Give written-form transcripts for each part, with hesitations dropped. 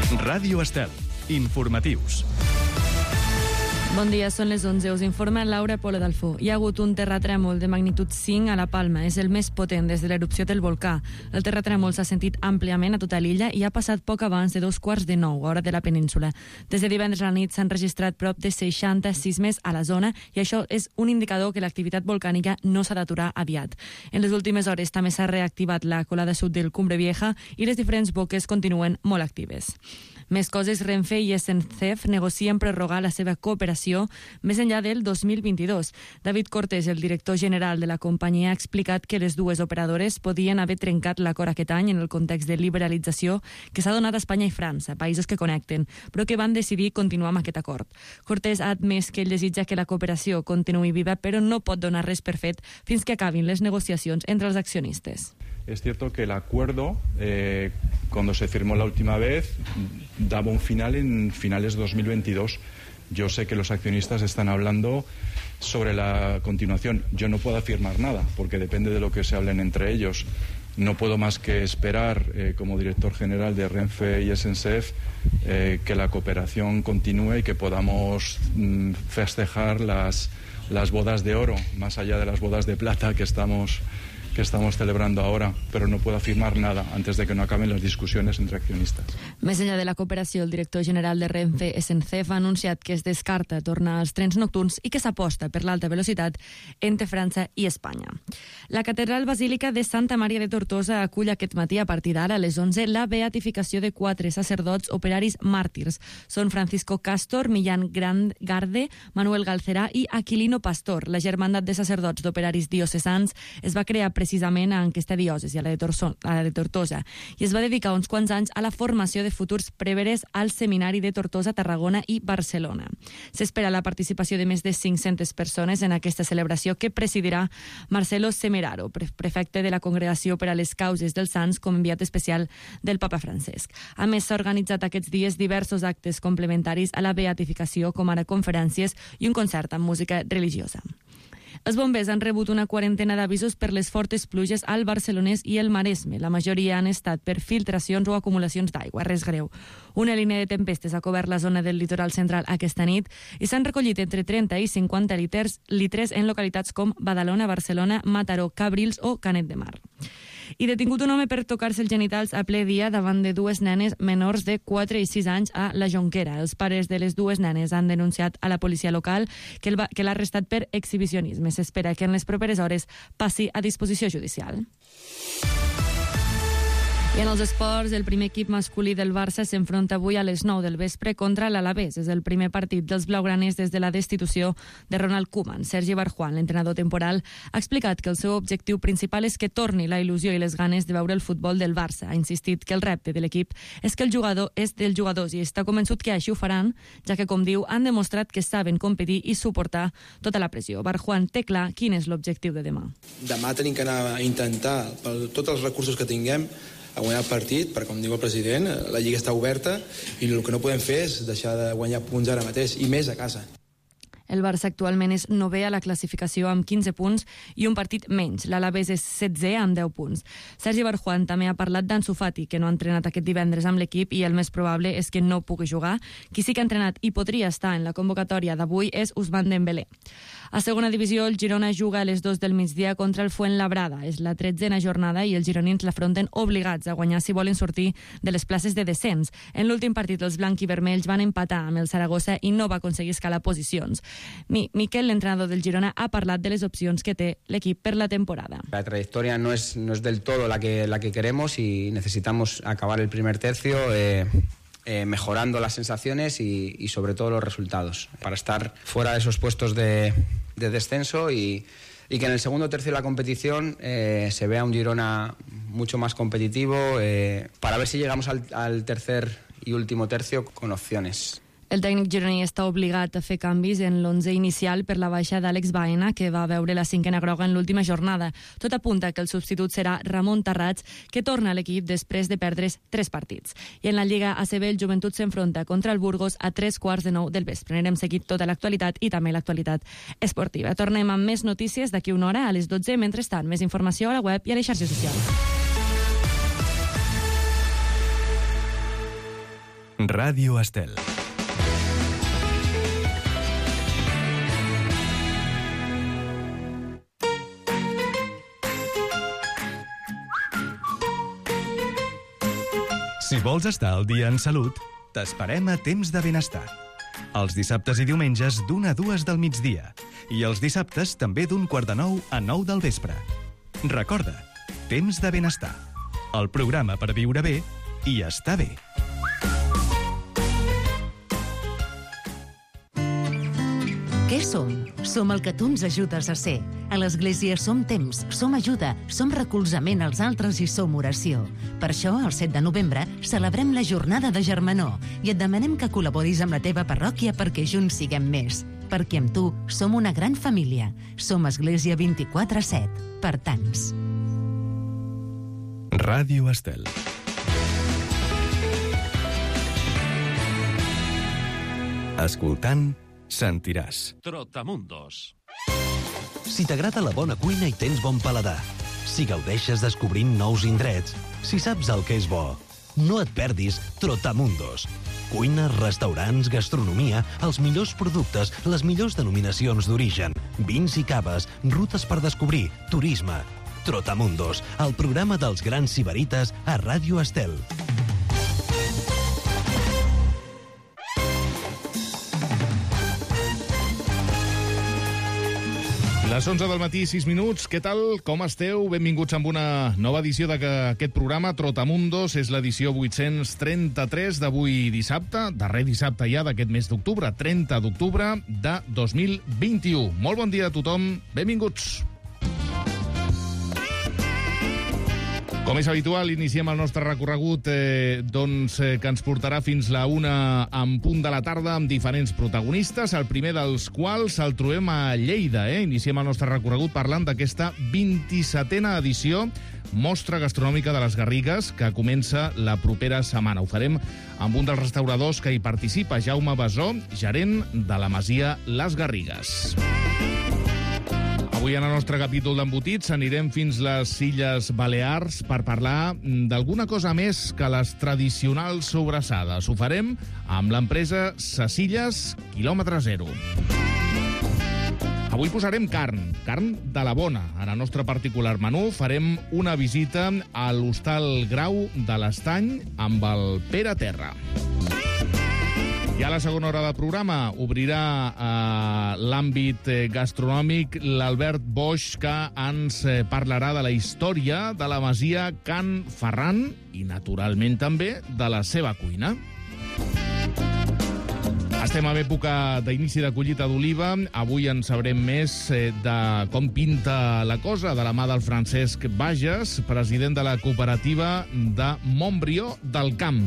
Ràdio Estel. Informatius. Bon dia, són les 11. Us informa Laura Polo d'Alfó. Hi ha hagut un terratrèmol de magnitud 5 a la Palma. És el més potent des de l'erupció del volcà. El terratrèmol s'ha sentit àmpliament a tota l'illa i ha passat poc abans de 8:45, hora de la península. Des de divendres a la nit s'han registrat prop de 60 sismes a la zona i això és un indicador que l'activitat volcànica no s'ha d'aturar aviat. En les últimes hores també s'ha reactivat la colada sud del Cumbre Vieja i les diferents boques continuen molt actives. Més coses, Renfe i SNCF negocien prorrogar la seva cooperació més enllà del 2022. David Cortés, el director general de la companyia, ha explicat que les dues operadores podien haver trencat l'acord aquest any en el context de liberalització que s'ha donat a Espanya i França, països que connecten, però que van decidir continuar amb aquest acord. Cortés ha admès que ell desitja que la cooperació continuï viva, però no pot donar res per fet fins que acabin les negociacions entre els accionistes. Es cierto que el acuerdo, cuando se firmó la última vez, daba un final en finales de 2022. Yo sé que los accionistas están hablando sobre la continuación. Yo no puedo afirmar nada, porque depende de lo que se hablen entre ellos. No puedo más que esperar, como director general de Renfe y SNCF, que la cooperación continúe y que podamos festejar las bodas de oro, más allá de las bodas de plata que estamos celebrando ahora, pero no puedo afirmar nada antes de que no acaben las discusiones entre accionistas. Més enllà de la cooperació, el director general de Renfe, SNCF, ha anunciat que es descarta tornar als trens nocturns i que s'aposta per l'alta velocitat entre França i Espanya. La catedral basílica de Santa Maria de Tortosa acull aquest matí a partir d'ara a les 11 la beatificació de 4 sacerdots operaris màrtirs. Són Francisco Castor, Millán Garde, Manuel Galcerà i Aquilino Pastor. La Germandat de Sacerdots d'Operaris Diocesans es va crear precisament en aquesta diòcesi, a la de Tortosa, i es va dedicar uns quants anys a la formació de futurs prèveres al Seminari de Tortosa, Tarragona i Barcelona. S'espera la participació de més de 500 persones en aquesta celebració que presidirà Marcelo Semeraro, prefecte de la Congregació per a les Causes dels Sants com enviat especial del papa Francesc. A més, s'ha organitzat aquests dies diversos actes complementaris a la beatificació, com ara conferències i un concert amb música religiosa. Els bombers han rebut una quarantena d'avisos per les fortes pluges al Barcelonès i el Maresme. La majoria han estat per filtracions o acumulacions d'aigua, res greu. Una línia de tempestes ha cobert la zona del litoral central aquesta nit i s'han recollit entre 30 i 50 litres en localitats com Badalona, Barcelona, Mataró, Cabrils o Canet de Mar. I detingut un home per tocar-se els genitals a ple dia davant de dues nenes menors de 4 i 6 anys a la Jonquera. Els pares de les dues nenes han denunciat a la policia local que l'ha arrestat per exhibicionisme. S'espera que en les properes hores passi a disposició judicial. I en els esports, el primer equip masculí del Barça s'enfronta avui a les 9 del vespre contra l'Alavés. És el primer partit dels blaugranes des de la destitució de Ronald Koeman. Sergi Barjuan, l'entrenador temporal, ha explicat que el seu objectiu principal és que torni la il·lusió i les ganes de veure el futbol del Barça. Ha insistit que el repte de l'equip és que el jugador és dels jugadors i està convençut que així ho faran, ja que, com diu, han demostrat que saben competir i suportar tota la pressió. Barjuan té clar quin és l'objectiu de demà. Demà tenim que anar a intentar, per tots els recursos que tinguem, a guanyar el partit, perquè, com diu el president, la Lliga està oberta i el que no podem fer és deixar de guanyar punts ara mateix, i més a casa. El Barça actualment és 9è a la classificació amb 15 punts i un partit menys. L'Alavés és 16è amb 10 punts. Sergi Barjuan també ha parlat d'Ansu Fati, que no ha entrenat aquest divendres amb l'equip i el més probable és que no pugui jugar. Qui sí que ha entrenat i podria estar en la convocatòria d'avui és Ousmane Dembélé. A segona divisió, el Girona juga a les 2 del migdia contra el Fuenlabrada. És la 13a jornada i els gironins l'afronten obligats a guanyar si volen sortir de les places de descens. En l'últim partit, els blanc i vermells van empatar amb el Saragossa i no va aconseguir escalar posicions. Miquel, l'entrenador del Girona, ha parlat de les opcions que té l'equip per la temporada. La trayectoria no es del todo la que queremos y necesitamos acabar el primer tercio mejorando las sensaciones y sobre todo los resultados para estar fuera de esos puestos de descenso y que en el segundo tercio de la competición se vea un Girona mucho más competitivo para ver si llegamos al tercer y último tercio con opciones. El tècnic gironí està obligat a fer canvis en l'11 inicial per la baixa d'Àlex Baena, que va veure la 5a groga en l'última jornada. Tot apunta que el substitut serà Ramon Tarrats, que torna a l'equip després de perdre's 3 partits. I en la Lliga ACB, el Joventut s'enfronta contra el Burgos a 9:15 del vespre. Anirem seguint tota l'actualitat i també l'actualitat esportiva. Tornem amb més notícies d'aquí una hora a les 12. Mentrestant, més informació a la web i a les xarxes socials. Ràdio Estel. Si vols estar al dia en salut, t'esperem a Temps de Benestar. Els dissabtes i diumenges d'1 a 2 del migdia. I els dissabtes també d'8:45 a 9 del vespre. Recorda, Temps de Benestar. El programa per viure bé i estar bé. Què som? Som el que tu ens ajudes a ser. A l'Església som temps, som ajuda, som recolzament als altres i som oració. Per això, el 7 de novembre, celebrem la jornada de germanor i et demanem que col·laboris amb la teva parròquia perquè junts siguem més. Perquè amb tu som una gran família. Som Església 24/7. Per tants. Ràdio Estel. Escoltant, sentiràs. Trotamundos. Si t'agrada la bona cuina i tens bon paladar, si gaudeixes descobrint nous indrets, si saps el que és bo, no et perdis Trotamundos. Cuina, restaurants, gastronomia, els millors productes, les millors denominacions d'origen, vins i caves, rutes per descobrir, turisme. Trotamundos, el programa dels grans sibarites a Ràdio Estel. Les 11 del matí, 6 minuts. Què tal? Com esteu? Benvinguts amb una nova edició d'aquest programa. Trotamundos és l'edició 833 d'avui dissabte, darrer dissabte ja d'aquest mes d'octubre, 30 d'octubre de 2021. Molt bon dia a tothom. Benvinguts. Com és habitual, iniciem el nostre recorregut que ens portarà fins la 1 en punt de la tarda amb diferents protagonistes, el primer dels quals el trobem a Lleida. Iniciem el nostre recorregut parlant d'aquesta 27a edició Mostra Gastronòmica de les Garrigues, que comença la propera setmana. Ho farem amb un dels restauradors que hi participa, Jaume Besó, gerent de la Masia Les Garrigues. Avui en el nostre capítol d'embotits anirem fins les Illes Balears per parlar d'alguna cosa més que les tradicionals sobrassades. Ho farem amb l'empresa Cecilles, quilòmetre zero. Avui posarem carn de la bona. En el nostre particular menú farem una visita a l'Hostal Grau de l'Estany amb el Pere Terra. I a la segona hora del programa obrirà l'àmbit gastronòmic l'Albert Boix, que ens parlarà de la història de la masia Can Ferran i, naturalment, també de la seva cuina. Estem en època d'inici de collita d'oliva. Avui en sabrem més de com pinta la cosa de la mà del Francesc Bages, president de la cooperativa de Montbrió del Camp.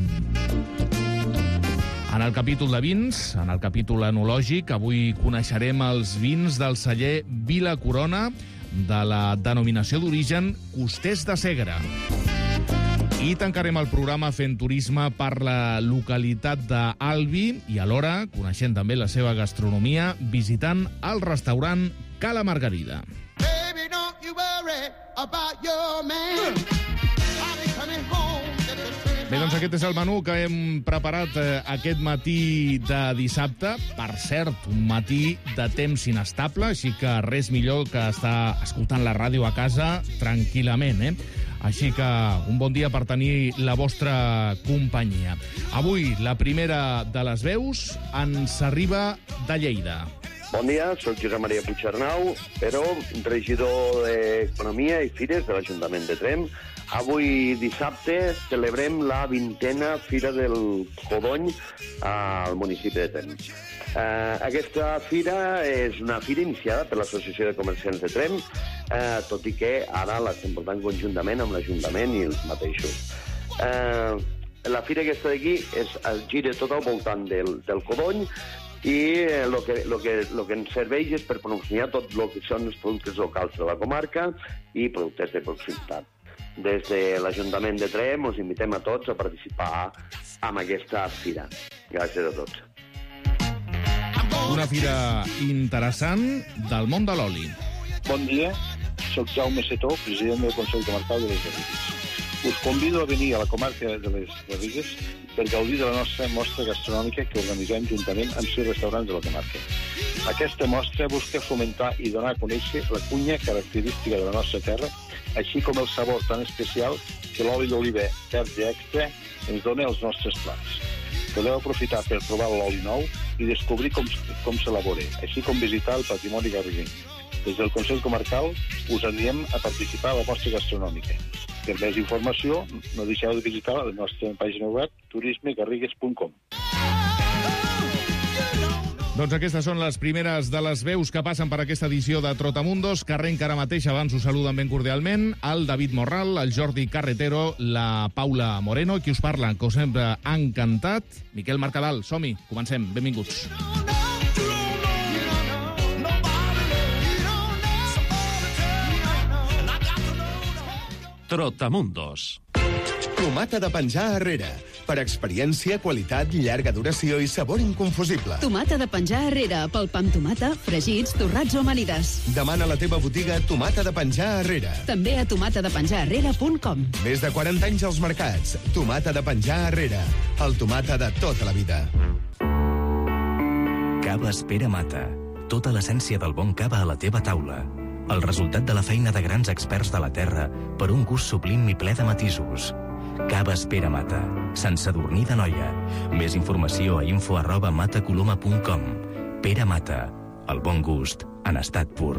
En el capítol de vins, en el capítol enològic, avui coneixerem els vins del celler Vila Corona de la denominació d'origen Costers de Segre. I tancarem el programa fent turisme per la localitat d'Albi i alhora coneixent també la seva gastronomia visitant el restaurant Cala Margarida. Baby, don't you worry about your man. I'll be coming home. Bé, doncs aquest és el menú que hem preparat aquest matí de dissabte. Per cert, un matí de temps inestable, així que res millor que estar escoltant la ràdio a casa tranquil·lament, Així que un bon dia per tenir la vostra companyia. Avui, la primera de les veus ens arriba de Lleida. Bon dia, soc Josep Maria Puigcernou, però regidor d'Economia i Fires de l'Ajuntament de Tremp. Avui, dissabte, celebrem la 20a Fira del Codony al municipi de Tremp. Aquesta fira és una fira iniciada per l'Associació de Comerciants de Tremp, tot i que ara l'estem portant conjuntament amb l'Ajuntament i els mateixos. La fira aquesta d'aquí es gira tot al voltant del Codony i el que ens serveix és per promocionar tot el que són els productes locals de la comarca i productes de proximitat. Des de l'Ajuntament de Tremp us invitem a tots a participar en aquesta fira. Gràcies a tots. Una fira interessant del món de l'oli. Bon dia, soc Jaume Setó, president del Consell Comarcal de les Garrigues. Us convido a venir a la comarca de les Garrigues per gaudir de la nostra mostra gastronòmica que organitzem juntament amb 6 restaurants de la comarca. Aquesta mostra busca fomentar i donar a conèixer la cuina característica de la nostra terra, així com el sabor tan especial que l'oli d'oliva verge extra ens dona als nostres plats. Podeu aprofitar per provar l'oli nou i descobrir com s'elabora, així com visitar el patrimoni garriguenc. Des del Consell Comarcal us animem a participar a la mostra gastronòmica. Per més informació, no deixeu de visitar la nostra pàgina web turismegarrigues.com. Doncs aquestes són les primeres de les veus que passen per aquesta edició de Trotamundos, que arrenca ara mateix. Abans us saluden ben cordialment el David Morral, el Jordi Carretero, la Paula Moreno, i qui us parla, com sempre, encantat, Miquel Mercadal. Som-hi, comencem. Benvinguts. Trotamundos. Tomata de penjar Herrera. Per experiència, qualitat, llarga duració i sabor inconfusible. Tomata de penjar Herrera. Pel pa amb tomata, fregits, torrats o amanides. Demana a la teva botiga Tomata de penjar Herrera. També a tomatadepenjarherrera.com. Més de 40 anys als mercats. Tomata de penjar Herrera. El tomata de tota la vida. Caves Pere Mata. Tota l'essència del bon cava a la teva taula. El resultat de la feina de grans experts de la terra per un gust sublim i ple de matisos. Caves Pere Mata. Sant Sadurní d'Anoia. Més informació a info@matacoloma.com. Pere Mata. El bon gust en estat pur.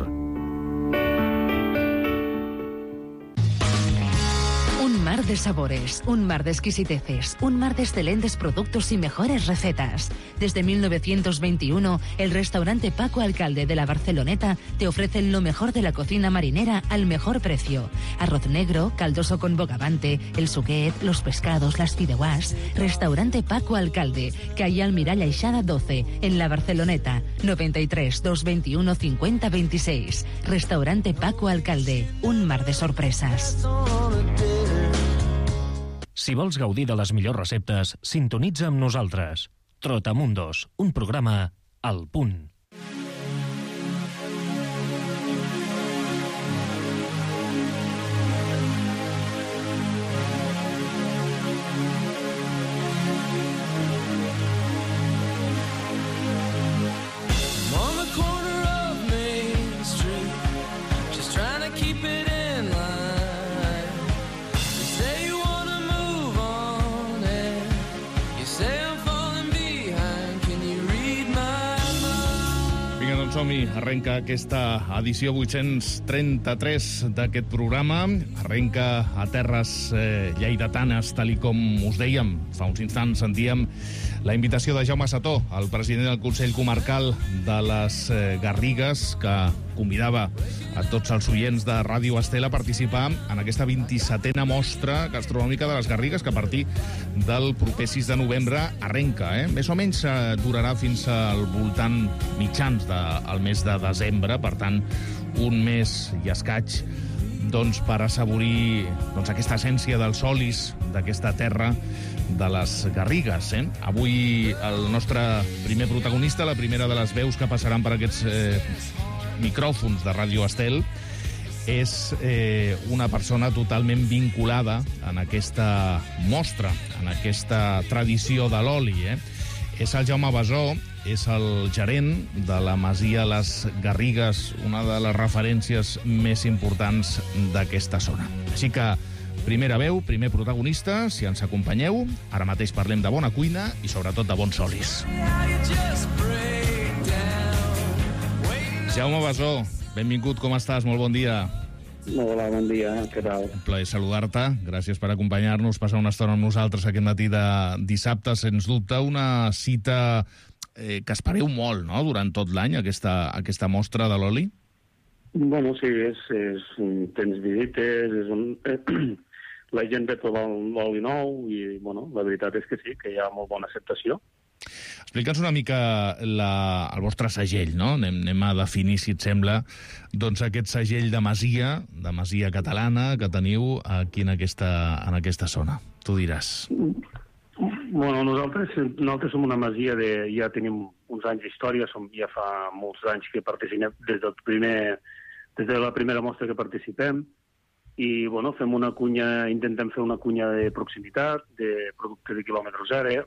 Un mar de sabores, un mar de exquisiteces, un mar de excelentes productos y mejores recetas. Desde 1921, el restaurante Paco Alcalde de la Barceloneta te ofrece lo mejor de la cocina marinera al mejor precio. Arroz negro, caldoso con bogavante, el suquet, los pescados, las fideuás. Restaurante Paco Alcalde, calle Almirall Aixada 12, en la Barceloneta, 93 221 50 26. Restaurante Paco Alcalde, un mar de sorpresas. Si vols gaudir de les millors receptes, sintonitza amb nosaltres. Trotamundos, un programa al punt. Som-hi, arrenca aquesta edició 833 d'aquest programa, arrenca a terres lleidatanes, tal i com us dèiem. Fa uns instants sentíem la invitació de Jaume Sató, el president del Consell Comarcal de les Garrigues, que convidava a tots els oients de Ràdio Estel a participar en aquesta 27a mostra gastronòmica de les Garrigues, que a partir del proper 6 de novembre arrenca. Més o menys durarà fins al voltant mitjans del mes de desembre, per tant, un mes i escaig per assaborir aquesta essència dels olis d'aquesta terra de les Garrigues. Avui el nostre primer protagonista, la primera de les veus que passaran per aquests micròfons de Ràdio Estel, és una persona totalment vinculada en aquesta mostra, en aquesta tradició de l'oli. És el Jaume Basó, és el gerent de la Masia Les Garrigues, una de les referències més importants d'aquesta zona. Així que, primera veu, primer protagonista, si ens acompanyeu, ara mateix parlem de bona cuina i sobretot de bons olis. Jaume Basó, benvingut, com estàs? Molt bon dia. Hola, bon dia, què tal? Un plaer saludar-te, gràcies per acompanyar-nos, passar una estona amb nosaltres aquest matí de dissabte. Sens dubte, una cita que espereu molt, no?, durant tot l'any, aquesta mostra de l'oli. Bueno, sí, tens visites, la gent ve a provar l'oli nou i, bueno, la veritat és que sí, que hi ha molt bona acceptació. Explica'ns una mica el vostre segell, no? Anem a definir, si et sembla, doncs aquest segell de masia catalana que teniu aquí en aquesta zona. Tu diràs. Bueno, nosaltres som una masia ja tenim uns anys d'història, ja fa molts anys que participem, des de la primera mostra que participem, i bueno, intentem fer una cunya de proximitat, de producte de quilòmetre zero.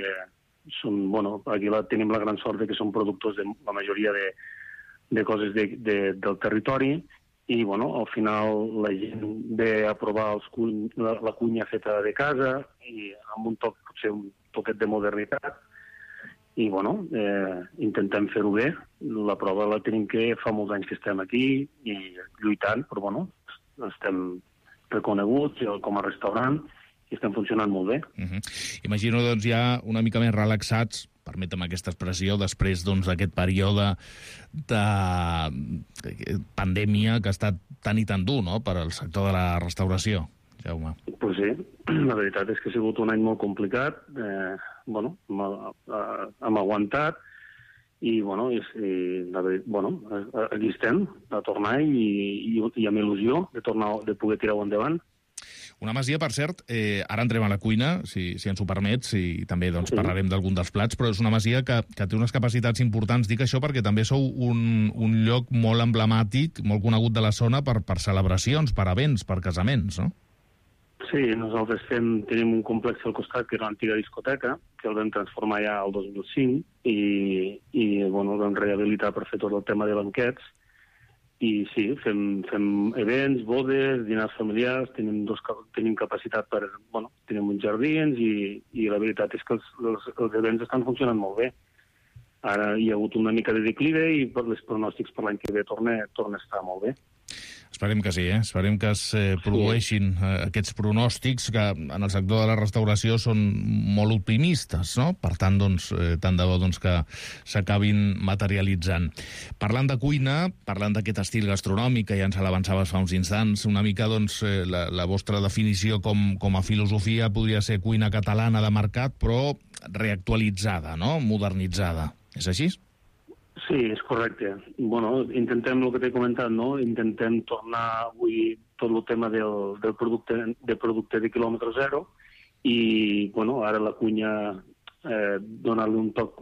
Aquí tenim la gran sort que són productors de la majoria de coses del territori, i al final la gent ve a provar la cunya feta de casa i amb un toc, potser un toquet de modernitat, i intentem fer-ho bé. La prova la tenim que fa molts anys que estem aquí i lluitant, però estem reconeguts com a restaurant i estem funcionant molt bé. Imagino, doncs, ja una mica més relaxats, permetem aquesta expressió, després d'aquest període de pandèmia que ha estat tan i tan dur, no?, per al sector de la restauració, Jaume. Pues sí, la veritat és que ha sigut un any molt complicat. Hem aguantat i, aquí estem, a tornar i amb il·lusió de poder tirar-ho endavant. Una masia, per cert, ara entrem a la cuina, si ens ho permets, i també parlarem d'algun dels plats, però és una masia que té unes capacitats importants. Dic això perquè també sou un lloc molt emblemàtic, molt conegut de la zona per celebracions, per events, per casaments, no? Sí, nosaltres tenim un complex al costat que era l'antiga discoteca, que el vam transformar ja el 2005 i el vam rehabilitar per fer tot el tema de banquets. I sí, fem events, bodes, dinars familiars, tenim capacitat per... tenim uns jardins i la veritat és que els events estan funcionant molt bé. Ara hi ha hagut una mica de declive i per les pronòstics per l'any que ve torna a estar molt bé. Esperem que sí, esperem que es produeixin aquests pronòstics que en el sector de la restauració són molt optimistes, no? Per tant, tant de bo que s'acabin materialitzant. Parlant de cuina, parlant d'aquest estil gastronòmic, que ja ens l'avançaves fa uns instants, una mica la vostra definició com a filosofia podria ser cuina catalana de mercat, però reactualitzada, no? Modernitzada. És així? Sí, és correcte. Intentem el que t'he comentat, no? Intentem tornar avui tot el tema del producte de quilòmetre zero i, ara la cunya donar-li un toc,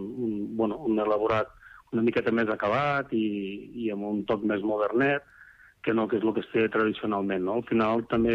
un elaborat una miqueta més acabat i amb un toc més modernet, que no que és el que es té tradicionalment, no? Al final, també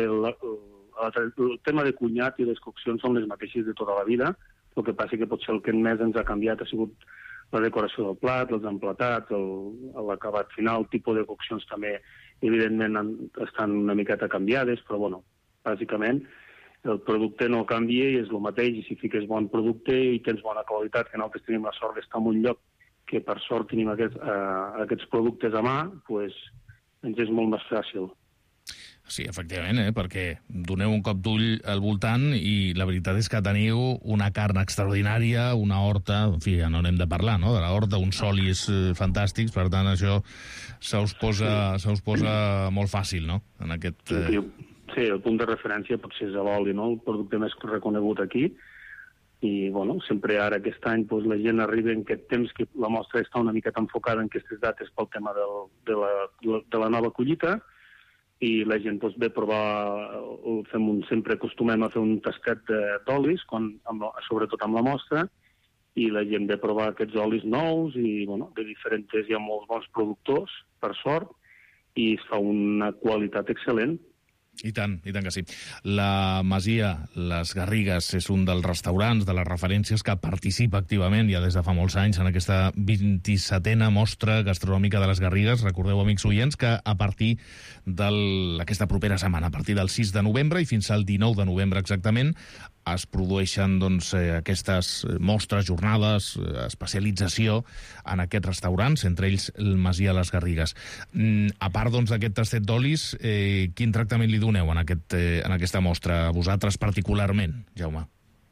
el tema de cunyat i les coccions són les mateixes de tota la vida, el que passa que potser el que més ens ha canviat ha sigut la decoració del plat, els emplatats, l'acabat final, el tipus de coccions també, evidentment, estan una miqueta canviades, però, bàsicament, el producte no canvia i és el mateix, i si fiques bon producte i tens bona qualitat, que nosaltres tenim la sort d'estar en un lloc que per sort tenim aquests productes a mà, doncs ens és molt més fàcil. Sí, efectivament, perquè doneu un cop d'ull al voltant i la veritat és que teniu una carn extraordinària, una horta, en fi, ja no n'hem de parlar, no?, de la horta, uns olis fantàstics, per tant, això se us posa molt fàcil, no?, en aquest... Sí, el punt de referència potser és l'oli, no?, el producte més reconegut aquí, i, sempre ara aquest any la gent arriba en aquest temps que la mostra està una miqueta enfocada en aquestes dates pel tema de la nova collita, i la gent ve a provar, sempre acostumem a fer un tastet d'olis, sobretot amb la mostra, i la gent ve a provar aquests olis nous, i de diferents, hi ha molts bons productors, per sort, i es fa una qualitat excel·lent. I tant que sí. La Masia Les Garrigues és un dels restaurants, de les referències que participa activament ja des de fa molts anys en aquesta 27a mostra gastronòmica de les Garrigues. Recordeu, amics oients, que a partir d'aquesta propera setmana, a partir del 6 de novembre i fins al 19 de novembre exactament, es produeixen aquestes mostres, jornades, especialització en aquests restaurants, entre ells el Masia Les Garrigues. A part d'aquest tastet d'olis, quin tractament li doneu en aquesta mostra, a vosaltres particularment, Jaume?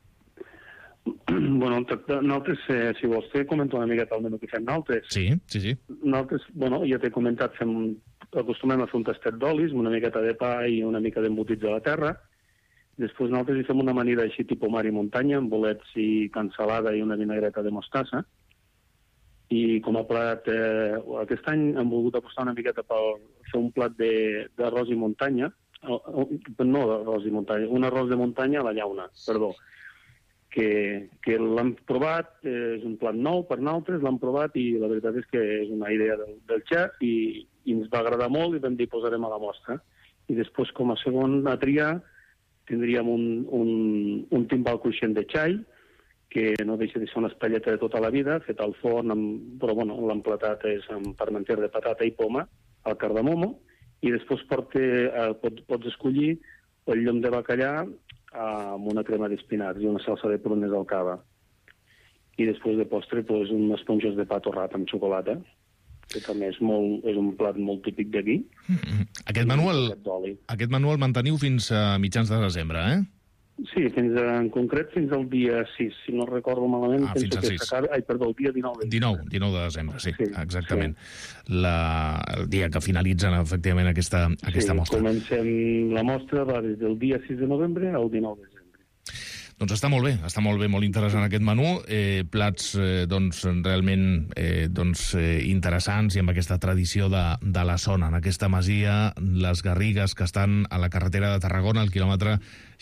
Nosaltres, si vols, te comento una miqueta el menú que fem nosaltres. Sí. Nosaltres, ja t'he comentat, acostumem a fer un tastet d'olis, una miqueta de pa i una mica d'embotits de la terra. Després nosaltres hi fem una amanida així tipus mar i muntanya, amb bolets i cansalada i una vinagreta de mostassa. I com a plat, aquest any hem volgut apostar una miqueta per fer un plat d'arròs i muntanya, no d'arròs i muntanya, un arròs de muntanya a la llauna, perdó, que l'hem provat, és un plat nou per nosaltres, l'hem provat i la veritat és que és una idea del xef i ens va agradar molt i vam dir posarem a la mostra. i després com a segon a triar tindríem un timbal cruixent de xai, que no deixa de ser una espelleta de tota la vida, feta al forn, però bueno, l'emplatat és amb parmentier de patata i poma, al cardamomo, i després pots escollir el llom de bacallà amb una crema d'espinacs i una salsa de prunes al cava. I després de postre, unes esponges de pa torrat amb xocolata, que també és un plat molt típic d'aquí. Aquest menú el manteniu fins a mitjans de desembre, eh? Sí, en concret fins al dia 6, si no recordo malament. Fins al 6. El dia 19 de desembre. 19 de desembre, sí, exactament. Sí. El dia que finalitzen, efectivament, aquesta mostra. Comencem la mostra, va des del dia 6 de novembre al 19 de desembre. Doncs està molt bé, molt interessant aquest menú. Plats realment interessants i amb aquesta tradició de la zona. En aquesta masia, les Garrigues, que estan a la carretera de Tarragona, al quilòmetre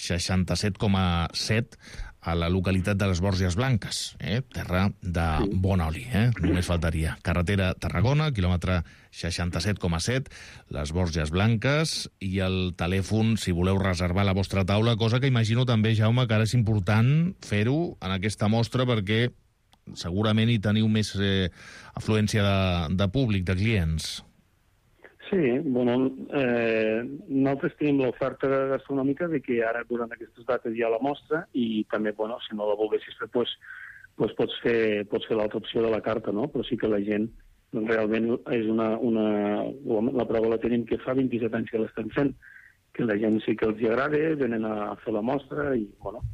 67,7, a la localitat de les Borges Blanques, terra de bon oli, només faltaria. Carretera Tarragona, quilòmetre 67,7, les Borges Blanques, i el telèfon, si voleu reservar la vostra taula, cosa que imagino també, Jaume, que ara és important fer-ho en aquesta mostra perquè segurament hi teniu més afluència de públic, de clients. Sí, nosaltres tenim l'oferta gastronòmica de que ara durant aquestes dates hi ha la mostra i també, si no la volguessis fer, pots fer l'altra opció de la carta, no? Però sí que la gent realment és la prova la tenim que fa 27 anys que l'estem fent, que la gent sí que els agrada, venen a fer la mostra i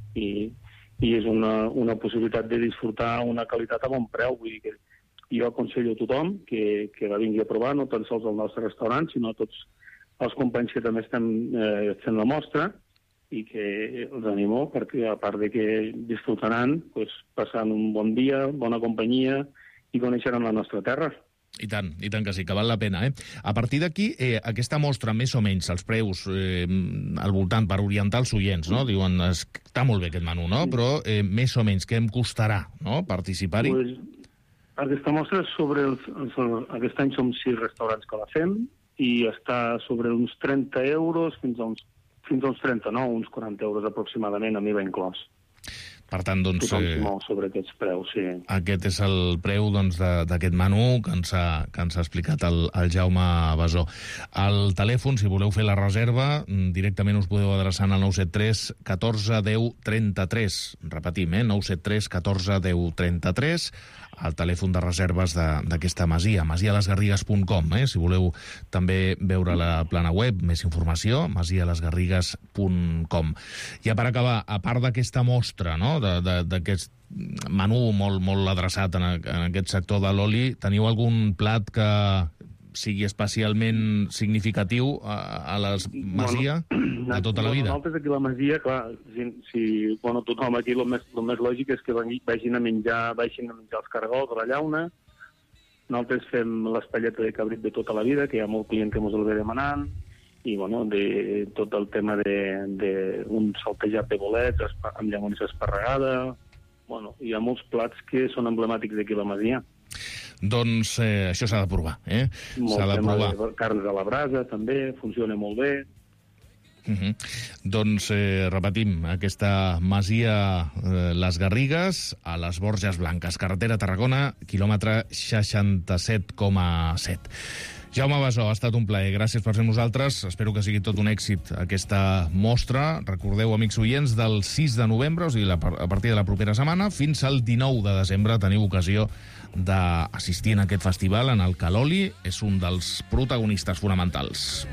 és una possibilitat de disfrutar una qualitat a bon preu, vull dir que jo aconsello a tothom que la vingui a provar, no tan sols al nostre restaurant, sinó a tots els companys que també estem fent la mostra i que els animo, perquè a part de que disfrutaran, passant un bon dia, bona companyia i coneixeran la nostra terra. I tant que sí, que val la pena, A partir d'aquí, aquesta mostra, més o menys, els preus al voltant per orientar els oients, no? Diuen, està molt bé aquest menú, no? Però més o menys, què em costarà, no?, participar-hi? Aquesta mostra, aquest any som 6 restaurants que la fem i està sobre uns 30 euros fins a uns 39, uns 40 euros aproximadament, amb IVA inclòs. Per tant, doncs... Tothom s'hi mou sobre aquests preus, sí. Aquest és el preu d'aquest menú que ens ha explicat el Jaume Basó. El telèfon, si voleu fer la reserva, directament us podeu adreçar al 973 14 10 33. Repetim, 973 14 10 33, el telèfon de reserves d'aquesta masia, masialesgarrigues.com, si voleu també veure la plana web, més informació, masialesgarrigues.com. Ja per acabar, a part d'aquesta mostra, no?, d'aquest menú molt adreçat en aquest sector de l'oli, teniu algun plat que sigui especialment significatiu a la masia de tota la vida? Nosaltres aquí a la masia, clar, tothom aquí el més lògic és que vagin a menjar els cargols de la llauna. Nosaltres fem l'espelleta de cabrit de tota la vida, que hi ha molt client que ens el ve demanant, i de tot el tema d'un saltejat de bolets amb llamonyes esparregada. Hi ha molts plats que són emblemàtics d'aquí a la masia. Doncs això s'ha de provar, S'ha de provar. Carns a la brasa, també, funciona molt bé. Doncs repetim, aquesta masia Les Garrigues, a les Borges Blanques, carretera Tarragona, quilòmetre 67,7. Jaume Basó, ha estat un plaer. Gràcies per ser amb nosaltres. Espero que sigui tot un èxit aquesta mostra. Recordeu, amics oients, del 6 de novembre, o sigui, a partir de la propera setmana, fins al 19 de desembre teniu ocasió d'assistir en aquest festival en el que l'oli és un dels protagonistes fonamentals.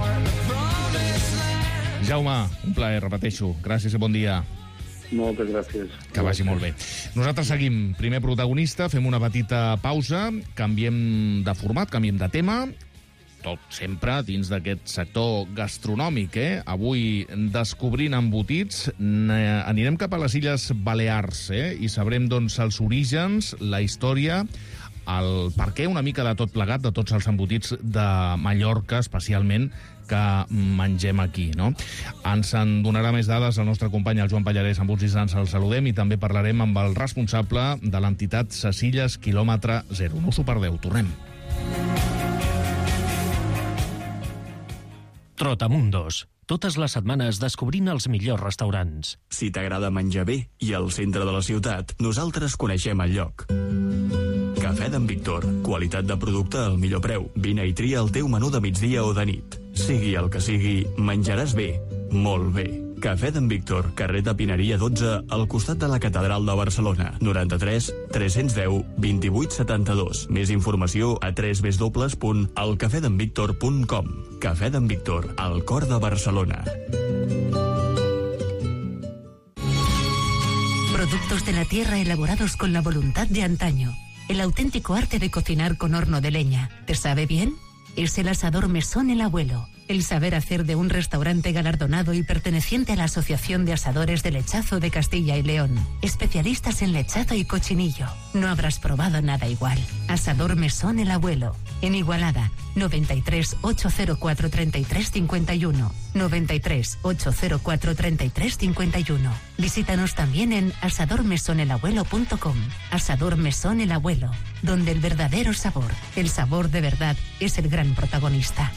Jaume, un plaer, repeteixo. Gràcies i bon dia. Moltes gràcies. Que vagi molt bé. Nosaltres seguim. Primer protagonista, fem una petita pausa, canviem de format, canviem de tema, tot sempre dins d'aquest sector gastronòmic, Avui, descobrint embotits, anirem cap a les Illes Balears, i sabrem, doncs, els orígens, la història, el per què una mica de tot plegat, de tots els embotits de Mallorca, especialment, que mengem aquí, no? Ens en donarà més dades el nostre company, el Joan Pallarès, amb uns instants el saludem, i també parlarem amb el responsable de l'entitat Cecilles Quilòmetre Zero. No us ho perdeu, tornem. Trotamundos. Totes les setmanes descobrint els millors restaurants. Si t'agrada menjar bé i al centre de la ciutat, nosaltres coneixem el lloc. Cafè d'en Víctor. Qualitat de producte al millor preu. Vine i tria el teu menú de migdia o de nit. Sigui el que sigui, menjaràs bé. Molt bé. Cafè d'en Víctor, carrer de Pineria 12, al costat de la Catedral de Barcelona. 93 310 28 72. Més informació a www.elcafedenvictor.com. Cafè d'en Víctor, al cor de Barcelona. Productos de la tierra elaborados con la voluntad de antaño. El auténtico arte de cocinar con horno de leña. ¿Te sabe bien? Es el asador Mesón El Abuelo. El saber hacer de un restaurante galardonado y perteneciente a la Asociación de Asadores de Lechazo de Castilla y León. Especialistas en lechado y cochinillo. No habrás probado nada igual. Asador Mesón El Abuelo. En Igualada, 93 804 33 51. 93 804 33 51. Visítanos también en asadormesonelabuelo.com. Asador Mesón El Abuelo, donde el verdadero sabor, el sabor de verdad, es el gran protagonista.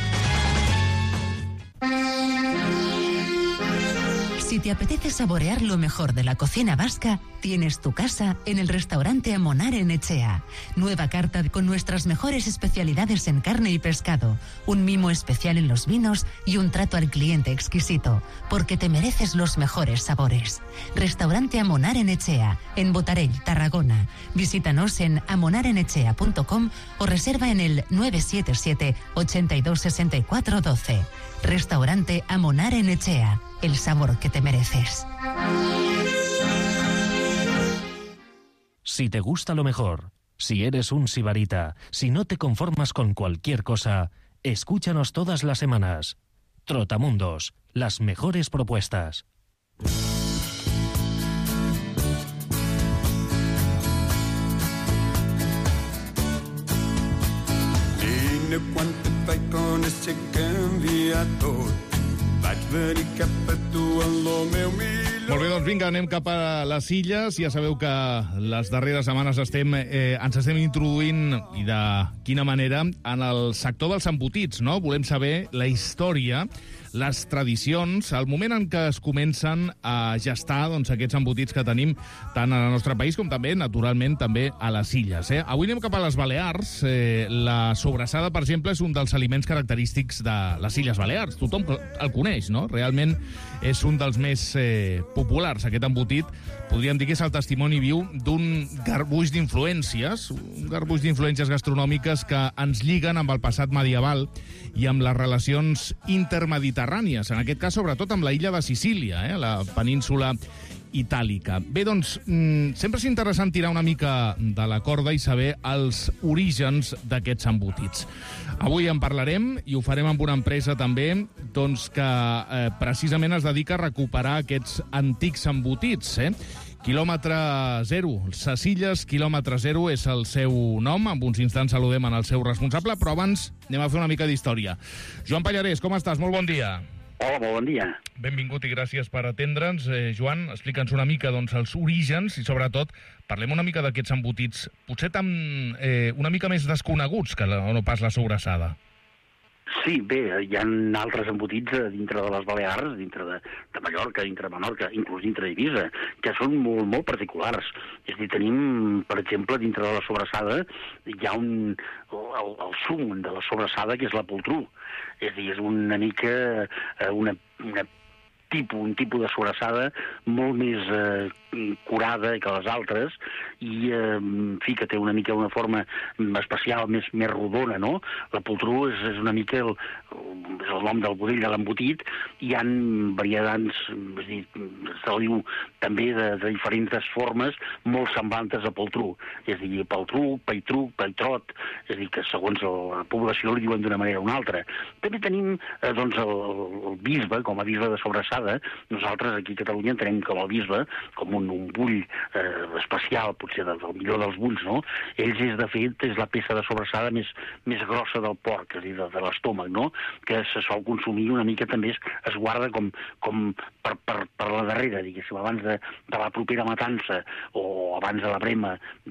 Si te apetece saborear lo mejor de la cocina vasca, tienes tu casa en el restaurante Amonar en Echea. Nueva carta con nuestras mejores especialidades en carne y pescado, un mimo especial en los vinos y un trato al cliente exquisito, porque te mereces los mejores sabores. Restaurante Amonar en Echea, en Botarell, Tarragona. Visítanos en amonarenechea.com o reserva en el 977 82 64 12. Restaurante Amonar en Echea, el sabor que te mereces. Si te gusta lo mejor, si eres un sibarita, si no te conformas con cualquier cosa, escúchanos todas las semanas. Trotamundos, las mejores propuestas. Vine quan et vaig conèixer canvia tot. Vaig venir cap a tu en lo meu millor. Molt bé, doncs vinga, anem cap a les Illes. Ja sabeu que les darreres setmanes ens estem introduint, i de quina manera, en el sector dels embotits, no? Volem saber la història, les tradicions, el moment en què es comencen a gestar aquests embotits que tenim tant al nostre país com també, naturalment, també a les Illes. Avui anem cap a les Balears. La sobrassada, per exemple, és un dels aliments característics de les Illes Balears. Tothom el coneix, no? Realment és un dels més populars. Aquest embotit podríem dir que és el testimoni viu d'un garbuix d'influències, un garbuix d'influències gastronòmiques que ens lliguen amb el passat medieval i amb les relacions intermediterrànies, en aquest cas sobretot amb la illa de Sicília, la península itàlica. Bé, doncs, sempre és interessant tirar una mica de la corda i saber els orígens d'aquests embotits. Avui en parlarem i ho farem amb una empresa també que precisament es dedica a recuperar aquests antics embotits. Quilòmetre Zero, Ses Illes Quilòmetre Zero és el seu nom. En uns instants saludem en el seu responsable, però abans anem a fer una mica d'història. Joan Pallarès, com estàs? Molt bon dia. Hola, molt bon dia. Benvingut i gràcies per atendre'ns. Joan, explica'ns una mica els orígens i, sobretot, parlem una mica d'aquests embotits, potser una mica més desconeguts que no pas la sobrassada. Sí, bé, hi ha altres embotits dintre de les Balears, dintre de Mallorca, dintre de Menorca, inclús dintre d'Eivissa, que són molt, molt particulars. És a dir, tenim, per exemple, dintre de la sobrassada, hi ha el sum de la sobrassada, que és la poltrú. És a dir, és una mica un tipus de sobrassada molt més curada que les altres i, en fi, que té una mica una forma especial, més rodona, no? La poltrú és una mica és el nom del budell de l'embotit. Hi ha varietats, és a dir, se diu també de diferents formes molt semblantes a poltrú. És a dir, peltruc, paitruc, paitrot, és a dir, que segons la població li diuen d'una manera o una altra. També tenim, doncs, el bisbe, com a bisbe de sobrassada, sobrassada. Nosaltres aquí a Catalunya entenem que l'albisbe, com un bull especial, potser del millor dels bulls, no? Ells, de fet, és la peça de sobrassada més grossa del porc, és a dir, de l'estómac, no? Que se sol consumir una mica també, es guarda com per la darrera, diguéssim, abans de la propera matança o abans de la brema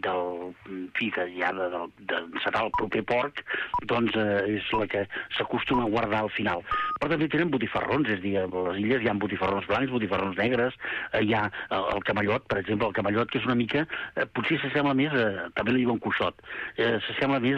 que ja serà el proper porc, doncs és la que s'acostuma a guardar al final. Però també tenen botifarrons, és a dir, a les illes hi ha botifarrons blancs, botifarrons negres, hi ha el camallot, per exemple, el camallot, que és una mica, potser s'assembla més, també li diuen cuixot, s'assembla més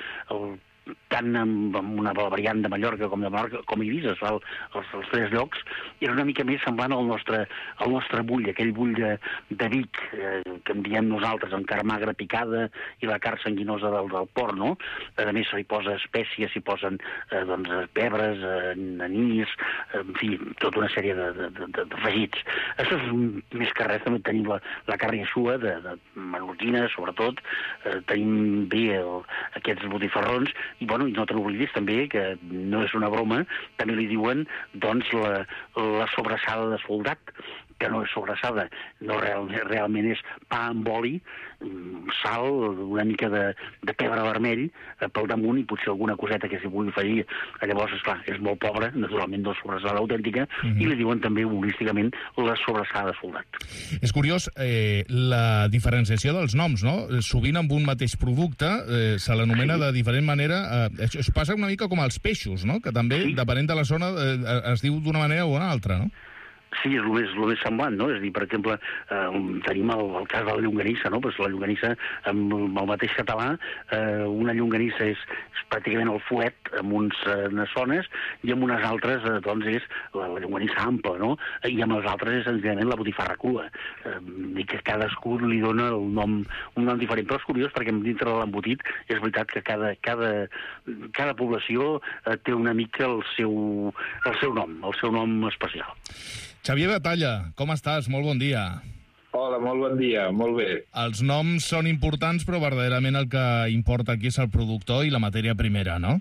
tant amb una variant de Mallorca com de Mallorca, com Eivissa, els tres llocs, era una mica més semblant al nostre bull, aquell bull de Vic, que en diem nosaltres, amb carn magra picada i la carn sanguinosa del porc, no? A més, s'hi posa espècies, s'hi posen pebres, anís, en fi, tota una sèrie d'afegits. Això és més que res, també tenim la carn eixua, de menorquina, sobretot, tenim bé aquests botifarrons, i bueno, no te n'oblidis també, que no és una broma, també li diuen doncs la sobrassada de soldat, que no és sobrassada, no realment és pa amb oli, sal, una mica de pebre vermell pel damunt i potser alguna coseta que s'hi pugui afegir. Llavors, esclar, és molt pobra, naturalment no és sobrassada autèntica, i li diuen també holísticament la sobrassada de soldat. És curiós la diferenciació dels noms, no? Sovint amb un mateix producte se l'anomena de diferent manera. Això passa una mica com els peixos, no? Que també, depenent de la zona, es diu d'una manera o una altra, no? Sí, és el més semblant, no? És a dir, per exemple, tenim el cas de la llonganissa, no? Pues la llonganissa, amb el mateix català, una llonganissa és pràcticament el fuet amb unes zones i amb unes altres, doncs, és la llonganissa ampla, no? I amb les altres és senzillament la botifarra crua. I que cadascú li dona un nom diferent. Però és curiós perquè dintre de l'embotit és veritat que cada població té una mica el seu nom especial. Xavier Batalla, com estàs? Molt bon dia. Hola, molt bon dia, molt bé. Els noms són importants, però verdaderament el que importa aquí és el productor i la matèria primera, no?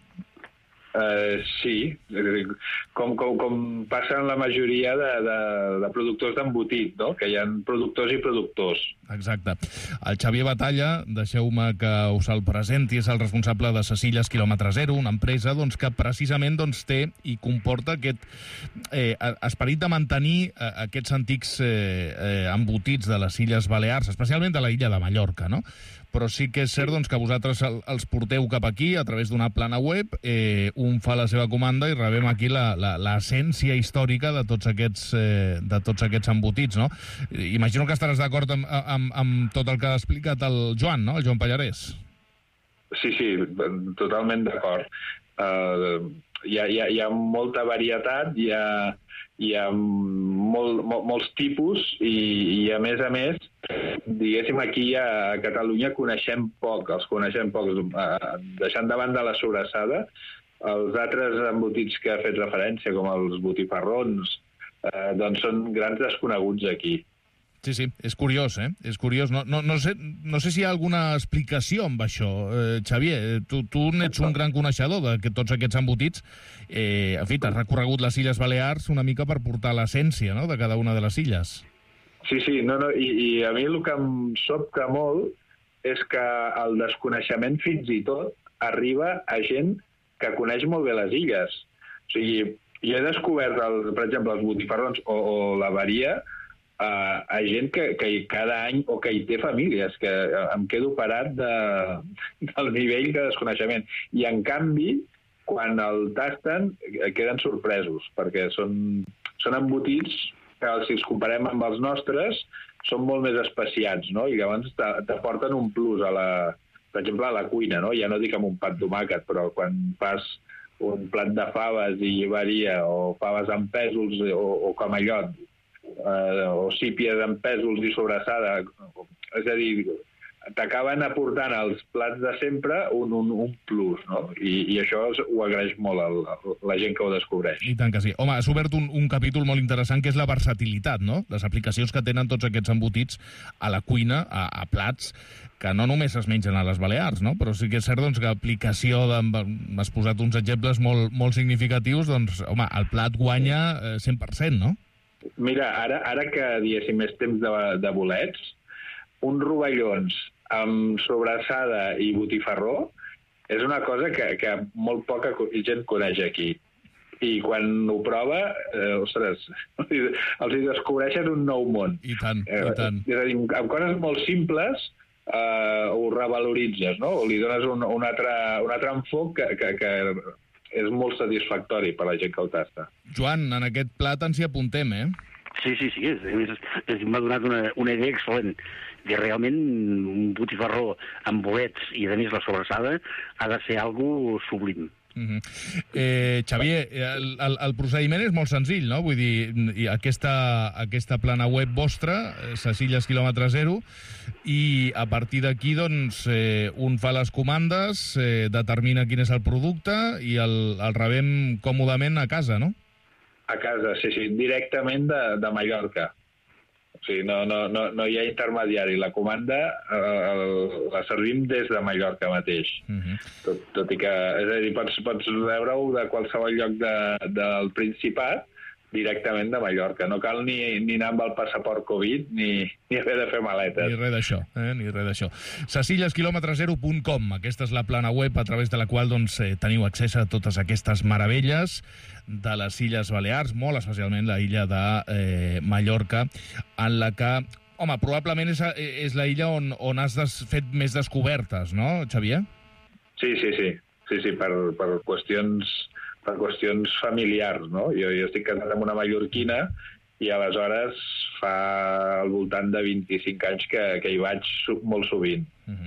Sí, com passa en la majoria de productors d'embotit, no? Que hi ha productors i productors. Exacte. El Xavier Batalla, deixeu-me que us el presenti, és el responsable de Ses Illes Kilòmetre Zero, una empresa que precisament té i comporta aquest esperit de mantenir aquests antics embotits de les Illes Balears, especialment de la illa de Mallorca, no? Però sí que és cert que vosaltres els porteu cap aquí a través d'una plana web, un fa la seva comanda i rebem aquí l'essència històrica de tots aquests embotits, no? Imagino que estaràs d'acord amb tot el que ha explicat el Joan, no? El Joan Pallarès. Sí, totalment d'acord. Hi ha molta varietat, hi ha molts tipus i a més, diguéssim, aquí a Catalunya els coneixem poc, deixant de banda la sobrassada, els altres embotits que ha fet referència, com els botifarrons, doncs són grans desconeguts aquí. Sí, és curiós, eh? És curiós. No sé si hi ha alguna explicació amb això. Xavier, tu n'ets un gran coneixedor de tots aquests embotits. En fi, t'has recorregut les Illes Balears una mica per portar l'essència, no?, de cada una de les illes. Sí, i a mi el que em sobta molt és que el desconeixement fins i tot arriba a gent que coneix molt bé les illes. O sigui, jo he descobert, per exemple, els botifarrons o la varia a gent que cada any, o que hi té famílies, que em quedo parat del nivell de desconeixement. I, en canvi, quan el tasten, queden sorpresos, perquè són embotits que, si els comparem amb els nostres, són molt més especiats, no? I llavors t'aporten un plus, per exemple, a la cuina, no? Ja no dic amb un pa de tomàquet, però quan fas un plat de faves i varia, o faves amb pèsols o camallot, o sípies amb pèsols i sobrassada, és a dir, t'acaben aportant als plats de sempre un plus, no? I això ho agraeix molt la gent que ho descobreix. I tant que sí. Home, has obert un capítol molt interessant, que és la versatilitat, no? Les aplicacions que tenen tots aquests embotits a la cuina, a plats que no només es mengen a les Balears, no? Però sí que és cert que l'aplicació, m'has posat uns exemples molt significatius, doncs, home, el plat guanya 100%, no? Mira, ara que, diguéssim, és temps de bolets, uns rovellons amb sobrassada i botifarró és una cosa que molt poca gent coneix aquí. I quan ho prova, ostres, els hi descobreixen un nou món. I tant, i tant. És a dir, amb coses molt simples ho revaloritzes, no? O li dones un altre enfoc que és molt satisfactori per la gent que ho tasta. Joan, en aquest plat ens hi apuntem, eh? Sí. M'ha donat una idea excel·lent. I realment un botifarró amb bolets i a més la sobrassada ha de ser algo sublim. Xavier, el procediment és molt senzill, no? Vull dir, aquesta plana web vostra, Cecilias quilòmetre zero, i a partir d'aquí, doncs, un fa les comandes, determina quin és el producte i el rebem còmodament a casa, no? A casa, sí, directament de Mallorca. O sigui, no hi ha intermediari. La comanda la servim des de Mallorca mateix. Tot i que, és a dir, pots veure-ho de qualsevol lloc del Principat directament de Mallorca. No cal ni anar amb el passaport Covid ni haver de fer maletes. Ni res d'això. ceciliasquilòmetre0.com. Aquesta és la plana web a través de la qual teniu accés a totes aquestes meravelles de les Illes Balears, molt especialment la illa de Mallorca, en la que, home, probablement és la illa on has fet més descobertes, no, Xavier? Sí, per qüestions familiars, no? Jo estic casat amb una mallorquina i aleshores fa al voltant de 25 anys que hi vaig molt sovint.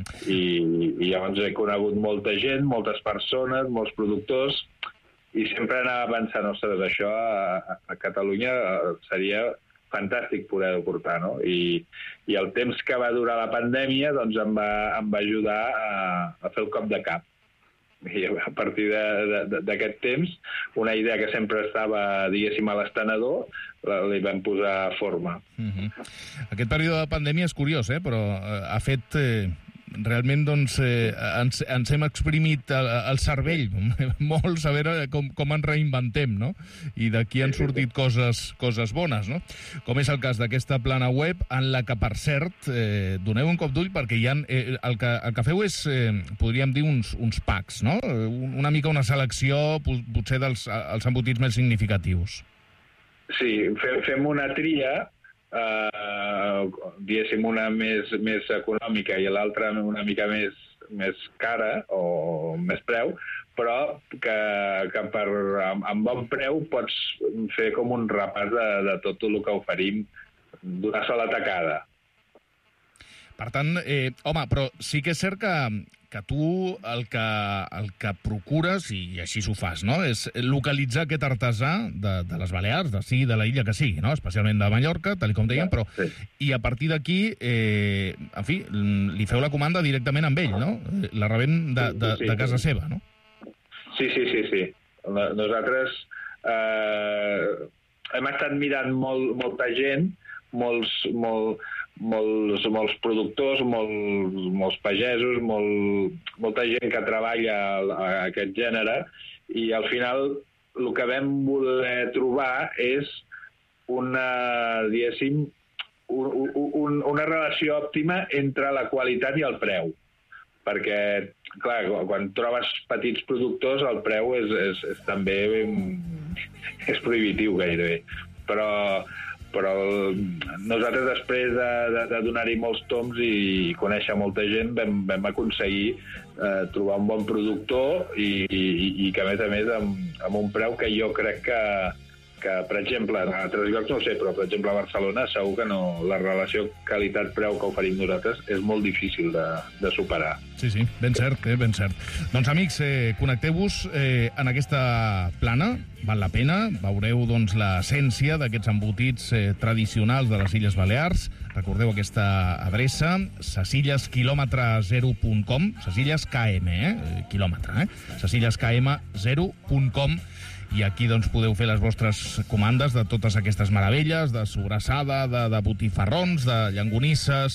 I llavors he conegut molta gent, moltes persones, molts productors, i sempre anava pensant, ostres, això a Catalunya seria fantàstic poder-ho portar, no? I el temps que va durar la pandèmia doncs em va ajudar a fer el cop de cap. I a partir d'aquest temps, una idea que sempre estava, diguéssim, a l'estenedor, li vam posar forma. Aquest període de pandèmia és curiós, però ha fet... Realment, doncs, ens hem exprimit el cervell molt, saber com ens reinventem, no? I d'aquí han sortit coses bones, no? Com és el cas d'aquesta plana web, en la que, per cert, doneu un cop d'ull perquè hi ha... El que feu és, podríem dir, uns packs, no? Una mica una selecció, potser, dels embotits més significatius. Sí, fem una tria, diguéssim, una més econòmica i l'altra una mica més cara o més preu, però que amb bon preu pots fer com un repàs de tot el que oferim d'una sola tacada. Per tant, home, però sí que és cert que tu el que procures, i així s'ho fas, no?, és localitzar aquest artesà de les Balears, sigui de la illa que sigui, no?, especialment de Mallorca, tal com dèiem, però... I a partir d'aquí, en fi, li feu la comanda directament amb ell, no? La rebem de casa seva, no? Sí. Nosaltres hem estat mirant molta gent, molts productors, molts pagesos, molta gent que treballa a aquest gènere, i al final el que vam voler trobar és diguéssim, una relació òptima entre la qualitat i el preu. Perquè, clar, quan trobes petits productors el preu és també és prohibitiu gairebé. Però nosaltres, després de donar-hi molts toms i conèixer molta gent, vam aconseguir trobar un bon productor i que, a més, amb un preu que jo crec que, per exemple, en altres llocs no ho sé, però, per exemple, a Barcelona segur que no, la relació qualitat-preu que oferim nosaltres és molt difícil de superar. Sí, ben cert, ben cert. Doncs, amics, connecteu-vos en aquesta plana, val la pena, veureu doncs l'essència d'aquests embotits tradicionals de les Illes Balears. Recordeu aquesta adreça, ceciliasquilòmetre0.com, Cecilias KM, quilòmetre, ceciliaskm0.com, i aquí doncs podeu fer les vostres comandes de totes aquestes meravelles, de sobrassada, de botifarrons, de llangonisses,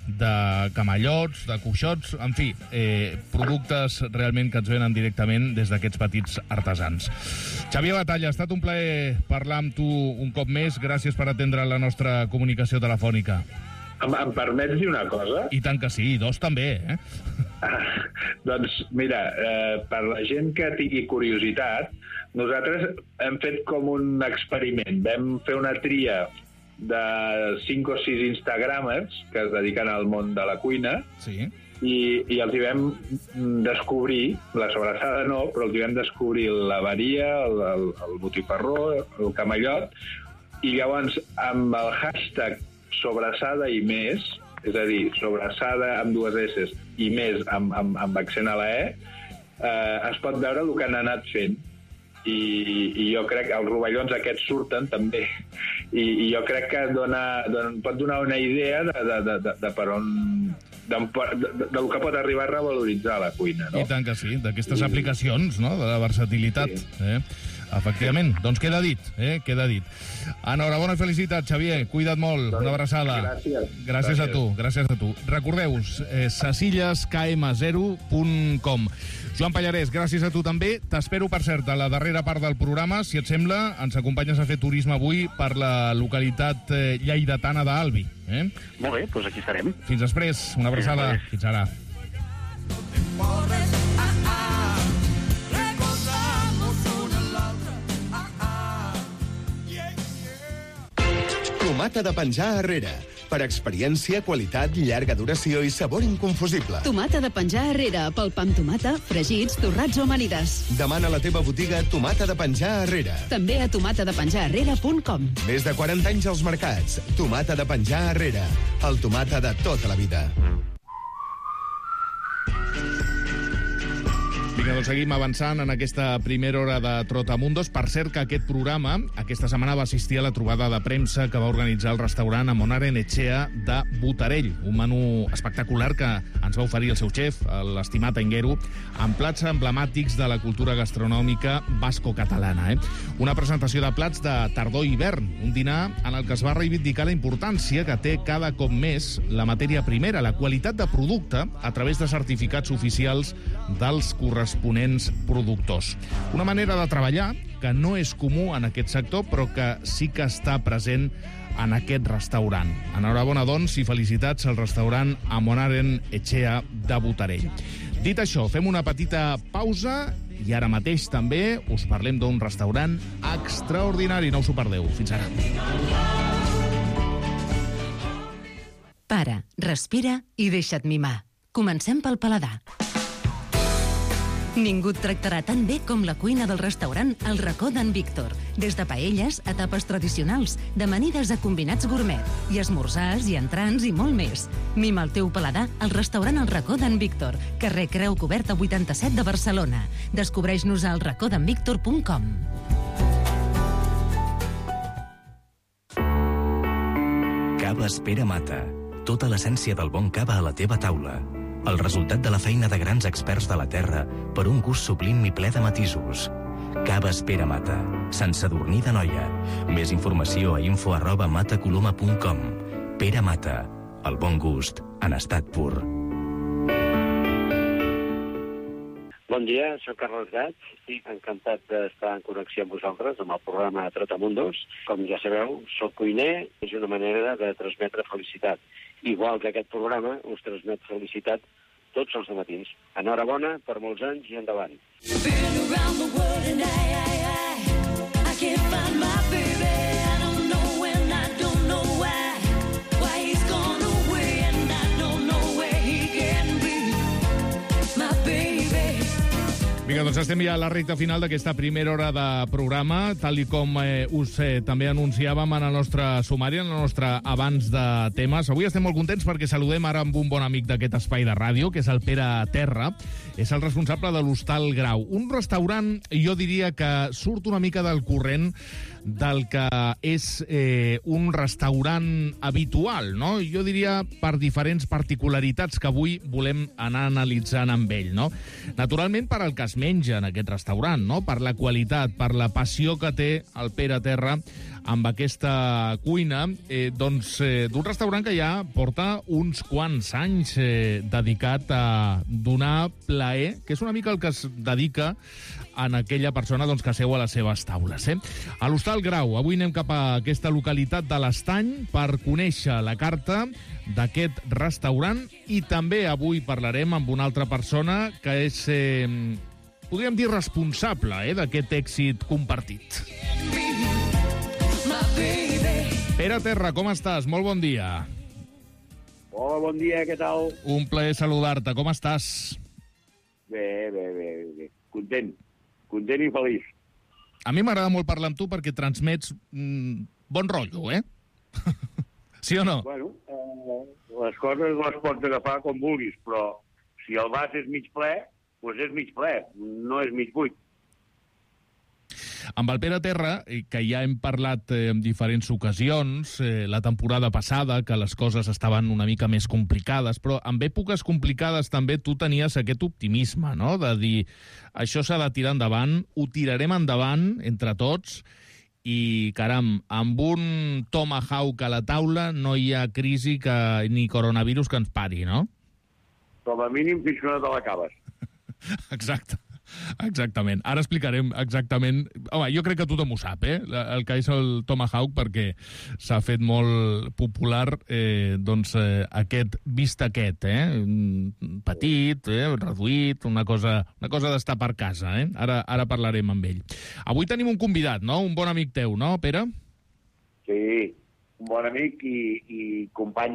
de camallots, de cuixots, en fi, productes realment que ens venen directament des d'aquests petits artesans. Xavier Batalla, ha estat un plaer parlar amb tu un cop més. Gràcies per atendre la nostra comunicació telefònica. Em permets dir una cosa? I tant que sí, dos també, Doncs mira, per la gent que tingui curiositat, nosaltres hem fet com un experiment. Vam fer una tria de 5 o 6 instagramers que es dediquen al món de la cuina, sí. I els hi vam descobrir, la sobrassada no, però els hi vam descobrir la varia, el botifarró, el camallot, i llavors amb el hashtag sobrassada i més, és a dir, sobrassada amb 2 S i més amb accent a la E, es pot veure el que han anat fent. I jo crec que els rovellons aquests surten també, i jo crec que pot donar una idea de per on, del que pot arribar a revaloritzar la cuina, no? I tant que sí, d'aquestes aplicacions, no?, de la versatilitat. Sí. Efectivament, doncs queda dit, queda dit. Enhorabona i felicitats, Xavier, cuida't molt, una abraçada. Gràcies a tu. Recordeu-vos, ceciliaskm0.com. Joan Pallarès, gràcies a tu també. T'espero, per cert, a la darrera part del programa. Si et sembla, ens acompanyes a fer turisme avui per la localitat lleidatana d'Albi. Molt bé, doncs aquí estarem. Fins després, una abraçada. Fins ara. Tomata de penjar arrere. Per experiència, qualitat, llarga duració i sabor inconfusible. Tomata de penjar arrere, pel pa amb tomata, fregits, torrats o amanides. Demana a la teva botiga Tomata de penjar arrere. També a tomatadepenjararrere.com. Més de 40 anys als mercats. Tomata de penjar arrere. El tomata de tota la vida. Vinga, doncs seguim avançant en aquesta primera hora de Trotamundos. Per cert que aquest programa, aquesta setmana va assistir a la trobada de premsa que va organitzar el restaurant Amonaren Etxea de Botarell. Un menú espectacular que ens va oferir el seu xef, l'estimat Aingeru, amb plats emblemàtics de la cultura gastronòmica basco-catalana. Una presentació de plats de tardor i hivern, un dinar en el que es va reivindicar la importància que té cada cop més la matèria primera, la qualitat de producte, a través de certificats oficials dels corresponents productors. Una manera de treballar que no és comú en aquest sector, però que sí que està present en aquest restaurant. Enhorabona, doncs, i felicitats al restaurant Amonaren Etxea de Botarell. Dit això, fem una petita pausa i ara mateix també us parlem d'un restaurant extraordinari. No us ho perdeu. Fins ara. Para, respira i deixa't mimar. Comencem pel paladar. Ningú et tractarà tan bé com la cuina del restaurant El Racó d'en Víctor. Des de paelles a tapes tradicionals, d'amanides a combinats gourmet, i esmorzars i entrants i molt més. Mima el teu paladar al restaurant El Racó d'en Víctor, carrer Creu Coberta 87 de Barcelona. Descobreix-nos a elracódenvictor.com. Caves Pere Mata. Tota l'essència del bon cava a la teva taula. El resultat de la feina de grans experts de la terra per un gust sublim i ple de matisos. Caves Pere Mata. Sant Sadurní d'Anoia. Més informació a info@matacoloma.com. Pere Mata. El bon gust en estat pur. Bon dia, soc Carles Gats. Estic encantat d'estar en connexió amb vosaltres, amb el programa Trotamundos. Com ja sabeu, soc cuiner, és una manera de transmetre felicitat. Igual que aquest programa us transmet felicitat tots els matins. Enhorabona per molts anys i endavant. Vinga, doncs estem ja a la recta final d'aquesta primera hora de programa, tal com us també anunciàvem en el nostre sumari, en el nostre abans de temes. Avui estem molt contents perquè saludem ara amb un bon amic d'aquest espai de ràdio, que és el Pere Terra. És el responsable de l'Hostal Grau. Un restaurant, jo diria que surt una mica del corrent del que és un restaurant habitual, no? Jo diria per diferents particularitats que avui volem anar analitzant amb ell, no? Naturalment per al que es menja en aquest restaurant, no? Per la qualitat, per la passió que té el Pere Terra amb aquesta cuina, d'un restaurant que ja porta uns quants anys dedicat a donar plaer, que és una mica el que es dedica en aquella persona que seu a les seves taules. A l'Hostal Grau, avui anem cap a aquesta localitat de l'Estany per conèixer la carta d'aquest restaurant i també avui parlarem amb una altra persona que és, podríem dir, responsable d'aquest èxit compartit. Pere Terra, com estàs? Molt bon dia. Hola, bon dia, què tal? Un plaer saludar-te, com estàs? Bé. Content i feliç. A mi m'agrada molt parlar amb tu perquè transmets bon rotllo, Sí o no? Bueno, les coses les pots agafar com vulguis, però si el vas és mig ple, doncs és mig ple, no és mig buit. Amb el Pere Terra, que ja hem parlat en diferents ocasions, la temporada passada, que les coses estaven una mica més complicades, però en èpoques complicades també tu tenies aquest optimisme, no?, de dir, això s'ha de tirar endavant, ho tirarem endavant entre tots, i, caram, amb un tomahawk a la taula no hi ha crisi ni coronavirus que ens pari, no? Com a mínim fins que no te l'acabes. Exactament. Ara explicarem exactament... Home, jo crec que tothom ho sap, el que és el tomahawk, perquè s'ha fet molt popular aquest bistequet, petit, reduït, una cosa d'estar per casa, Ara parlarem amb ell. Avui tenim un convidat, no? Un bon amic teu, no, Pere? Sí, un bon amic i company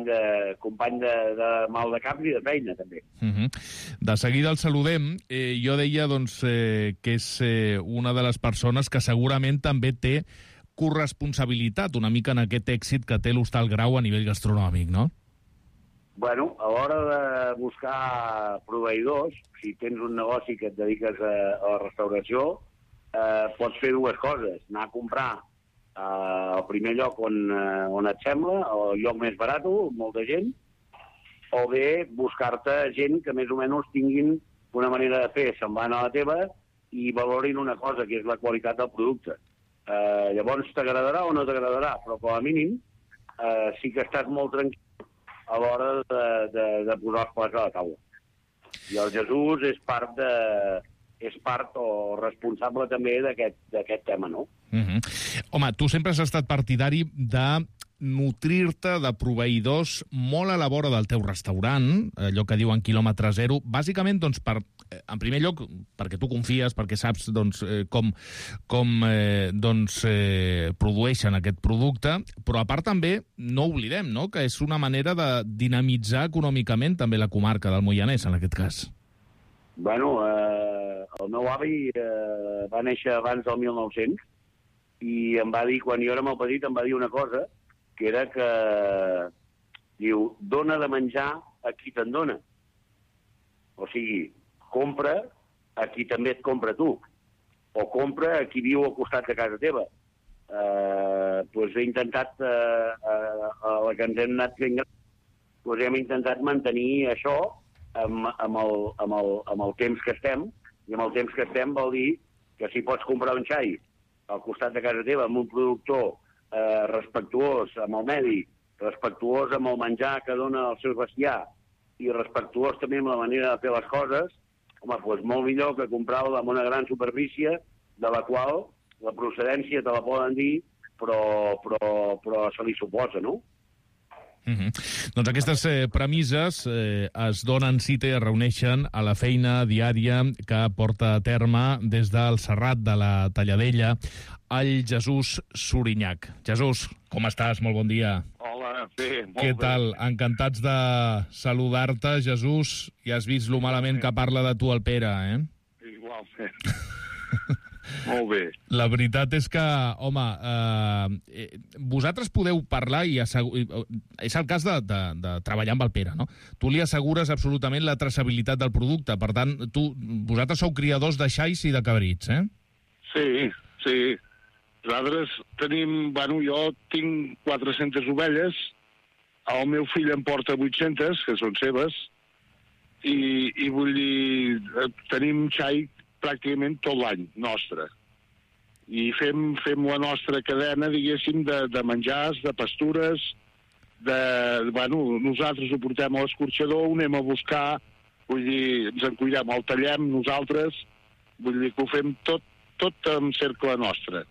de mal de cap i de feina, també. De seguida el saludem. Jo deia, que és una de les persones que segurament també té corresponsabilitat una mica en aquest èxit que té l'Hostal Grau a nivell gastronòmic, no? Bueno, a l'hora de buscar proveïdors, si tens un negoci que et dediques a la restauració, pots fer dues coses. Anar a comprar al primer lloc on et sembla, el lloc més barat, molta gent, o bé buscar-te gent que més o menys tinguin una manera de fer semblant a la teva i valorin una cosa, que és la qualitat del producte. Llavors t'agradarà o no t'agradarà, però com a mínim sí que estàs molt tranquil a l'hora de posar els plats a la taula. I el Jesús és part o responsable també d'aquest tema, no? Home, tu sempre has estat partidari de nutrir-te de proveïdors molt a la vora del teu restaurant, allò que diuen quilòmetre zero, bàsicament, en primer lloc, perquè tu confies, perquè saps com produeixen aquest producte, però a part també, no oblidem, no?, que és una manera de dinamitzar econòmicament també la comarca del Moianès, en aquest cas. Bueno, el meu avi va néixer abans del 1900 i em va dir, quan jo era molt petit, em va dir una cosa, que era que, diu, dona de menjar a qui te'n dona. O sigui, compra a qui també et compra tu. O compra a qui viu al costat de casa teva. Doncs he intentat, a la que ens hem anat fent gran, doncs hem intentat mantenir això amb el temps que estem, i amb el temps que estem vol dir que si pots comprar un xai al costat de casa teva amb un productor respectuós amb el medi, respectuós amb el menjar que dona el seu bestiar i respectuós també amb la manera de fer les coses, home, doncs molt millor que comprar-la en una gran superfície de la qual la procedència te la poden dir, però se li suposa, no? Doncs aquestes premisses es donen cita i es reuneixen a la feina diària que porta a terme des del Serrat de la Talladella el Jesús Surinyac. Jesús, com estàs? Molt bon dia. Hola, bé, molt bé. Què tal? Encantats de saludar-te, Jesús. Ja has vist lo malament que parla de tu el Pere, Igualment. Molt bé. La veritat és que, home, vosaltres podeu parlar i és el cas de treballar amb el Pere, no? Tu li assegures absolutament la traçabilitat del producte, per tant, vosaltres sou criadors de xais i de cabrits, Sí. Nosaltres tenim, jo tinc 400 ovelles, el meu fill en porta 800, que són seves, i vull dir, tenim xai pràcticament tot l'any, nostre. I fem la nostra cadena, diguéssim, de menjars, de pastures, nosaltres ho portem a l'escorxador, ho anem a buscar, vull dir, ens en cuidem, el tallem nosaltres, vull dir que ho fem tot en cercle nostre.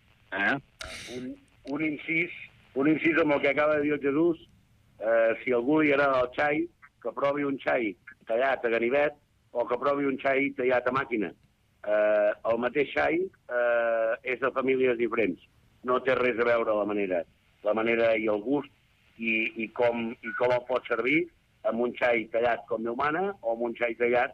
Un incís amb el que acaba de dir el Jesús. Si algú li agrada el xai, que provi un xai tallat a ganivet o que provi un xai tallat a màquina. El mateix xai és de famílies diferents. No té res a veure la manera i el gust i com el pot servir amb un xai tallat com Déu mana o amb un xai tallat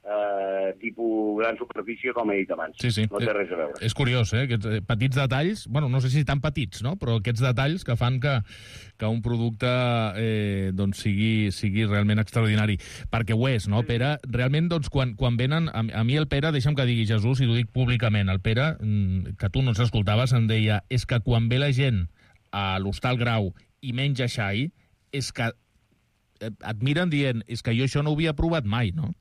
tipus gran superfície, com he dit abans. Sí. No té res a veure. És curiós, aquests petits detalls, bueno, no sé si tan petits, no? Però aquests detalls que fan que un producte doncs sigui realment extraordinari. Perquè ho és, no, Pere? Realment, doncs, quan venen... A mi el Pere, deixa'm que digui Jesús, i t'ho dic públicament, el Pere, que tu no ens escoltaves, em deia, és que quan ve la gent a l'Hostal Grau i menja xai, és que et miren dient, és que jo això no ho havia provat mai, no?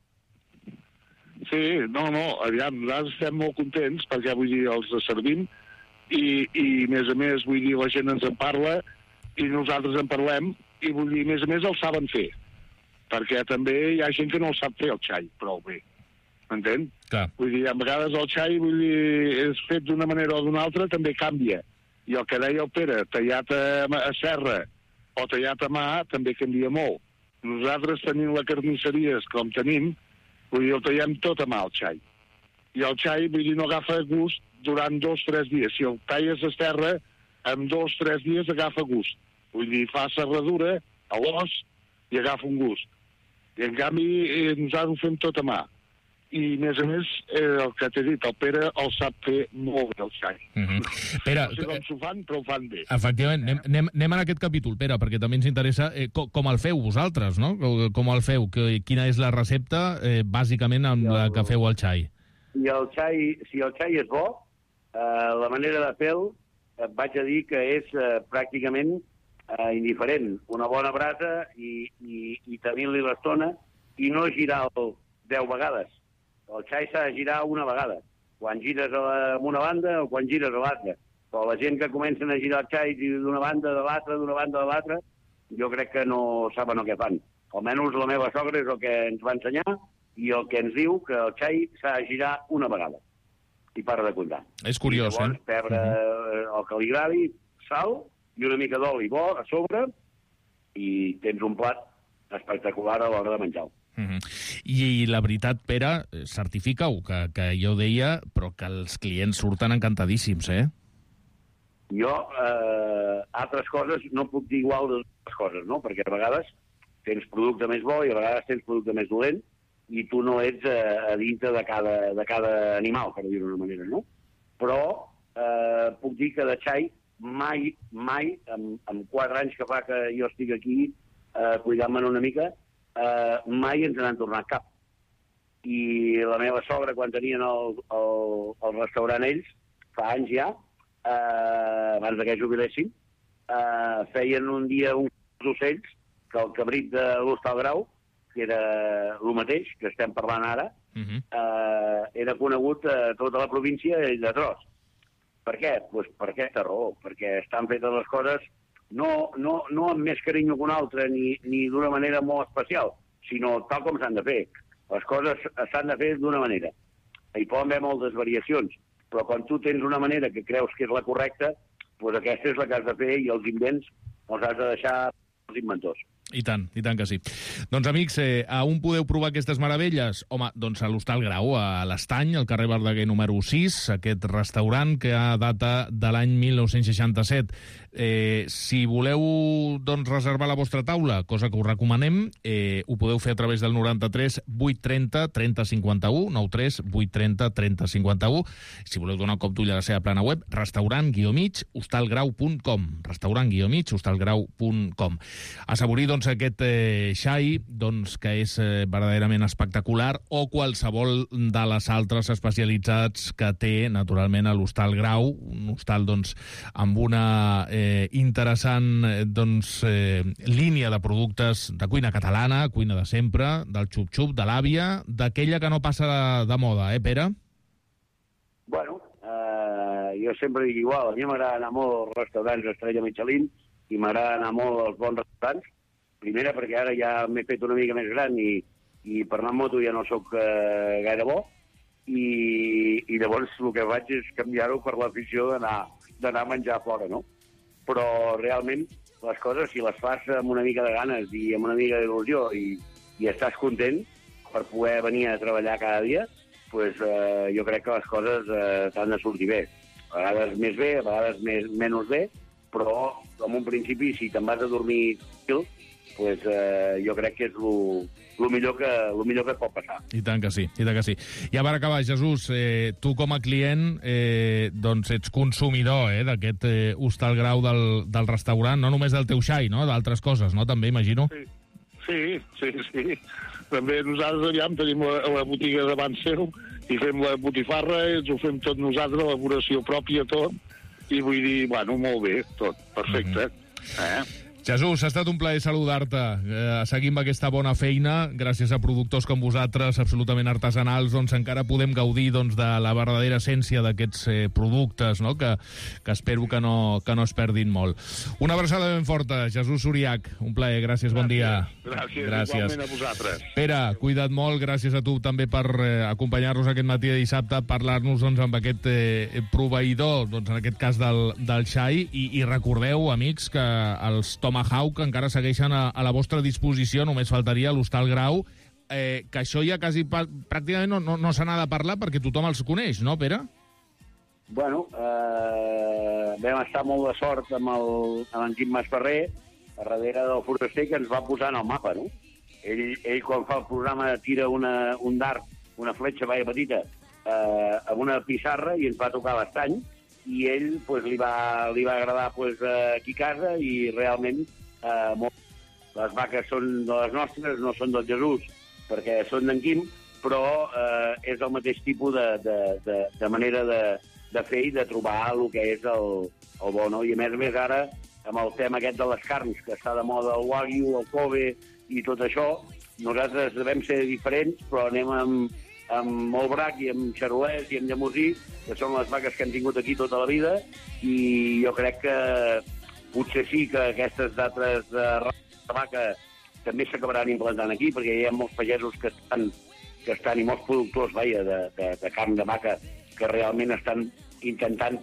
Sí, aviam, nosaltres estem molt contents perquè, vull dir, els servim i a més, vull dir, la gent ens en parla i nosaltres en parlem i, vull dir, a més el saben fer. Perquè també hi ha gent que no el sap fer, el xai, prou bé. M'entén? Vull dir, a vegades el xai, vull dir, és fet d'una manera o d'una altra, també canvia. I el que deia el Pere, tallat a serra o tallat a mà, també canvia molt. Nosaltres tenim la carnisseria com tenim, vull dir, el tallem tot a mà, el xai. I el xai, vull dir, no agafa gust durant 2 o 3 dies. Si el talles a terra, en 2 o 3 dies agafa gust. Vull dir, fa serradura a l'os i agafa un gust. I, en canvi, nosaltres ho fem tot a mà. I, a més, el que t'he dit, el Pere el sap fer molt bé, el xai. Pere, no sé com s'ho fan, però ho fan bé. Efectivament, anem en aquest capítol, Pere, perquè també ens interessa com el feu vosaltres, no? Com el feu, quina és la recepta, bàsicament, amb la que feu el xai. Si el xai és bo, la manera de fer-lo, et vaig a dir que és pràcticament indiferent. Una bona brasa i tenir-li l'estona i no girar-lo 10 vegades. El xai s'ha de girar una vegada, quan gires a una banda o quan gires a l'altra. Però la gent que comencen a girar el xai d'una banda de l'altra, jo crec que no saben el que fan. Almenys la meva sogra és el que ens va ensenyar i el que ens diu que el xai s'ha de girar una vegada. I para de comptar. És curiós, llavors, pebre el que li agradi, sal i una mica d'oli bo a sobre i tens un plat espectacular a l'hora de menjar-ho. I la veritat, Pere, certifica-ho, que jo deia, però que els clients surten encantadíssims, Jo, altres coses, no puc dir igual de les coses, no? Perquè a vegades tens producte més bo i a vegades tens producte més dolent i tu no ets a dintre de cada animal, per dir-ho d'una manera, no? Però puc dir que de xai mai, amb 4 anys que fa que jo estic aquí cuidant-me'n una mica, mai ens n'han tornat cap. I la meva sogra, quan tenien el restaurant ells, fa anys ja, abans que jubilessin, feien un dia uns ocells que el cabrit de l'Hostal Grau, que era el mateix que estem parlant ara, era conegut a tota la província de tros. Per què? Pues per aquesta raó, perquè estan fetes les coses no amb més carinyo que un altre ni d'una manera molt especial, sinó tal com s'han de fer. Les coses s'han de fer d'una manera. Hi poden haver moltes variacions, però quan tu tens una manera que creus que és la correcta, doncs aquesta és la que has de fer i els invents els has de deixar als inventors. I tant que sí. Doncs, amics, a on podeu provar aquestes meravelles? Home, doncs a l'Hostal Grau, a l'Estany, al carrer Verdaguer número 6, aquest restaurant que ha data de l'any 1967. Si voleu doncs, reservar la vostra taula, cosa que us recomanem, ho podeu fer a través del 93 830 30 51, 93 830 30 51. Si voleu donar un cop d'ull a la seva plana web, restaurant-hostalgrau.com, restaurant-hostalgrau.com. Assaborir, doncs, aquest xai, doncs, que és verdaderament espectacular, o qualsevol de les altres especialitats que té, naturalment, a l'Hostal Grau, un hostal, doncs, amb una interessant, doncs, línia de productes de cuina catalana, cuina de sempre, del xup-xup, de l'àvia, d'aquella que no passa de moda, Pere? Bueno, jo sempre dic igual, a mi m'agrada anar molt als restaurants Estrella Michelin i m'agrada anar molt als bons restaurants. Primera, perquè ara ja m'he fet una mica més gran i per anar amb moto ja no sóc gaire bo, i llavors el que faig és canviar-ho per l'afició d'anar a menjar fora, no? Però realment les coses, si les fas amb una mica de ganes i amb una mica d'il·lusió i estàs content per poder venir a treballar cada dia, pues, jo crec que les coses t'han de sortir bé. A vegades més bé, a vegades menys bé, però en un principi, si te'n vas a dormir pues, jo crec que és el millor que et pot passar. I tant que sí, i tant que sí. I per acabar, Jesús, tu com a client doncs ets consumidor d'aquest Hostal Grau del restaurant, no només del teu xai, no? D'altres coses, no? També, imagino. Sí. També nosaltres allà tenim la botiga davant seu i fem la botifarra, ens ho fem tot nosaltres, l'elaboració pròpia, tot, i vull dir, bueno, molt bé, tot, perfecte. Jesús, ha estat un plaer saludar-te. Seguim aquesta bona feina. Gràcies a productors com vosaltres, absolutament artesanals, doncs encara podem gaudir de la verdadera essència d'aquests productes, no? Que espero que no es perdin molt. Una abraçada ben forta, Jesús Suriach. Un plaer, gràcies, bon dia. Gràcies. Igualment a vosaltres. Pere, cuida't molt, gràcies a tu també per acompanyar-nos aquest matí de dissabte, parlar-nos amb aquest proveïdor, en aquest cas del xai, i recordeu, amics, que els Tomahawk encara segueixen a la vostra disposició, només faltaria l'Hostal Grau, que això ja quasi pràcticament no se n'ha de parlar perquè tothom els coneix, no, Pere? Bueno, vam estar molt de sort amb en Quim Masferrer, a darrere del foraster, que ens va posar en el mapa, no? Ell quan fa el programa, tira un dard, una fletxa petita, amb una pissarra, i ens va tocar l'estany, i ell li va agradar aquí a casa, i realment les vaques són de les nostres, no són del Jesús, perquè són d'en Quim, però és el mateix tipus de manera de fer i de trobar el que és el bo, no? I a més ara, amb el tema aquest de les carns, que està de moda el Wagyu, el Kobe i tot això, nosaltres devem ser diferents, però anem amb molt brac i amb xarolès i amb llemosí, que són les vaques que hem tingut aquí tota la vida, i jo crec que potser sí que aquestes d'altres races de vaca també s'acabaran implantant aquí, perquè hi ha molts pagesos que estan i molts productors, de carn de vaca, que realment estan intentant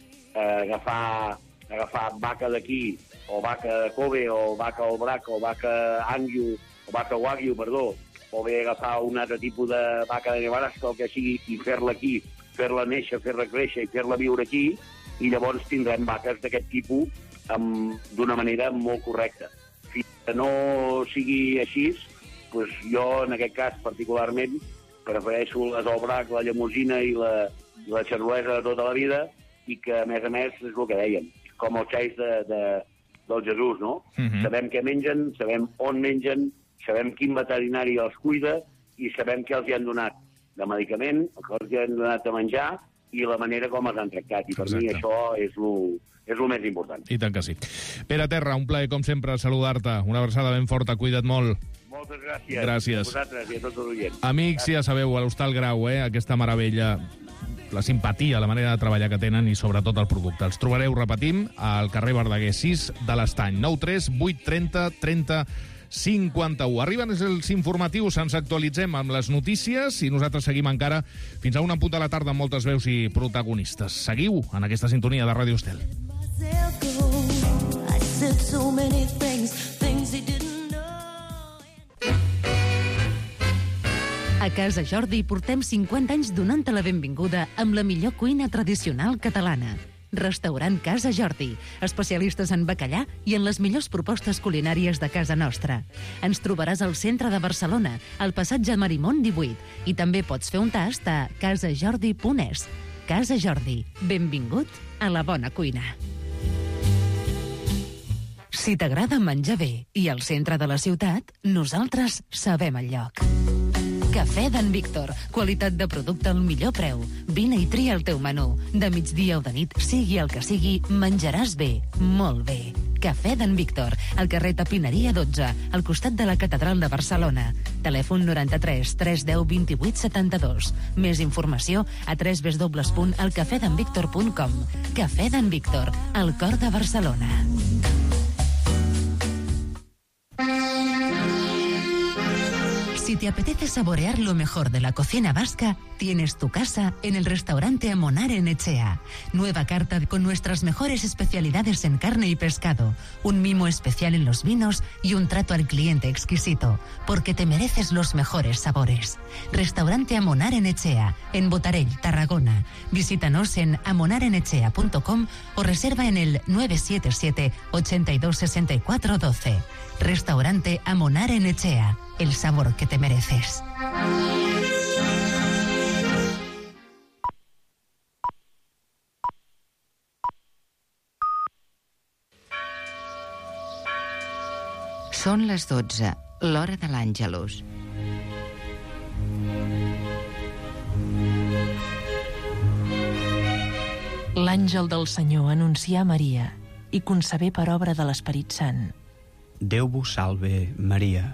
agafar vaca d'aquí, o vaca de Kobe, o vaca al brac, o vaca Angu, o vaca Wagyu, perdó, o bé agafar un altre tipus de vaca de Nebraska, el que sigui, i fer-la aquí, fer-la néixer, fer-la créixer i fer-la viure aquí, i llavors tindrem vaques d'aquest tipus d'una manera molt correcta. Fins que no sigui així, doncs jo, en aquest cas particularment, prefereixo les al brac, la llemosina i la xarolesa de tota la vida, i que, a més, és el que dèiem, com els xais del Jesús, no? Sabem què mengen, sabem on mengen, sabem quin veterinari els cuida i sabem què els hi han donat de medicament, què els hi han donat de menjar i la manera com els han tractat. I per mi això és el més important. I tant que sí. Pere Terra, un plaer, com sempre, saludar-te. Una abraçada ben forta, cuida't molt. Moltes gràcies. Gràcies. A vosaltres i a tots els oients. Amics, ja sabeu, a l'Hostal Grau, aquesta meravella, la simpatia, la manera de treballar que tenen i sobretot el producte. Els trobareu, repetim, al carrer Verdaguer 6 de l'Estany. 93 830 30 51. Arriben els informatius, ens actualitzem amb les notícies i nosaltres seguim encara fins a 1:00 de la tarda amb moltes veus i protagonistes. Seguiu en aquesta sintonia de Ràdio Estel. A Casa Jordi portem 50 anys donant-te la benvinguda amb la millor cuina tradicional catalana. Restaurant Casa Jordi, especialistes en bacallà i en les millors propostes culinàries de casa nostra. Ens trobaràs al centre de Barcelona, al passatge Marimón 18, i també pots fer un tast a casajordi.es. Casa Jordi, benvingut a la bona cuina. Si t'agrada menjar bé i al centre de la ciutat, nosaltres sabem el lloc. Cafè d'en Víctor. Qualitat de producte al millor preu. Vine i tria el teu menú. De migdia o de nit, sigui el que sigui, menjaràs bé, molt bé. Cafè d'en Víctor, al carrer Tapineria 12, al costat de la Catedral de Barcelona. Telèfon 93 310 28 72. Més informació a www.elcafedenvictor.com. Cafè d'en Víctor, al cor de Barcelona. Si te apetece saborear lo mejor de la cocina vasca, tienes tu casa en el restaurante Amonar en Echea. Nueva carta con nuestras mejores especialidades en carne y pescado, un mimo especial en los vinos y un trato al cliente exquisito, porque te mereces los mejores sabores. Restaurante Amonar en Echea, en Botarell, Tarragona. Visítanos en amonarenechea.com o reserva en el 977 82 64 12. Restaurante Amonar en Echea, el sabor que te mereces. Són les 12, l'hora de l'Àngelus. L'àngel del Senyor anuncià a Maria i concebé per obra de l'Esperit Sant. Déu vos salve, Maria.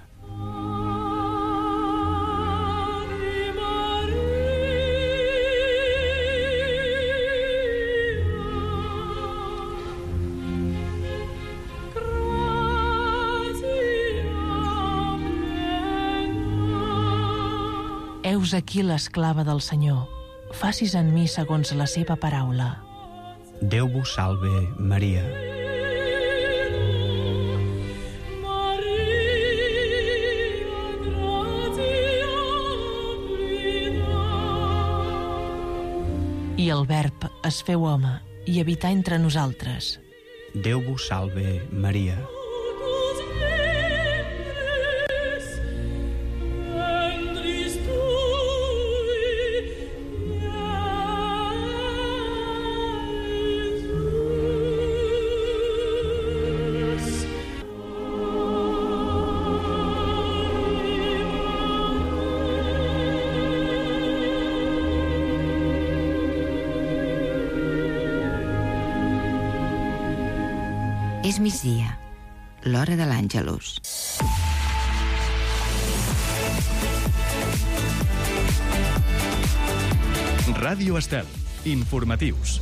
Heus aquí l'esclava del Senyor. Facis en mi segons la seva paraula. Déu vos salve, Maria. I el Verb es feu home i habità entre nosaltres. Déu vos salve, Maria. És migdia, l'hora de l'Àngelus. Ràdio Estel. Informatius.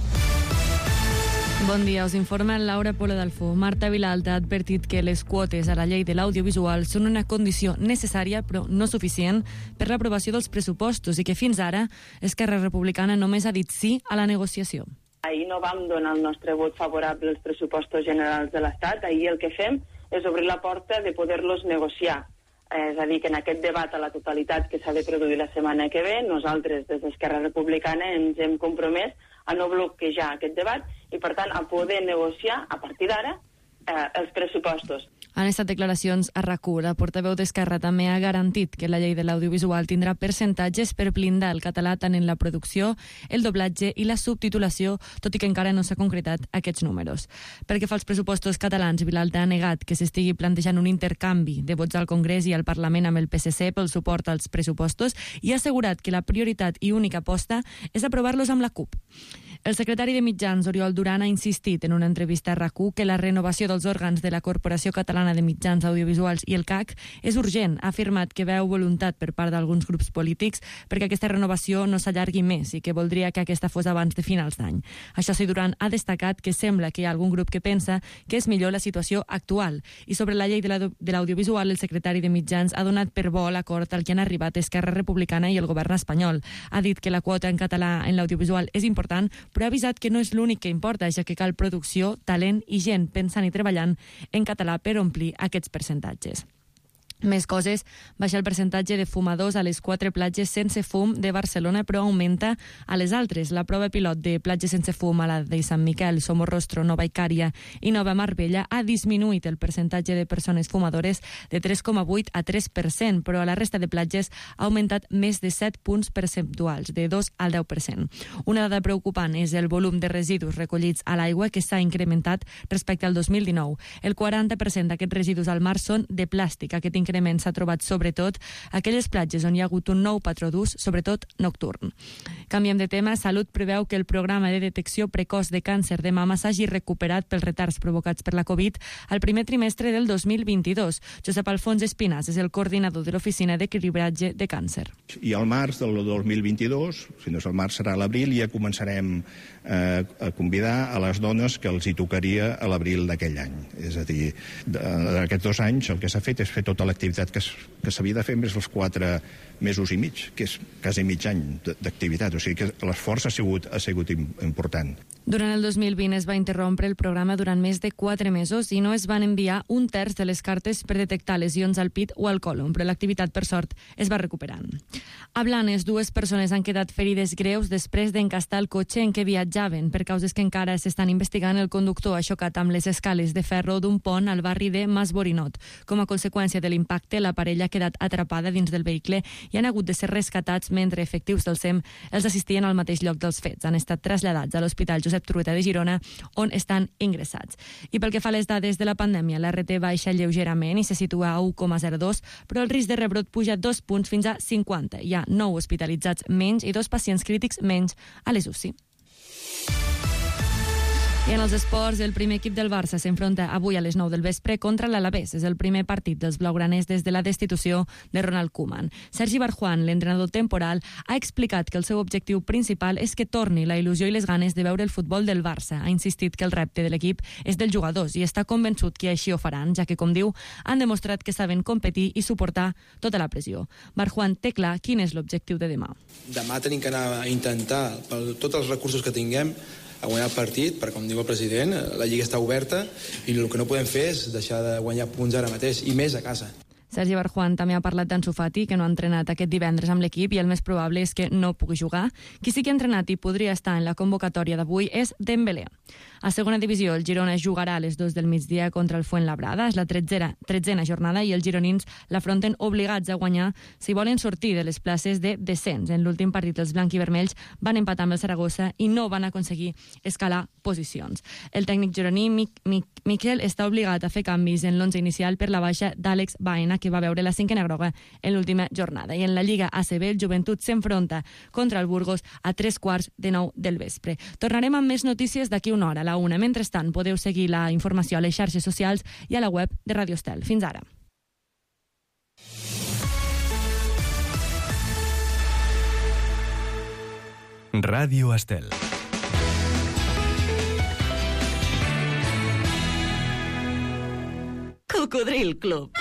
Bon dia, us informa Laura Pola d'Alfó. Marta Vilalta ha advertit que les quotes a la llei de l'audiovisual són una condició necessària però no suficient per l'aprovació dels pressupostos i que fins ara Esquerra Republicana només ha dit sí a la negociació. Ahir no vam donar el nostre vot favorable als pressupostos generals de l'Estat. Ahir el que fem és obrir la porta de poder-los negociar. És a dir, que en aquest debat a la totalitat que s'ha de produir la setmana que ve, nosaltres des d'Esquerra Republicana ens hem compromès a no bloquejar aquest debat i, per tant, a poder negociar a partir d'ara els pressupostos. Han estat declaracions a RAC1. La portaveu d'Esquerra també ha garantit que la llei de l'audiovisual tindrà percentatges per blindar el català tant en la producció, el doblatge i la subtitulació, tot i que encara no s'ha concretat aquests números. Pel que fa als pressupostos catalans, Vilalta ha negat que s'estigui plantejant un intercanvi de vots al Congrés i al Parlament amb el PSC pel suport als pressupostos i ha assegurat que la prioritat i única aposta és aprovar-los amb la CUP. El secretari de Mitjans, Oriol Duran, ha insistit en una entrevista a RAC1 que la renovació dels òrgans de la Corporació Catalana de Mitjans Audiovisuals i el CAC és urgent. Ha afirmat que veu voluntat per part d'alguns grups polítics perquè aquesta renovació no s'allargui més i que voldria que aquesta fos abans de finals d'any. Això sí, Duran ha destacat que sembla que hi ha algun grup que pensa que és millor la situació actual. I sobre la llei de l'audiovisual, el secretari de Mitjans ha donat per bo l'acord al que han arribat Esquerra Republicana i el govern espanyol. Ha dit que la quota en català en l'audiovisual és important, però ha avisat que no és l'únic que importa, ja que cal producció, talent i gent pensant i treballant en català per omplir aquests percentatges. Més coses, baixa el percentatge de fumadors a les 4 platges sense fum de Barcelona, però augmenta a les altres. La prova pilot de platges sense fum a la de Sant Miquel, Somorrostro, Nova Icària i Nova Marbella ha disminuït el percentatge de persones fumadores de 3,8 a 3%, però a la resta de platges ha augmentat més de 7 punts percentuals, de 2 al 10%. Una dada preocupant és el volum de residus recollits a l'aigua, que s'ha incrementat respecte al 2019. El 40% d'aquests residus al mar són de plàstic. Aquest increment increment s'ha trobat sobretot a aquelles platges on hi ha hagut un nou patró d'ús, sobretot nocturn. Canviem de tema. Salut preveu que el programa de detecció precoç de càncer de mama s'hagi recuperat pels retards provocats per la Covid al primer trimestre del 2022. Josep Alfons Espinàs és el coordinador de l'Oficina de Cribratge de Càncer. I al març del 2022, si no és el març serà l'abril, ja començarem a convidar a les dones que els hi tocaria a l'abril d'aquell any. És a dir, aquests 2 anys el que s'ha fet és fer tota l'activitat que s'havia de fer més dels 4 mesos i mig, que és quasi mig any d'activitat. O sigui que l'esforç ha sigut important. Durant el 2020 es va interrompre el programa durant més de 4 mesos i no es van enviar 1/3 de les cartes per detectar lesions al pit o al còlon, però l'activitat, per sort, es va recuperant. A Blanes, 2 persones han quedat ferides greus després d'encastar el cotxe en què viatjaven. Per causes que encara s'estan investigant, el conductor ha xocat amb les escales de ferro d'un pont al barri de Mas Borinot. Com a conseqüència de l'impacte, la parella ha quedat atrapada dins del vehicle i han hagut de ser rescatats mentre efectius del SEM els assistien al mateix lloc dels fets. Han estat traslladats a l'Hospital Josep Trueta de Girona, on estan ingressats. I pel que fa a les dades de la pandèmia, l'RT baixa lleugerament i se situa a 1,02, però el risc de rebrot puja 2 punts fins a 50. Hi ha 9 hospitalitzats menys i 2 pacients crítics menys a les UCI. I en els esports, el primer equip del Barça s'enfronta avui a les 9 del vespre contra l'Alavés. És el primer partit dels blaugraners des de la destitució de Ronald Koeman. Sergi Barjuan, l'entrenador temporal, ha explicat que el seu objectiu principal és que torni la il·lusió i les ganes de veure el futbol del Barça. Ha insistit que el repte de l'equip és dels jugadors i està convençut que així ho faran, ja que, com diu, han demostrat que saben competir i suportar tota la pressió. Barjuan té clar quin és l'objectiu de demà. Demà tenim que anar a intentar, per tots els recursos que tinguem, a guanyar el partit, perquè, com diu el president, la Lliga està oberta i el que no podem fer és deixar de guanyar punts ara mateix, i més a casa. Sergi Barjuan també ha parlat d'Ansu Fati, que no ha entrenat aquest divendres amb l'equip i el més probable és que no pugui jugar. Qui sí que ha entrenat i podria estar en la convocatòria d'avui és Dembélé. A segona divisió, el Girona jugarà a les 2 del migdia contra el Fuenlabrada. És la 13a jornada i els gironins l'afronten obligats a guanyar si volen sortir de les places de descens. En l'últim partit, els blanquivermells van empatar amb el Saragossa i no van aconseguir escalar posicions. El tècnic gironí, Miquel, està obligat a fer canvis en l'11 inicial per la baixa d'Àlex Baena, que va veure la cinquena groga en l'última jornada. I en la Lliga ACB, el Joventut s'enfronta contra el Burgos a 8:45 del vespre. Tornarem amb més notícies d'aquí una hora, a la 1. Mentrestant, podeu seguir la informació a les xarxes socials i a la web de Radio Estel. Fins ara. Ràdio Estel. Cocodril Club.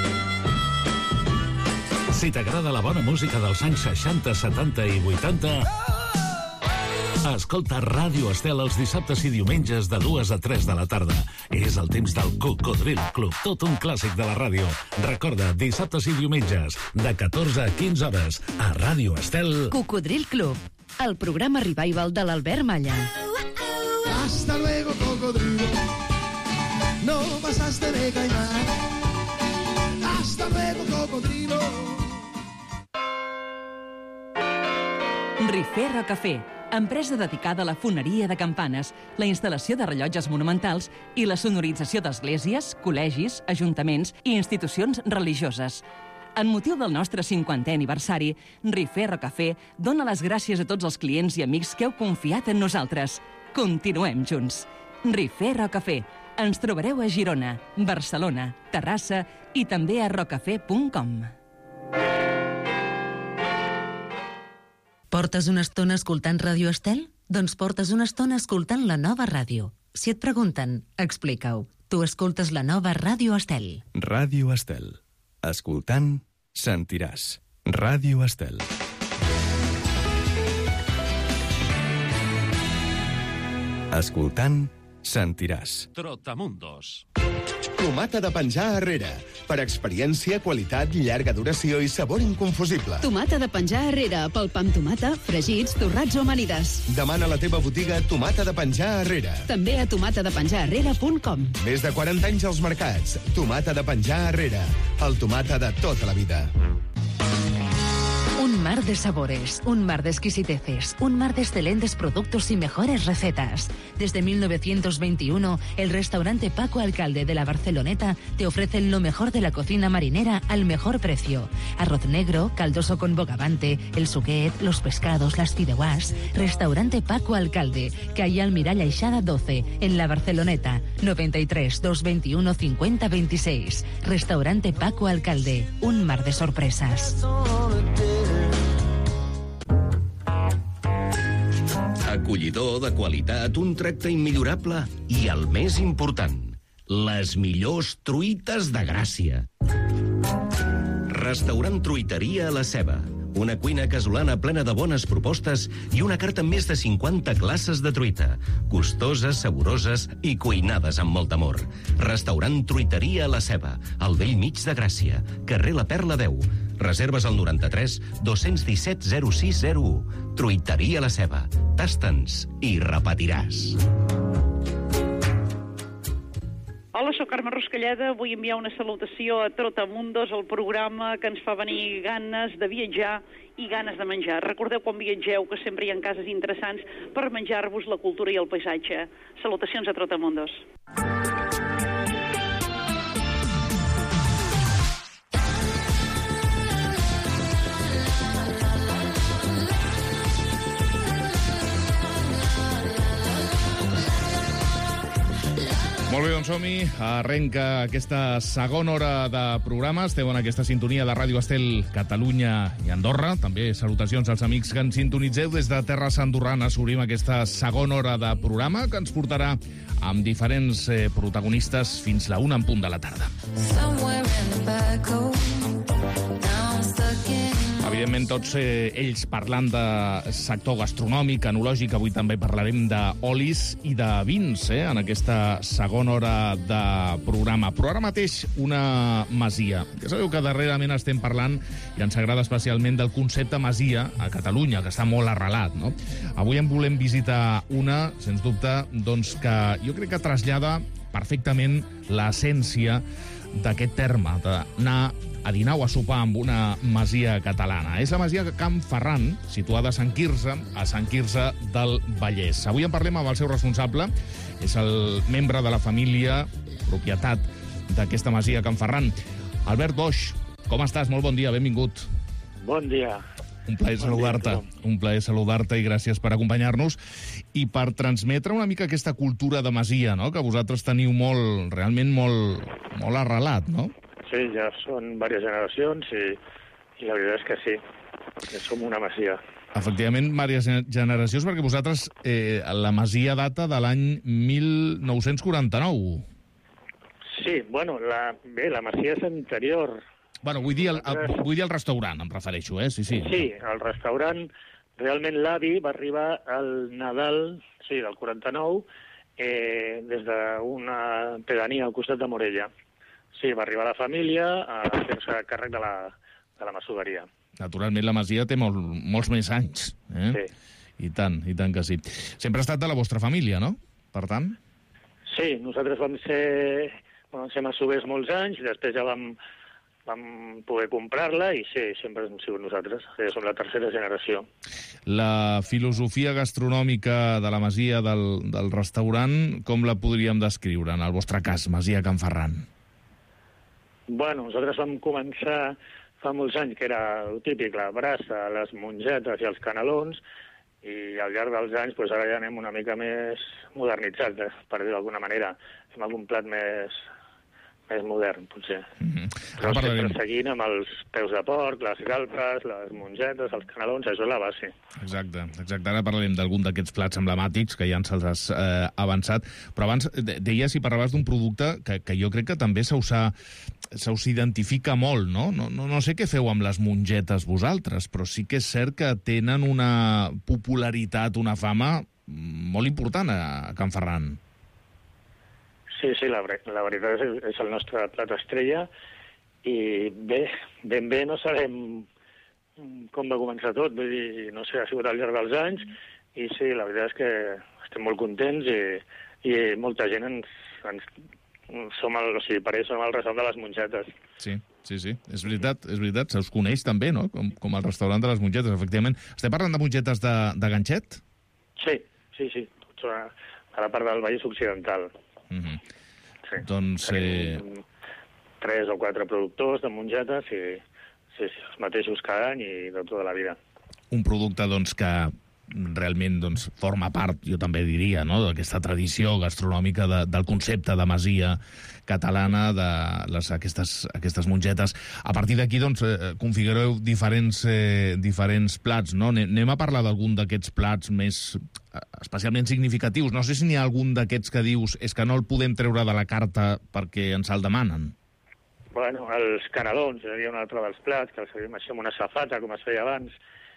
Si t'agrada la bona música dels anys 60, 70 i 80, escolta Ràdio Estel els dissabtes i diumenges de 2 a 3 de la tarda. És el temps del Cocodril Club, tot un clàssic de la ràdio. Recorda, dissabtes i diumenges, de 14 a 15 hores, a Ràdio Estel. Cocodril Club, el programa revival de l'Albert Malla. Hasta luego, cocodrilo. No pasaste de caimán. Hasta luego, cocodrilo. Rifera Café, empresa dedicada a la foneria de campanes, la instal·lació de rellotges monumentals i la sonorització d'esglésies, col·legis, ajuntaments i institucions religioses. En motiu del nostre 50è aniversari, Rifera Café dona les gràcies a tots els clients i amics que heu confiat en nosaltres. Continuem junts. Rifera Café. Ens trobareu a Girona, Barcelona, Terrassa i també a rocafé.com. Portes una estona escoltant Ràdio Estel? Doncs portes una estona escoltant la nova ràdio. Si et pregunten, explica-ho. Tu escoltes la nova Ràdio Estel. Ràdio Estel. Escoltant, sentiràs. Ràdio Estel. Escoltant, sentiràs. Trotamundos. Tomata de penjar arrere. Per experiència, qualitat, llarga duració i sabor inconfusible. Tomata de penjar arrere, pel pa amb tomata, fregits, torrats o amanides. Demana a la teva botiga Tomata de penjar arrere. També a tomatadepenjararrere.com. Més de 40 anys als mercats. Tomata de penjar arrere. El tomata de tota la vida. Un Un mar de sabores, un mar de exquisiteces, un mar de excelentes productos y mejores recetas. Desde 1921, el restaurante Paco Alcalde de la Barceloneta te ofrece lo mejor de la cocina marinera al mejor precio. Arroz negro, caldoso con bogavante, el suquet, los pescados, las fideuàs. Restaurante Paco Alcalde, calle Almirall Aixada 12, en la Barceloneta. 93 221 50 26. Restaurante Paco Alcalde, un mar de sorpresas. Acollidor, de qualitat, un tracte immillorable i, el més important, les millors truites de Gràcia. Restaurant Truiteria a la Ceba. Una cuina casolana plena de bones propostes i una carta amb més de 50 classes de truita. Gustoses, saboroses i cuinades amb molt amor. Restaurant Truiteria a la Ceba, al vell mig de Gràcia, carrer La Perla 10. Reserves al 93 217 0601. Truiteria a la Ceba. Tasta'ns i repetiràs. Hola, soc Carme Ruscalleda. Vull enviar una salutació a Trotamundos, el programa que ens fa venir ganes de viatjar i ganes de menjar. Recordeu quan viatgeu que sempre hi ha cases interessants per menjar-vos la cultura i el paisatge. Salutacions a Trotamundos. Molt bé, doncs som-hi. Arrenca aquesta segona hora de programa. Esteu en aquesta sintonia de Ràdio Estel, Catalunya i Andorra. També salutacions als amics que ens sintonitzeu des de terres andorranes. Obrim aquesta segona hora de programa que ens portarà amb diferents protagonistes fins la 1 en punt de la tarda. Evidentment, tots ells parlant de sector gastronòmic, enològic. Avui també parlarem d'olis i de vins, en aquesta segona hora de programa. Però ara mateix una masia. Ja sabeu que darrerament estem parlant, i ens agrada especialment, del concepte masia a Catalunya, que està molt arrelat, no? Avui en volem visitar una, sens dubte, doncs que jo crec que trasllada perfectament l'essència d'aquest terme, d'anar a dinar o a sopar amb una masia catalana. És la masia Can Ferran, situada a Sant Quirze del Vallès. Avui en parlem amb el seu responsable, és el membre de la família, propietat d'aquesta masia Can Ferran. Albert Boix, com estàs? Molt bon dia, benvingut. Bon dia. Un plaer saludar-te i gràcies per acompanyar-nos i per transmetre una mica aquesta cultura de masia, no?, que vosaltres teniu realment molt arrelat, no? Sí, ja són diverses generacions i la veritat és que sí, que som una masia. Efectivament, diverses generacions, perquè vosaltres, la masia data de l'any 1949. Sí, bueno, la masia és anterior. Bueno, vull dir el restaurant, em refereixo, sí. Sí, el restaurant, realment l'avi va arribar al Nadal, del 49, des d'una pedania al costat de Morella. Sí, va arribar la família a fer-se càrrec de la masoveria. Naturalment, la masia té molts més anys. Sí. I tant que sí. Sempre ha estat de la vostra família, no? Per tant? Sí, nosaltres vam ser masovers molts anys, després ja vam poder comprar-la i sí, sempre hem sigut nosaltres. Som la tercera generació. La filosofia gastronòmica de la masia, del restaurant, com la podríem descriure en el vostre cas, masia Can Ferran? Bueno, nosaltres vam començar fa molts anys, que era el típic, la brasa, les mongetes i els canelons, i al llarg dels anys ara ja anem una mica més modernitzats, per dir-ho d'alguna manera. Fem algun plat més modern, potser. Però sempre seguint amb els peus de porc, les galpes, les mongetes, els canelons, això és la base. Exacte. Ara parlarem d'algun d'aquests plats emblemàtics que ja ens els has avançat, però abans deies i parlaves d'un producte que jo crec que també se us identifica molt, no? No sé què feu amb les mongetes vosaltres, però sí que és cert que tenen una popularitat, una fama molt important a Can Ferran. Sí, la veritat és el nostre plat estrella i ben bé no sabem com va començar tot, vull dir, no sé, ha sigut al llarg dels anys i sí, la veritat és que estem molt contents i molta gent ens per ells som el restaurant de les mongetes. Sí, és veritat, se us coneix també, no?, com el restaurant de les mongetes, efectivament. Estem parlant de mongetes de ganxet? Sí, tots a la part del Vallès Occidental. Sí. Doncs... Tenim 3 o 4 productors de mongetes i els mateixos cada any i de tota la vida. Un producte, doncs, que realment forma part, jo també diria, no?, d'aquesta tradició gastronòmica del concepte de masia catalana, aquestes mongetes. A partir d'aquí, configureu diferents plats, no? Anem a parlar d'algun d'aquests plats més especialment significatius. No sé si n'hi ha algun d'aquests que dius és que no el podem treure de la carta perquè ens el demanen. Bueno, els canelons, seria un altre dels plats, que els servim així amb una safata, com es feia abans,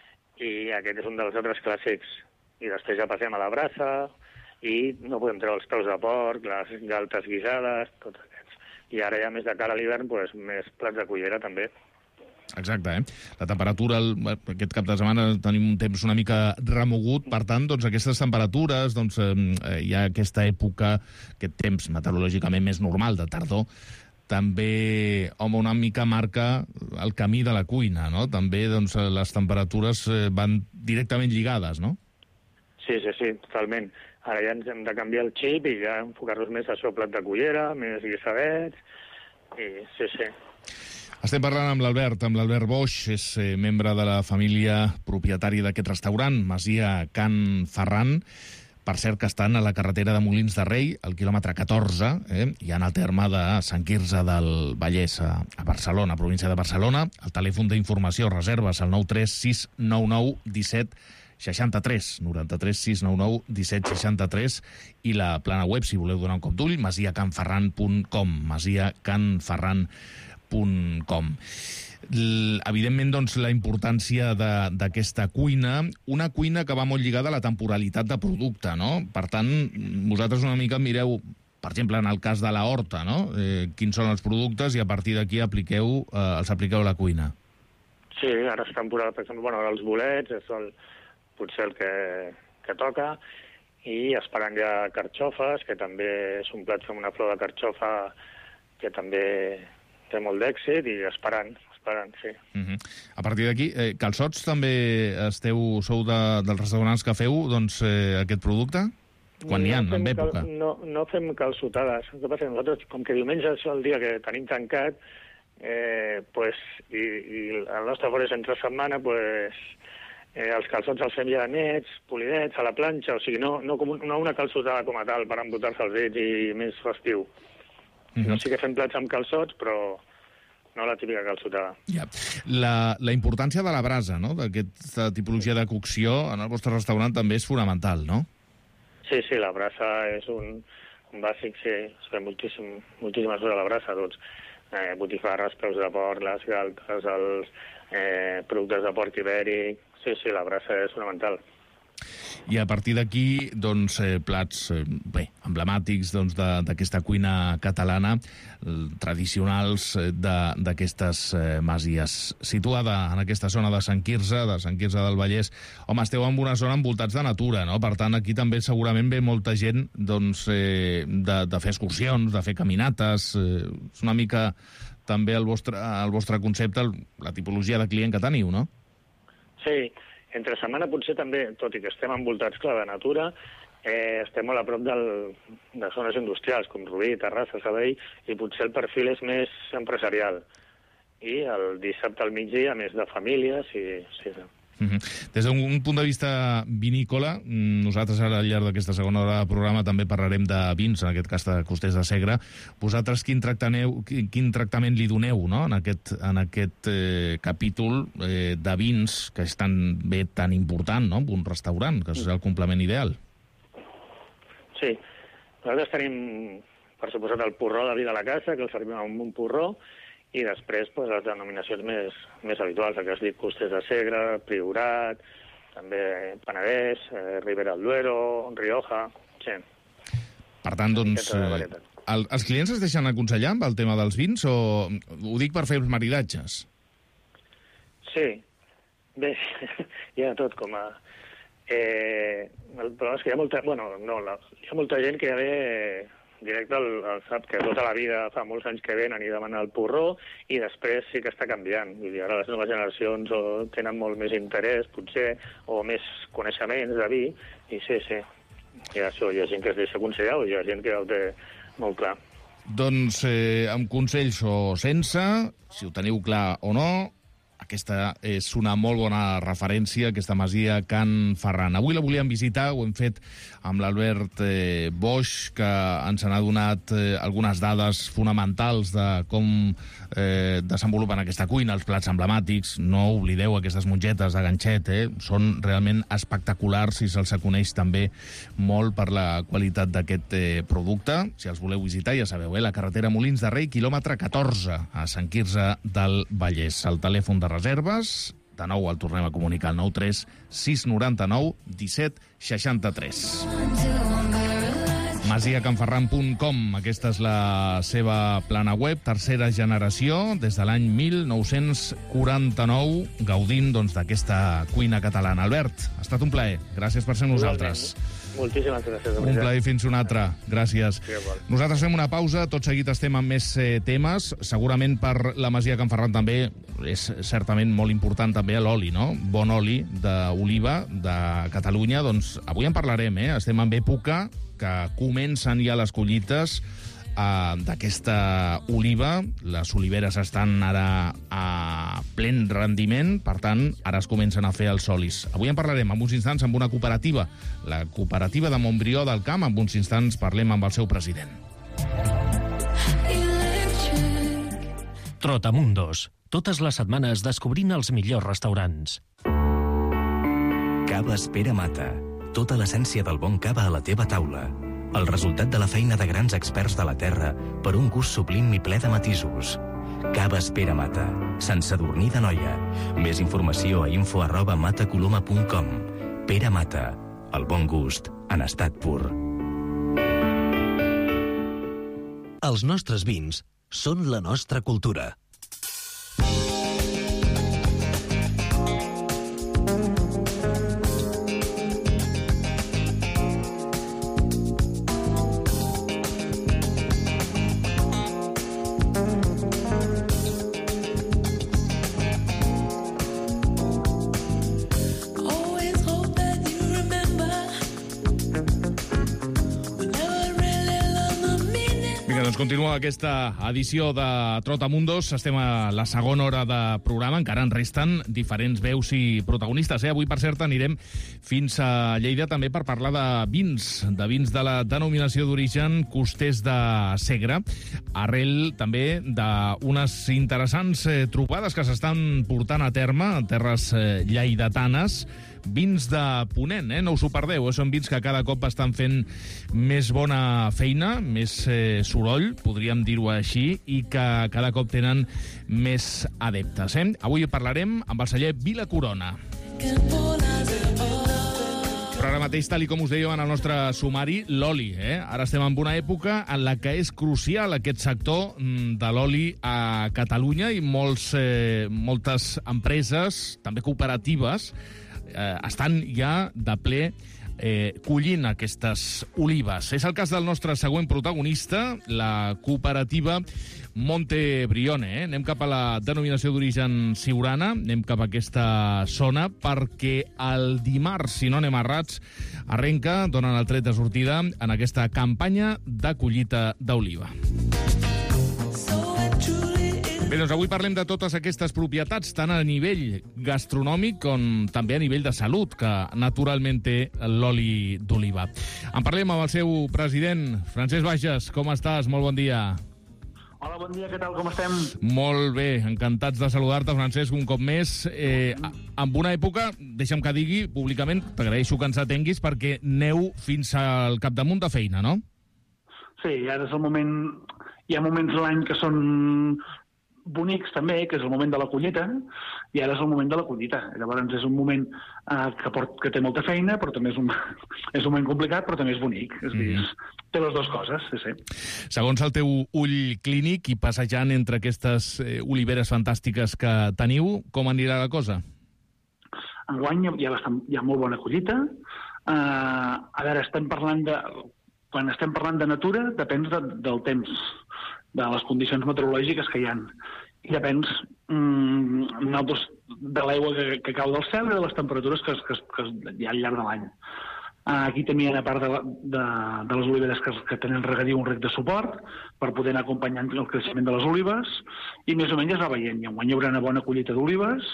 i aquest és un dels altres clàssics. I després ja passem a la brasa, i no podem treure els peus de porc, les galtes guisades, tots aquests. I ara ja més de cara a l'hivern, més plats de cullera també. Exacte, La temperatura, aquest cap de setmana tenim un temps una mica remogut, per tant, aquestes temperatures, hi ha aquesta època, aquest temps meteorològicament més normal de tardor, també, una mica marca el camí de la cuina, no? També, les temperatures van directament lligades, no? Sí, totalment. Ara ja ens hem de canviar el xip i ja enfocar-nos més a això, plat de cullera, més guisadets, i sí. Estem parlant amb l'Albert Boix, és membre de la família propietària d'aquest restaurant, Masia Can Ferran. Per cert, que estan a la carretera de Molins de Rei, al quilòmetre 14, i en el terme de Sant Quirze del Vallès, a Barcelona, província de Barcelona. El telèfon d'informació, reserves, al 93 699 17 63, 93 699 17 63, i la plana web, si voleu donar un cop d'ull, masiacanferran.com, masiacanferran.com. Evidentment, la importància d'aquesta cuina, una cuina que va molt lligada a la temporalitat de producte, no? Per tant, vosaltres una mica mireu, per exemple, en el cas de la horta, no? Quins són els productes i a partir d'aquí els apliqueu a la cuina. Sí, ara és temporada, per exemple, ara els bolets, és potser el que toca, i esperant ja carxofes, que també és un plat amb una flor de carxofa que també té molt d'èxit, i esperant, sí. A partir d'aquí, calçots també sou dels restaurants que feu aquest producte? Quan n'hi ha, en època? No fem calçotades. El que passa que nosaltres, com que diumenge és el dia que tenim tancat, i el nostre fora és entre setmana, els calçots els fem ja nets, polidets, a la planxa, o sigui, no una calçotada com a tal per embotar-se els dits i més festiu. No, sí que fem plats amb calçots, però no la típica calçotada. La importància de la brasa, no?, d'aquesta tipologia de cocció en el vostre restaurant també és fonamental, no? Sí, la brasa és un bàsic, sí. Es fa moltíssimes hores a la brasa, tots. Botifarres, peus de porc, les galtes, els productes de porc ibèric. Sí, la brasa és fonamental. I a partir d'aquí, plats emblemàtics d'aquesta cuina catalana, tradicionals d'aquestes masies. Situada en aquesta zona de Sant Quirze del Vallès, esteu en una zona envoltats de natura, no? Per tant, aquí també segurament ve molta gent de fer excursions, de fer caminates. És una mica també el vostre concepte, la tipologia de client que teniu, no? Sí. Entre setmana potser també, tot i que estem envoltats, clar, de natura, estem molt a prop de zones industrials, com Rubí, Terrassa, Sabadell, i potser el perfil és més empresarial. I el dissabte al migdia, més de famílies, i sí. Des d'un punt de vista vinícola, nosaltres ara al llarg d'aquesta segona hora de programa també parlarem de vins, en aquest cas de Costers de Segre. Vosaltres quin tractament li doneu, no?, en aquest capítol de vins que és tan important, no?, un restaurant, que és el complement ideal. Sí, nosaltres tenim, per suposat, el porró de vi de la casa, que el servim amb un porró, i després les denominacions més habituals, el que has dit, Costers de Segre, Priorat, també Penedès, Ribera del Duero, Rioja, sí. Per tant, els clients es deixen aconsellar amb el tema dels vins o ho dic per fer els maridatges? Sí, bé, hi ha tot com a... El problema és que hi ha molta gent que ja ve directe sap que tota la vida, fa molts anys que venen i demanen el porró, i després sí que està canviant. Vull dir, ara les noves generacions tenen molt més interès, potser, o més coneixements de vi, i sí. Hi ha gent que es deixa aconsellar, o hi ha gent que el té molt clar. Doncs amb consells o sense, si ho teniu clar o no, aquesta és una molt bona referència, aquesta masia Can Ferran. Avui la volíem visitar, ho hem fet amb l'Albert Boix, que ens n'ha donat algunes dades fonamentals de com desenvolupen aquesta cuina, els plats emblemàtics. No oblideu aquestes mongetes de ganxet, són realment espectaculars i se'ls coneix també molt per la qualitat d'aquest producte. Si els voleu visitar, ja sabeu, la carretera Molins de Rei, quilòmetre 14, a Sant Quirze del Vallès. El telèfon de reserves, de nou el tornem a comunicar al 93 699 17 63. masiacanferran.com, aquesta és la seva plana web, tercera generació, des de l'any 1949, gaudint d'aquesta cuina catalana. Albert, ha estat un plaer, gràcies per ser nosaltres. Moltíssimes gràcies. Un plaer fins un altre. Gràcies. Nosaltres fem una pausa, tot seguit estem amb més temes. Segurament per la Masia Can Ferran també és certament molt important també l'oli, no? Bon oli d'oliva de Catalunya. Doncs avui en parlarem, Estem en època que comencen ja les collites d'aquesta oliva. Les oliveres estan ara a plen rendiment, per tant, ara es comencen a fer els olis. Avui en parlarem en uns instants amb una cooperativa, la cooperativa de Montbrió del Camp. En uns instants parlem amb el seu president. Trotamundos. Totes les setmanes descobrint els millors restaurants. Caves Pere Mata. Tota l'essència del bon cava a la teva taula. El resultat de la feina de grans experts de la terra per un gust sublim i ple de matisos. Caves Pere Mata. Sant Sadurní d'Anoia. Més informació a info@matacoloma.com. Pere Mata. El bon gust en estat pur. Els nostres vins són la nostra cultura. Continua aquesta edició de Trotamundos. Estem a la segona hora de programa. Encara en resten diferents veus i protagonistes. Avui, per cert, anirem fins a Lleida també per parlar de vins de la denominació d'origen Costers de Segre, arrel també d'unes interessants trobades que s'estan portant a terme en terres lleidatanes. Vins de Ponent, no us ho perdeu, són vins que cada cop estan fent més bona feina, més soroll, podríem dir-ho així, i que cada cop tenen més adeptes. Avui parlarem amb el celler Vila Corona. Però ara mateix, tal com us dèiem en el nostre sumari, l'oli. Ara estem en una època en la que és crucial aquest sector de l'oli a Catalunya i moltes empreses, també cooperatives, estan ja de ple collint aquestes olives. És el cas del nostre següent protagonista, la cooperativa Montebrione. Anem cap a la denominació d'origen Siurana, anem cap a aquesta zona, perquè el dimarts, si no anem errats, arrenca, donen el tret de sortida en aquesta campanya de collita d'oliva. Bé, doncs avui parlem de totes aquestes propietats, tant a nivell gastronòmic com també a nivell de salut, que naturalment té l'oli d'oliva. En parlem amb el seu president, Francesc Bages. Com estàs? Molt bon dia. Hola, bon dia, què tal, com estem? Molt bé, encantats de saludar-te, Francesc, un cop més. Amb una època, deixa'm que digui públicament, t'agraeixo que ens atenguis, perquè neu fins al capdamunt de feina, no? Sí, ara és el moment... Hi ha moments a l'any que són bonics també, que és el moment de la collita, i ara és el moment de la collita. Llavors és un moment que té molta feina, però també és un moment complicat, però també és bonic. És dir, té les dues coses, sí. Segons el teu ull clínic i passejant entre aquestes oliveres fantàstiques que teniu, com anirà la cosa? Enguany hi ha molt bona collita. A veure, estem parlant de... quan estem parlant de natura, depèn del temps, de les condicions meteorològiques que hi ha. I depèn de l'aigua que cau del cel i de les temperatures que hi ha al llarg de l'any. Aquí també hi ha, a part de les oliveres que tenen regadiu, un rec de suport per poder anar acompanyant el creixement de les olives, i més o menys es va veient. I enguany hi haurà una bona collita d'olives,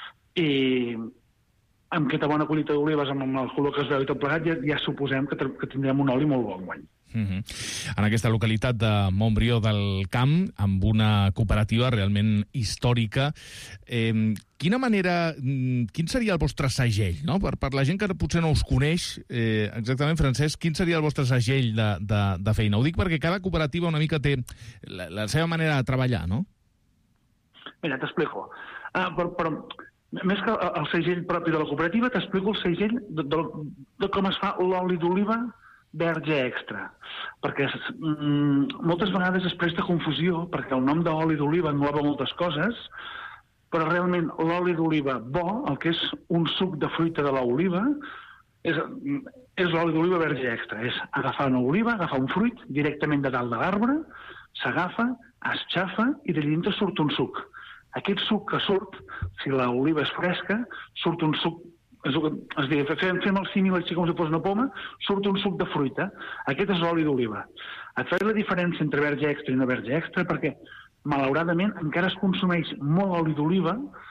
i amb aquesta bona collita d'olives, amb el color que es veu i tot plegat, ja suposem que tindrem un oli molt bo enguany. En aquesta localitat de Montbrió del Camp, amb una cooperativa realment històrica, quin seria el vostre segell? No? Per la gent que potser no us coneix exactament, Francesc, quin seria el vostre segell de feina? Ho dic perquè cada cooperativa una mica té la seva manera de treballar, no? Mira, t'explico. Però més que el segell propi de la cooperativa, t'explico el segell de com es fa l'oli d'oliva verge extra, perquè moltes vegades es presta confusió, perquè el nom d'oli d'oliva engloba moltes coses, però realment l'oli d'oliva bo, el que és un suc de fruita de l'oliva, és l'oli d'oliva verge extra. És agafar una oliva, agafar un fruit directament de dalt de l'arbre, s'agafa, es xafa i de dintre surt un suc. Aquest suc que surt, si l'oliva és fresca, surt un suc. És a dir, fem el símil així com si fos una poma, surt un suc de fruita. Aquest és l'oli d'oliva. Et faig la diferència entre verge extra i no verge extra perquè, malauradament, encara es consumeix molt oli d'oliva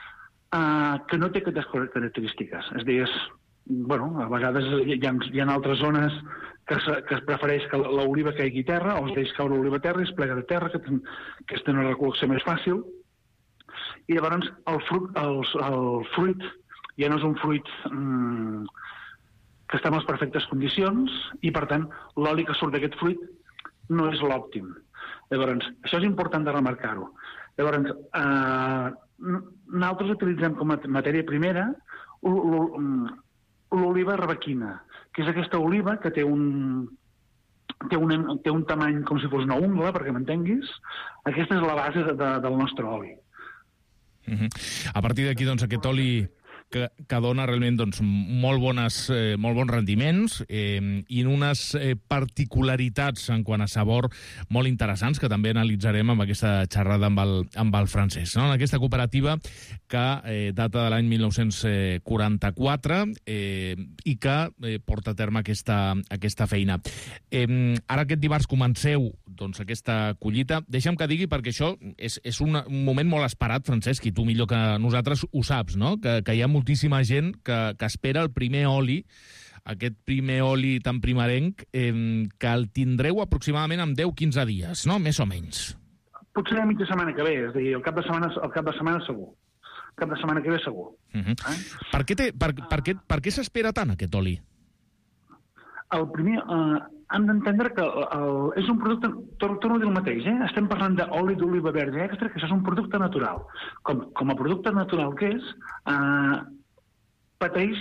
que no té aquestes característiques. És a dir, a vegades hi ha altres zones que es prefereix que l'oliva caigui a terra, o es deixa caure l'oliva a terra i es plega de terra, que té una recol·lecció més fàcil. I llavors el fruit ja no és un fruit que està en les perfectes condicions i, per tant, l'oli que surt d'aquest fruit no és l'òptim. Llavors, això és important de remarcar-ho. Llavors, nosaltres utilitzem com a matèria primera l'oliva arbequina, que és aquesta oliva que té un tamany com si fos una ungla, perquè m'entenguis. Aquesta és la base del nostre oli. A partir d'aquí, doncs, aquest oli que dona realment molt bons rendiments i unes particularitats en quant a sabor molt interessants que també analitzarem amb aquesta xerrada amb el Francesc. En aquesta cooperativa que data de l'any 1944 i que porta a terme aquesta feina. Ara aquest dimarts comenceu aquesta collita. Deixa'm que digui, perquè això és un moment molt esperat, Francesc, i tu millor que nosaltres ho saps, no? Que hi ha moltíssima gent que espera el primer oli, aquest primer oli tan primerenc, que el tindreu aproximadament en 10-15 dies, no? Més o menys. Potser la mitja setmana que ve, és a dir, el cap de setmana segur. El cap de setmana que ve segur. Per què s'espera tant aquest oli? El primer, hem d'entendre que és un producte, torno a dir el mateix, estem parlant d'oli d'oliva verge extra, que això és un producte natural. Com a producte natural que és, pateix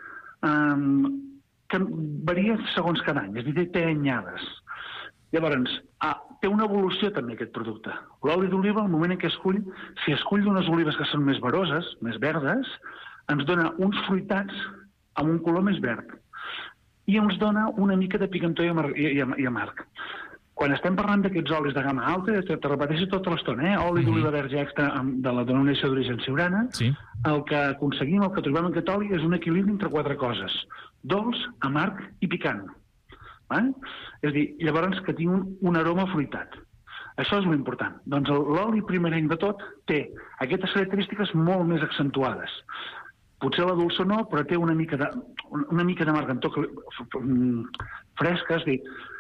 que varia segons cada any, és a dir, té anyades. Llavors, té una evolució també aquest producte. L'oli d'oliva, al moment en què si escull unes olives que són més veroses, més verdes, ens dona uns fruitats amb un color més verd. I ens dona una mica de picantor i amarg. Quan estem parlant d'aquests olis de gamma alta, te repeteixo tota l'estona, oli d'oliva verge extra de la denominació d'origen siurana, el que aconseguim, el que trobem en aquest oli és un equilibri entre 4 coses: dolç, amarg i picant. És a dir, llavors que tingui un aroma fruitat. Això és l'important. Doncs l'oli primerenc de tot té aquestes característiques molt més accentuades. Potser la dolça no, però té una mica d'amargantó fresca, és a dir,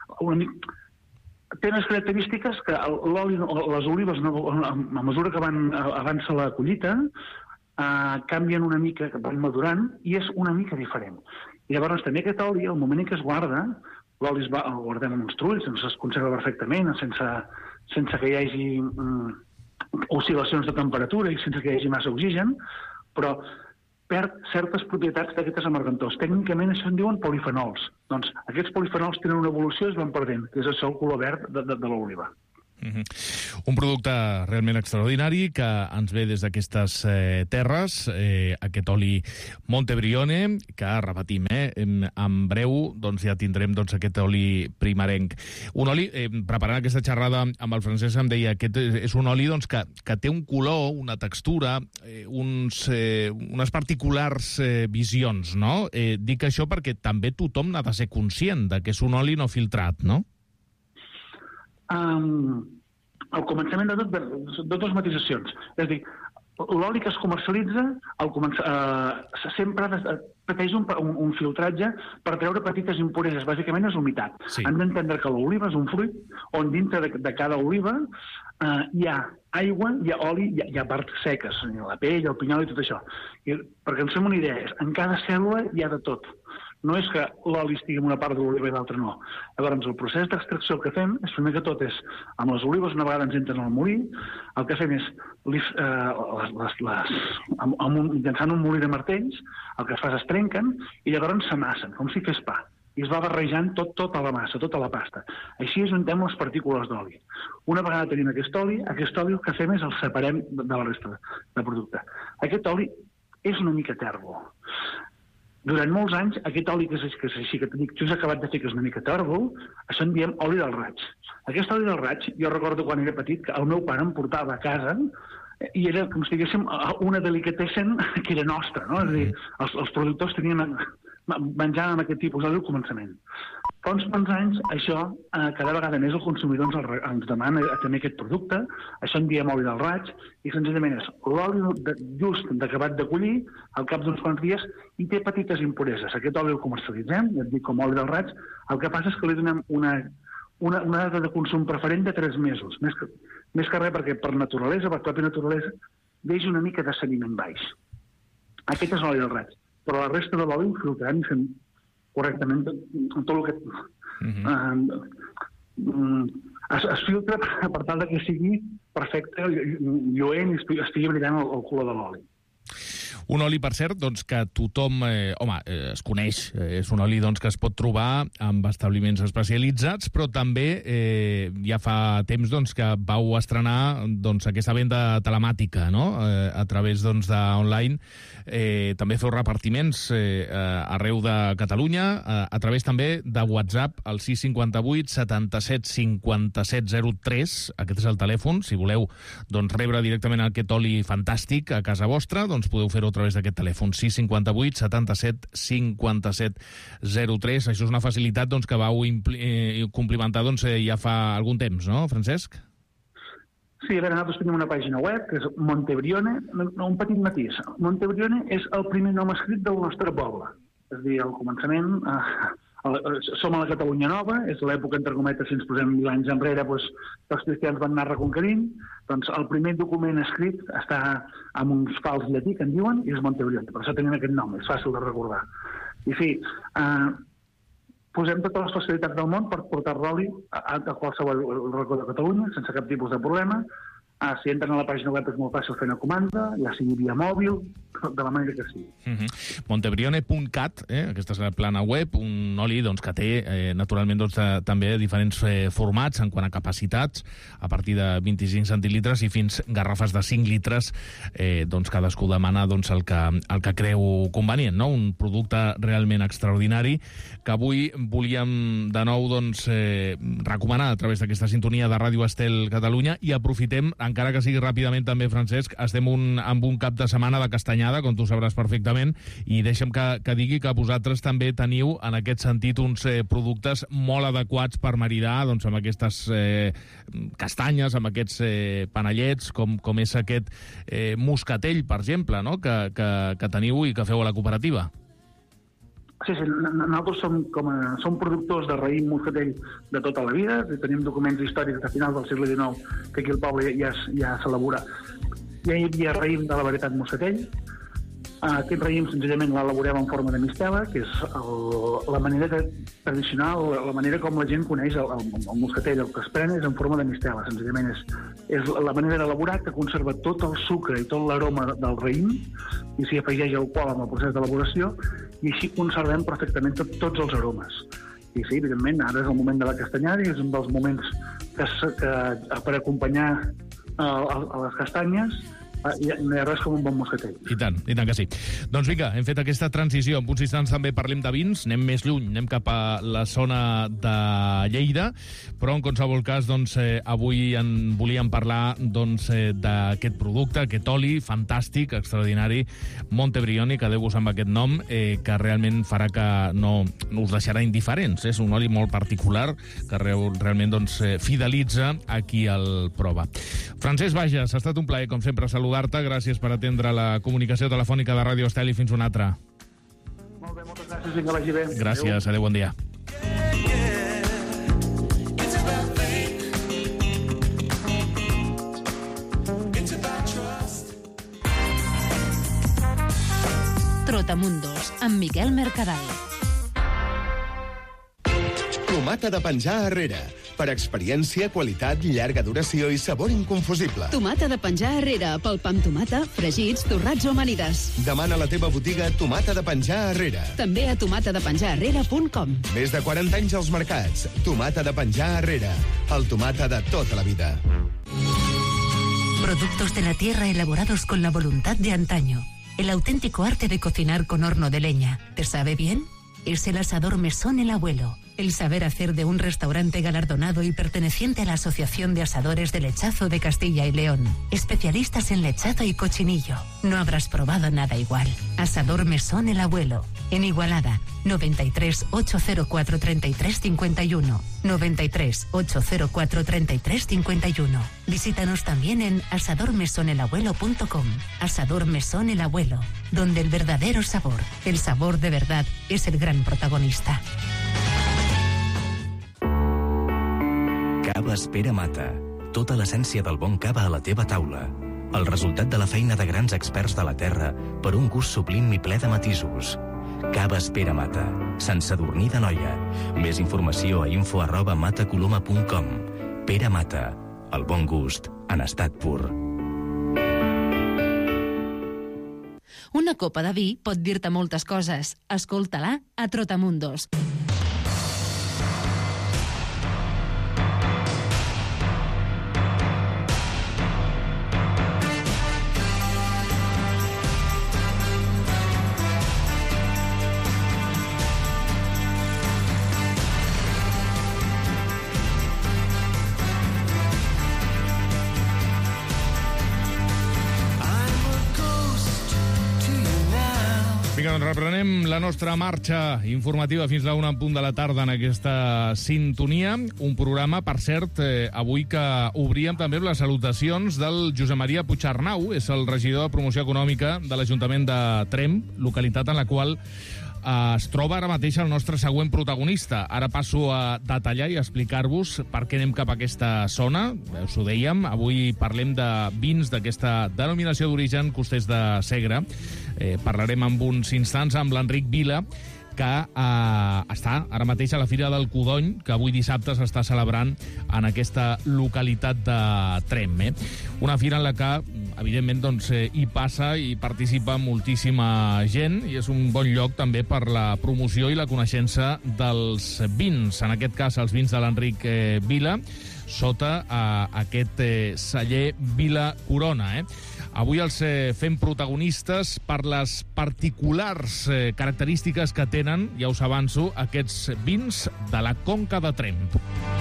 té unes característiques que l'oli, les olives, a mesura que avança la collita, canvien una mica, van madurant, i és una mica diferent. I llavors també aquest oli, al moment en què es guarda, l'oli el guardem en uns trulls, es conserva perfectament, sense que hi hagi oscil·lacions de temperatura i sense que hi hagi massa oxigen, però perd certes propietats d'aquests amargantors. Tècnicament això en diuen polifenols. Doncs aquests polifenols tenen una evolució i es van perdent, que és això el color verd de l'oliva. Un producte realment extraordinari que ens ve des d'aquestes terres, aquest oli Montebrione, que repetim, en breu doncs, ja tindrem aquest oli primerenc. Un oli, preparant aquesta xerrada amb el Francesc, em deia que és un oli que té un color, una textura, unes particulars visions, no? Dic això perquè també tothom n'ha de ser conscient de que és un oli no filtrat, no? Al començament de tot, de dues matisacions. És a dir, l'oli que es comercialitza sempre pateix un filtratge per treure petites impureses. Bàsicament és humitat. Hem d'entendre que l'oliva és un fruit on dintre de cada oliva hi ha aigua, hi ha oli, hi ha parts seques, la pell, el pinyol i tot això. Perquè ens fem una idea, en cada cèl·lula hi ha de tot. No és que l'oli estigui en una part de l'oliva i l'altra no. Llavors, el procés d'extracció que fem és, primer que tot, amb les olives, una vegada ens entren al molí, el que fem és, mitjançant un molí de martells, el que es fa és es trenquen i llavors s'amassen, com si fes pa. I es va barrejant tota la massa, tota la pasta. Així ajuntem les partícules d'oli. Una vegada tenim aquest oli el que fem és el separem de la resta de producte. Aquest oli és una mica tèrbol. Durant molts anys, aquest oli que just he acabat de fer, que és una mica tèrbol, això en diem oli del raig. Aquest oli del raig, jo recordo quan era petit, que el meu pare em portava a casa i era, com si diguéssim, una delicatessen que era nostra, no? És a dir, els productors menjaven aquest tipus d'oli al començament. Fa uns quants anys, això, cada vegada més el consumidor ens demana també aquest producte, això en diem oli del raig, i senzillament és l'oli just d'acabat de collir, al cap d'uns quants dies, i té petites impureses. Aquest oli el comercialitzem, ja et dic, com oli del raig, el que passa és que li donem una data de consum preferent de 3 mesos, més que res perquè per naturalesa, per pròpia naturalesa, deixa una mica de sediment baix. Aquest és l'oli del raig, però la resta de l'oli ho filtrem i fem correctament tot el que es filtra per tal que sigui perfecte, lluent i estigui brillant el color de l'oli. Un oli, per cert, que tothom es coneix. És un oli que es pot trobar en establiments especialitzats, però també ja fa temps que vau estrenar aquesta venda telemàtica, no? A través d'online. També feu repartiments arreu de Catalunya, a través també de WhatsApp, al 658 77 57 03. Aquest és el telèfon. Si voleu rebre directament aquest oli fantàstic a casa vostra, podeu fer-ho a través d'aquest telèfon, 658 77 57 03. Això és una facilitat que vau complimentar ja fa algun temps, no, Francesc? Sí, a veure, nosaltres tenim una pàgina web, que és Montebrione, un petit matís. Montebrione és el primer nom escrit del nostre poble. És a dir, al començament, som a la Catalunya Nova, és l'època, entre cometes, si ens posem 1000 anys enrere, els cristians van anar reconquerint, doncs el primer document escrit està amb uns fals llatí, que en diuen, i és Montebrione. Per això tenim aquest nom, és fàcil de recordar. I sí, posem totes les facilitats del món per portar l'oli a qualsevol racó de Catalunya, sense cap tipus de problema. Si entren a la pàgina web és molt fàcil fer una comanda, ja sigui via mòbil, de la manera que sigui. Montebrione.cat, aquesta és la plana web, un oli que té, naturalment, també diferents formats en quant a capacitats, a partir de 25 centilitres i fins garrafes de 5 litres, cadascú demana el que creu convenient, no? Un producte realment extraordinari que avui volíem de nou recomanar a través d'aquesta sintonia de Ràdio Estel Catalunya, i aprofitem, encara que sigui ràpidament també, Francesc, estem amb un cap de setmana de castanyada, com tu sabràs perfectament, i deixa'm que digui que vosaltres també teniu, en aquest sentit, uns productes molt adequats per maridar amb aquestes castanyes, amb aquests panellets, com és aquest moscatell, per exemple, no? que teniu i que feu a la cooperativa. Sí, nosaltres som productors de raïm moscatell de tota la vida, tenim documents històrics de finals del segle XIX que aquí al poble ja s'elabora. Ja hi havia raïm de la varietat moscatell. Aquest raïm senzillament l'elaborem en forma de mistela, que és la manera tradicional, la manera com la gent coneix el moscatell. El que es pren és en forma de mistela, senzillament és la manera d'elaborar que conserva tot el sucre i tot l'aroma del raïm, i s'hi afegeix alcohol en el procés d'elaboració, i així conservem perfectament tots els aromes. I sí, evidentment, ara és el moment de la castanyada i és un dels moments que per acompanyar a les castanyes no hi ha res com un bon moscatell. I tant que sí. Doncs vinga, hem fet aquesta transició. En uns instants també parlem de vins, anem més lluny, anem cap a la zona de Lleida, però en qualsevol cas, doncs, avui en volíem parlar d'aquest producte, aquest oli fantàstic, extraordinari, Montebrioni, quedeu-vos amb aquest nom, que realment farà que no us deixarà indiferents. És un oli molt particular que realment fidelitza a qui el prova. Francesc Bages, ha estat un plaer, com sempre, saludar-te. Gràcies per atendre la comunicació telefònica de Ràdio Estel i fins una altra. Molt bé, moltes gràcies i que vagi bé. Gràcies, adéu, bon dia. Trotamundos, amb Miquel Mercadal. Tomata de penjar Herrera. Per experiència, qualitat, llarga duració i sabor inconfusible. Tomata de penjar Herrera, pel pa amb tomata, fregits, torrats o amanides. Demana a la teva botiga Tomata de penjar Herrera. També a tomatadepenjarherrera.com. Més de 40 anys als mercats. Tomata de penjar Herrera. El tomata de tota la vida. Productos de la tierra elaborados con la voluntad de antaño. El auténtico arte de cocinar con horno de leña. ¿Te sabe bien? Es el asador Mesón El Abuelo. El saber hacer de un restaurante galardonado y perteneciente a la Asociación de Asadores de Lechazo de Castilla y León. Especialistas en lechazo y cochinillo. No habrás probado nada igual. Asador Mesón El Abuelo. En Igualada, 93 804 33 51. 93 804 33 51. Visítanos también en asadormesonelabuelo.com. Asador Mesón El Abuelo, donde el verdadero sabor, el sabor de verdad, es el gran protagonista. Cava Espera Mata. Tota l'essència del bon cava a la teva taula. El resultat de la feina de grans experts de la terra per un gust sublim i ple de matisos. Cava Espera Mata. Sant Sadurní d'Anoia. Més informació a info@matacoloma.com. Pere Mata. El bon gust en estat pur. Una copa de vi pot dir-te moltes coses. Escolta-la a Trotamundos. Vinga, doncs reprenem la nostra marxa informativa fins a 1 en punt de la tarda en aquesta sintonia. Un programa, per cert, avui que obríem també amb les salutacions del Josep Maria Puigarnau, és el regidor de Promoció Econòmica de l'Ajuntament de Tremp, localitat en la qual es troba ara mateix el nostre següent protagonista. Ara passo a detallar i a explicar-vos per què anem cap a aquesta zona. Us ho dèiem, avui parlem de vins d'aquesta denominació d'origen, Costers de Segre. Parlarem en uns instants amb l'Enric Vila, que està ara mateix a la Fira del Codony, que avui dissabte s'està celebrant en aquesta localitat de Tremp. Una fira en la que, evidentment, doncs, hi passa i participa moltíssima gent i és un bon lloc també per la promoció i la coneixença dels vins. En aquest cas, els vins de l'Enric Vila, sota aquest celler Vila Corona. Avui els fem protagonistes per les particulars característiques que tenen, ja us avanço, aquests vins de la Conca de Tremp.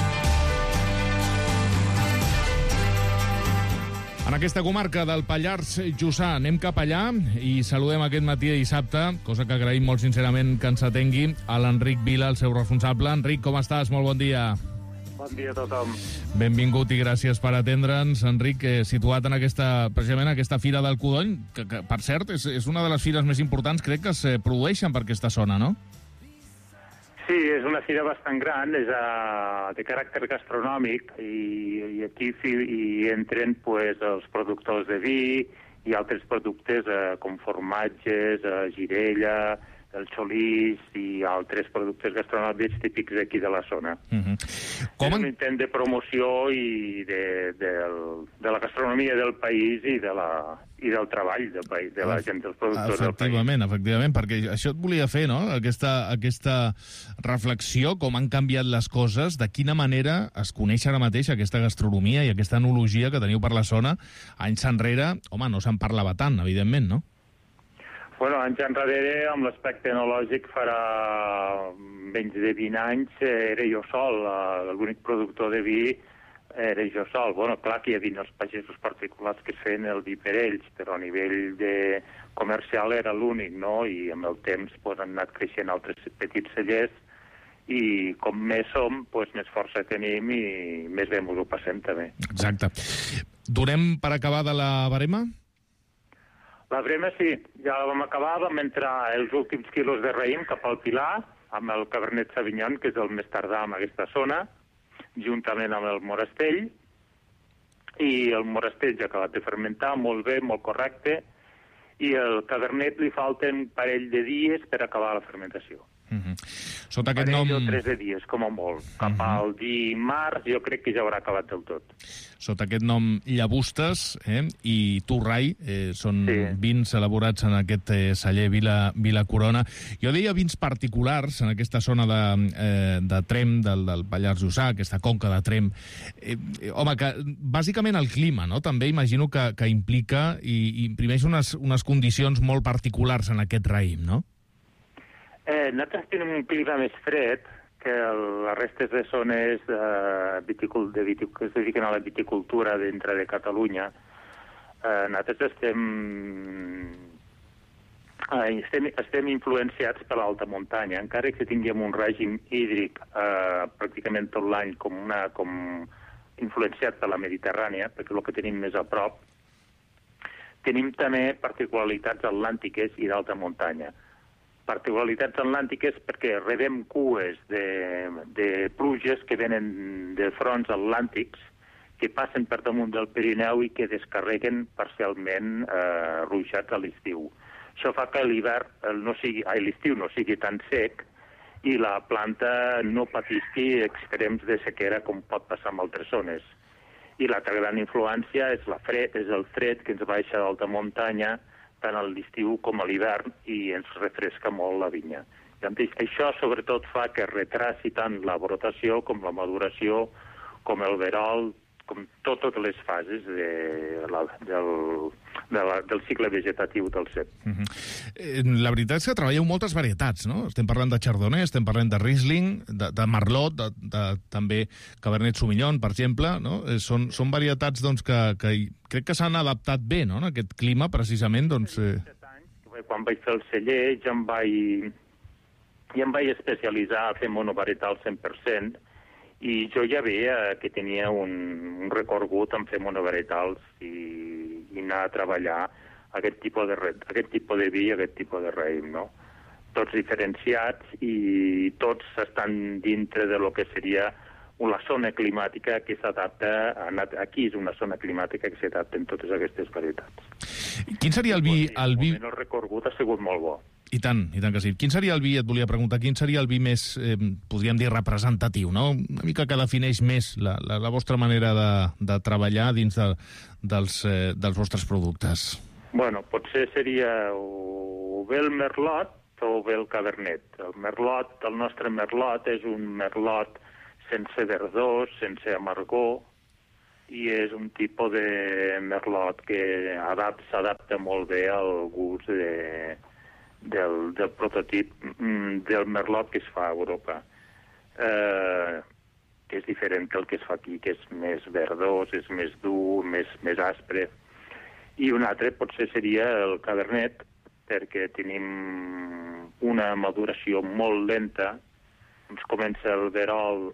En aquesta comarca del Pallars Jussà anem cap allà i saludem aquest matí de dissabte, cosa que agraïm molt sincerament que ens atengui, a l'Enric Vila, el seu responsable. Enric, com estàs? Molt bon dia. Bon dia a tothom. Benvingut i gràcies per atendre'ns. Enric, situat en precisament aquesta Fira del Codony, que per cert, és una de les fires més importants, crec, que es produeixen per aquesta zona, no? Sí, és una fira bastant gran, és de caràcter gastronòmic i aquí hi entren els productors de vi i altres productes com formatges, girella, el xolís i altres productes gastronòmics típics d'aquí de la zona. És un intent de promoció i de la gastronomia l'economia del país i del treball del país, de la gent, dels productors del país. Efectivament, perquè això et volia fer, no?, aquesta reflexió, com han canviat les coses, de quina manera es coneix ara mateix aquesta gastronomia i aquesta enologia que teniu per la zona. Anys enrere, home, no se'n parlava tant, evidentment, no? Bueno, anys enrere, amb l'aspecte enològic, farà menys de 20 anys, era jo sol. L'únic productor de vi era jo sol. Bueno, clar que hi havia els pagesos particulars que feien el vi per ells, però a nivell comercial era l'únic, no? I amb el temps han anat creixent altres petits cellers i com més som, més força tenim i més bé ens ho passem també. Exacte. Donem per acabar de la barema? La brema sí, ja la vam acabar, vam entrar els últims quilos de raïm cap al Pilar, amb el Cabernet Sauvignon, que és el més tardà en aquesta zona, juntament amb el Morastell, i el Morastell ja ha acabat de fermentar, molt bé, molt correcte, i el Cabernet li falten un parell de dies per acabar la fermentació. Sota aquest nom... 3 de dies, com a molt. Cap al dimarts jo crec que ja haurà acabat del tot. Sota aquest nom Llabustes i Torrai són vins elaborats en aquest celler Vila Corona. Jo deia vins particulars en aquesta zona de Tremp, del Pallars Jussà, aquesta conca de Tremp. Home, que bàsicament el clima, no?, també imagino que implica i imprimeix unes condicions molt particulars en aquest raïm, no? Nosaltres tenim un clima més fred que les restes de zones que es dediquen a la viticultura dintre de Catalunya. Nosaltres estem influenciats per l'alta muntanya, encara que tinguem un règim hídric pràcticament tot l'any com influenciat per la Mediterrània, perquè és el que tenim més a prop. Tenim també particularitats atlàntiques i d'alta muntanya. Particularitats atlàntiques perquè rebem cues de pluges que venen de fronts atlàntics que passen per damunt del Pirineu i que descarreguen parcialment ruixats a l'estiu. Això fa que l'estiu no sigui tan sec i la planta no patisqui extrems de sequera com pot passar en altres zones. I l'altra gran influència és el fred que ens baixa d'alta muntanya tant a l'estiu com a l'hivern, i ens refresca molt la vinya. I això, sobretot, fa que retraci tant la brotació com la maduració, com el verol, com totes les fases del cicle vegetatiu del cep. La veritat és que treballeu moltes varietats, no? Estem parlant de Chardonnay, estem parlant de Riesling, de Merlot, també Cabernet Sauvignon, per exemple, no? Són varietats que crec que s'han adaptat bé, no?, en aquest clima, precisament. Quan vaig fer el celler ja em vaig especialitzar a fer monovarietal 100%, i jo ja veia que tenia un recorregut en fer monovarietals i anar a treballar aquest tipus de vi i aquest tipus de raïm, no? Tots diferenciats i tots estan dintre de lo que seria una zona climàtica que s'adapta... Aquí és una zona climàtica que s'adapta en totes aquestes varietats. Quin seria el vi... El recorregut ha sigut molt bo. I tant que sí. Quin seria el vi, et volia preguntar, quin seria el vi més, podríem dir, representatiu, no? Una mica que defineix més la vostra manera de treballar dins dels vostres productes. Bueno, potser seria o bé el Merlot o bé el Cabernet. El nostre Merlot és un Merlot sense verdós, sense amargor, i és un tipus de Merlot que s'adapta molt bé al gust del prototip del Merlot que es fa a Europa, que és diferent que el que es fa aquí, que és més verdós, és més dur, més aspre. I un altre potser seria el Cabernet, perquè tenim una maduració molt lenta. Ens comença el verol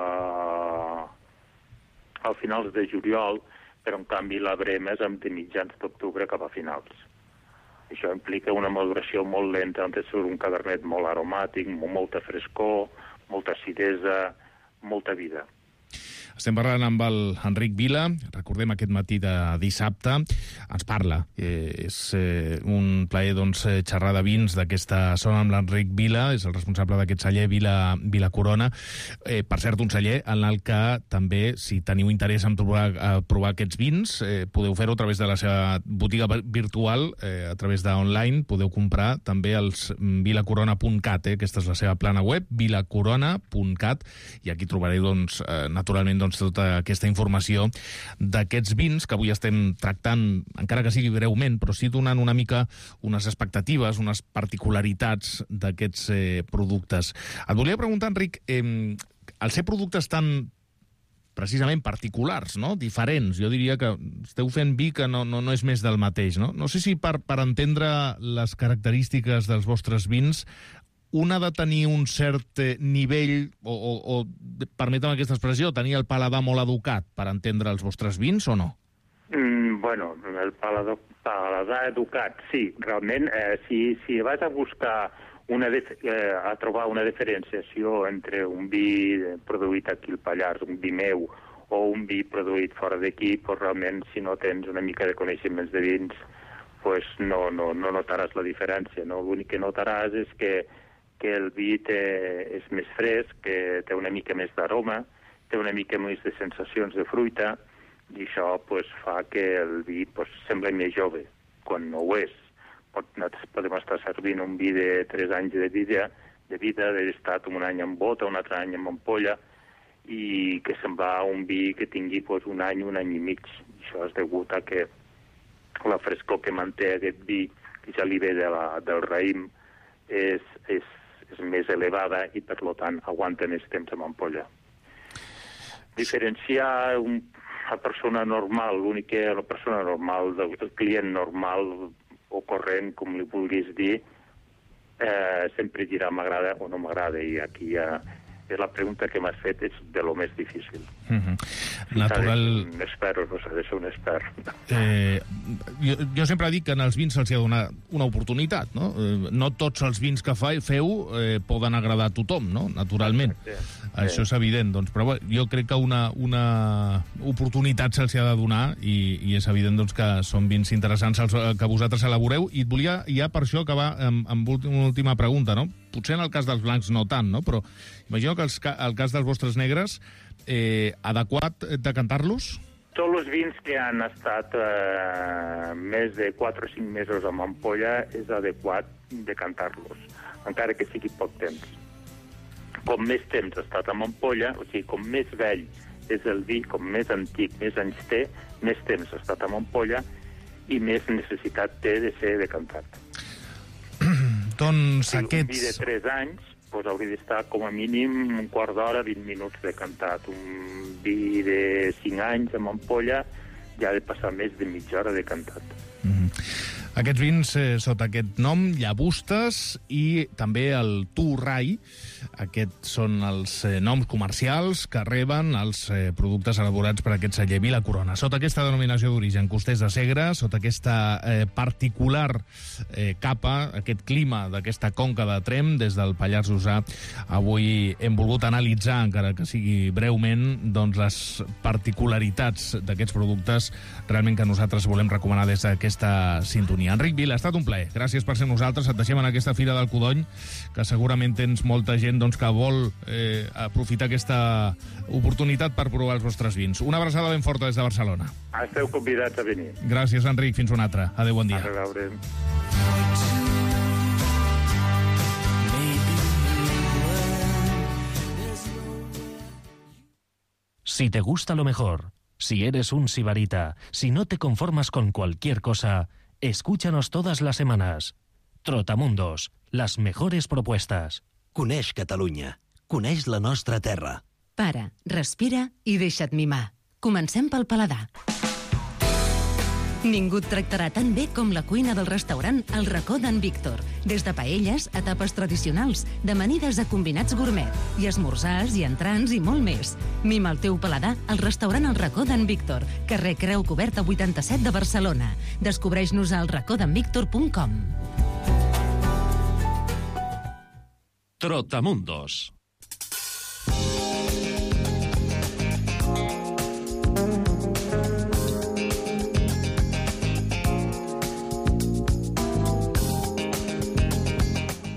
a finals de juliol, però en canvi la brema és de mitjans d'octubre cap a finals. Això implica una maduració molt lenta, on surt un cabernet molt aromàtic, molta frescor, molta acidesa, molta vida. Estem parlant amb l'Enric Vila, recordem aquest matí de dissabte, ens parla. És un plaer xerrar de vins d'aquesta zona amb l'Enric Vila, és el responsable d'aquest celler Vila Corona. Per cert, un celler en el que també, si teniu interès en provar aquests vins, podeu fer-ho a través de la seva botiga virtual, a través d'online, podeu comprar també els vilacorona.cat, aquesta és la seva plana web, vilacorona.cat, i aquí trobareu, naturalment, tota aquesta informació d'aquests vins que avui estem tractant, encara que sigui breument, però sí donant una mica unes expectatives, unes particularitats d'aquests productes. Et volia preguntar, Enric, al ser productes tan precisament particulars, no? Diferents, jo diria que esteu fent vi que no és més del mateix, no? No sé si per entendre les característiques dels vostres vins un ha de tenir un cert nivell, o permetem aquesta expressió, tenir el paladar molt educat per entendre els vostres vins o no? Bueno, el paladar educat, sí. Realment, si vas a buscar a trobar una diferenciació entre un vi produït aquí al Pallars, un vi meu, o un vi produït fora d'aquí, realment, si no tens una mica de coneixements de vins, no notaràs la diferència. L'únic que notaràs és que el vi és més fresc, que té una mica més d'aroma, té una mica més de sensacions de fruita, i això fa que el vi sembli més jove, quan no ho és. Podem estar servint un vi de 3 anys de vida, d'haver estat un any en bota, un altre any en ampolla, i que sembla un vi que tingui un any i mig. Això és degut a que la frescor que manté aquest vi, que ja li ve del raïm, és més elevada i, per tant, aguanta més temps en ampolla. Diferenciar la persona normal, l'únic que la persona normal, el client normal o corrent, com li vulguis dir, sempre dirà m'agrada o no m'agrada, i aquí la pregunta que m'has fet és de lo més difícil. Natural... Un expert o no s'ha de ser un expert. Jo sempre dic que en els vins se'ls ha de donar una oportunitat, no? No tots els vins que feu poden agradar a tothom, no? Naturalment. Això és evident, però jo crec que una oportunitat se'ls ha de donar, i és evident que són vins interessants que vosaltres elaboreu, i et volia ja per això acabar amb una última pregunta, no? Potser en el cas dels blancs no tant, no? Però imagino que el cas dels vostres negres, adequat decantar-los? Tots els vins que han estat més de 4 o 5 mesos amb ampolla és adequat decantar-los, encara que sigui poc temps. Com més temps ha estat amb ampolla, o sigui, com més vell és el vi, com més antic, més anys té, més temps ha estat amb ampolla i més necessitat té de ser decantat. Doncs un vi de 3 anys hauria d'estar com a mínim un quart d'hora, 20 minuts decantat. Un vi de 5 anys amb ampolla ja ha de passar més de mitja hora decantat. Aquests vins, sota aquest nom, Llabustes i també el Tu Rai, aquests són els noms comercials que reben els productes elaborats per aquest celler Vila Corona. Sota aquesta denominació d'origen, Costers de Segre, sota aquesta particular capa, aquest clima d'aquesta conca de Tremp, des del Pallars Jussà, avui hem volgut analitzar, encara que sigui breument, les particularitats d'aquests productes realment que nosaltres volem recomanar des d'aquesta sintonia. Enric Vila, ha estat un plaer. Gràcies per ser nosaltres. Et deixem en aquesta Fira del Codony, que segurament tens molta gent que vol aprofitar aquesta oportunitat per provar els vostres vins. Una abraçada ben forta des de Barcelona. Esteu convidats a venir. Gràcies, Enric. Fins una altra. Adéu, bon dia. A veure. Si te gusta lo mejor, si eres un sibarita, si no te conformas con cualquier cosa, escúchanos todas las semanas. Trotamundos, las mejores propuestas. Coneix Catalunya. Coneix la nostra terra. Para, respira i deixa't mimar. Comencem pel paladar. Ningú et tractarà tan bé com la cuina del restaurant El Racó d'en Víctor. Des de paelles a tapes tradicionals, d'amanides a combinats gourmet, i esmorzars i entrants i molt més. Mima el teu paladar al restaurant El Racó d'en Víctor, carrer Creu Coberta 87 de Barcelona. Descobreix-nos a elracódenvictor.com. Trotamundos.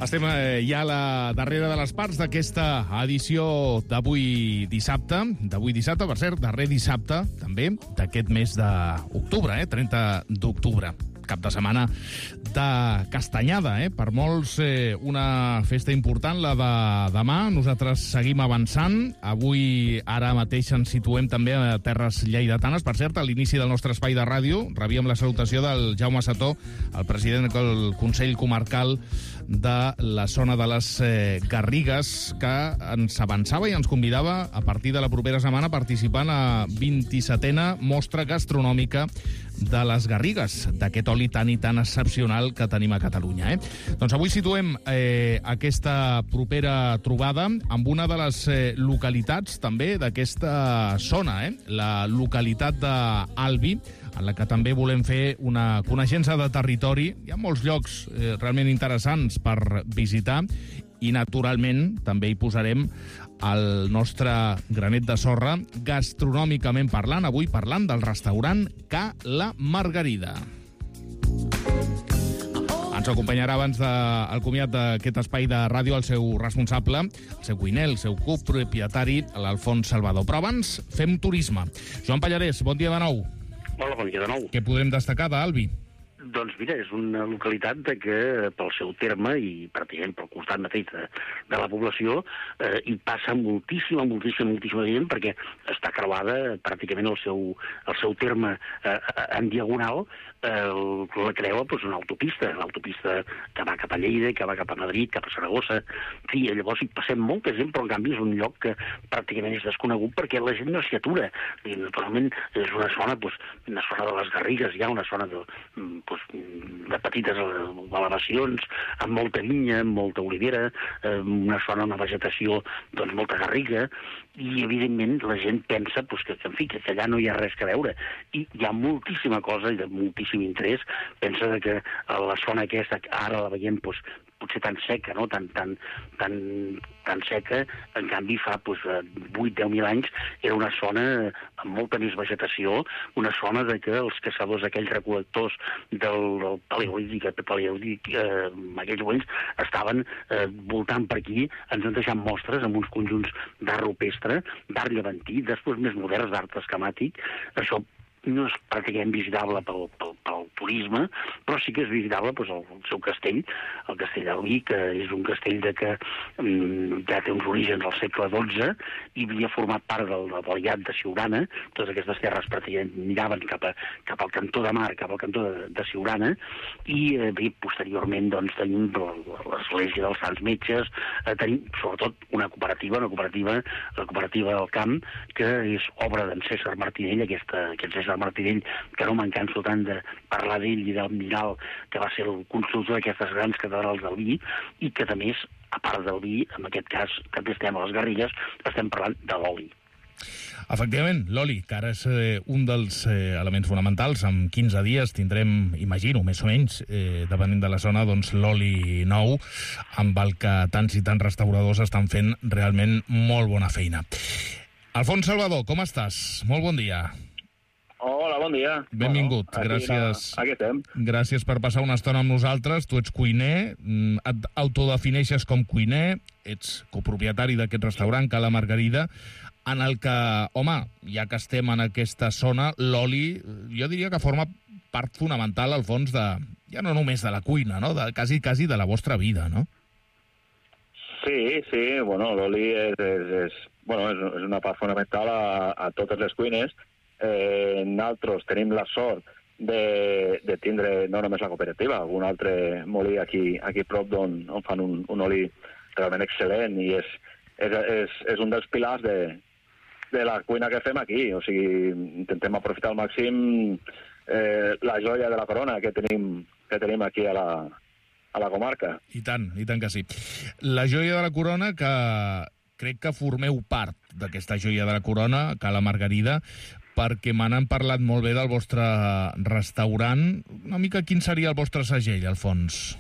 Estem ja a la darrera de les parts d'aquesta edició d'avui dissabte. Per cert, darrer dissabte, també, d'aquest mes d'octubre, 30 d'octubre. Cap de setmana de Castanyada, per molts una festa important, la de demà. Nosaltres seguim avançant. Avui, ara mateix, ens situem també a terres lleidatanes. Per cert, a l'inici del nostre espai de ràdio, rebíem la salutació del Jaume Sató, el president del Consell Comarcal de la zona de les Garrigues, que ens avançava i ens convidava a partir de la propera setmana a participar en la 27a mostra gastronòmica de les Garrigues, d'aquest oli tan i tan excepcional que tenim a Catalunya. Doncs avui situem aquesta propera trobada amb una de les localitats també d'aquesta zona, la localitat d'Albi, en la que també volem fer una coneixença de territori. Hi ha molts llocs realment interessants per visitar i, naturalment, també hi posarem el nostre granet de sorra, gastronòmicament parlant, avui parlant del restaurant Ca la Margarida. Ens acompanyarà abans del comiat d'aquest espai de ràdio el seu responsable, el seu cuiner, el seu copropietari, l'Alfons Salvador. Però abans fem turisme. Joan Pallarès, bon dia de nou. Hola, bon dia de nou. Què podem destacar d'Albi? Doncs mira, és una localitat que pel seu terme i pràcticament pel costat mateix de la població hi passa moltíssima gent, perquè està creuada pràcticament el seu terme en diagonal, la creua una autopista, l'autopista que va cap a Lleida, que va cap a Madrid, cap a Saragossa. Sí, llavors hi passem molta gent, però en canvi és un lloc que pràcticament és desconegut perquè la gent no s'hi atura. I, naturalment, és una zona de les Garrigues, hi ha una zona de petites elevacions, amb molta vinya, amb molta olivera, una zona, una vegetació molta garriga, i evidentment la gent pensa que allà no hi ha res que veure. I hi ha moltíssima cosa i de moltíssim interès. Pensa que la zona aquesta, ara la veiem potser tan seca, no? tan seca, en canvi fa 8-10.000 anys era una zona amb molta més vegetació, una zona que els caçadors, aquells recol·lectors del paleolític, aquells moments estaven voltant per aquí, ens han deixat mostres amb uns conjunts d'art rupestre, d'art llevantí, després més moderns, d'art esquemàtic. Això no és pràcticament visitable pel turisme, però sí que és visitable el seu castell, el castell d'Albi, que és un castell que ja té uns orígens al segle XII i havia format part del Valiat de Siurana. Totes aquestes terres pràcticament miraven cap al cantó de mar, cap al cantó de Siurana, i posteriorment tenim l'església dels Sants Metges, tenim sobretot una cooperativa, la cooperativa del camp, que és obra d'en César Martinell, aquest César Martinell, que no me'n canso tant de parlar d'ell i del Miral, que va ser el constructor d'aquestes grans catedrals del vi, i que, a més, a part del vi, en aquest cas, també estem a les Garrigues, estem parlant de l'oli. Efectivament, l'oli, que ara és un dels elements fonamentals. En 15 dies tindrem, imagino, més o menys, depenent de la zona, l'oli nou, amb el que tants i tants restauradors estan fent realment molt bona feina. Alfons Salvador, com estàs? Molt bon dia. Hola, bon dia. Benvingut, gràcies. Aquí estem. Gràcies per passar una estona amb nosaltres. Tu ets cuiner, et autodefineixes com cuiner, ets copropietari d'aquest restaurant, Ca la Margarida, en el que, home, ja que estem en aquesta zona, l'oli, jo diria que forma part fonamental, al fons, ja no només de la cuina, no? Quasi de la vostra vida, no? Sí, l'oli és una part fonamental a totes les cuines. Nosaltres tenim la sort de tindre no només la cooperativa, algun altre molí aquí prop on fan un oli realment excel·lent, i és un dels pilars de la cuina que fem aquí. O sigui, intentem aprofitar al màxim la joia de la corona que tenim aquí a la comarca. I tant que sí. La joia de la corona, que crec que formeu part d'aquesta joia de la corona, Ca la Margarida, perquè me n'han parlat molt bé del vostre restaurant. Una mica quin seria el vostre segell, Alfons?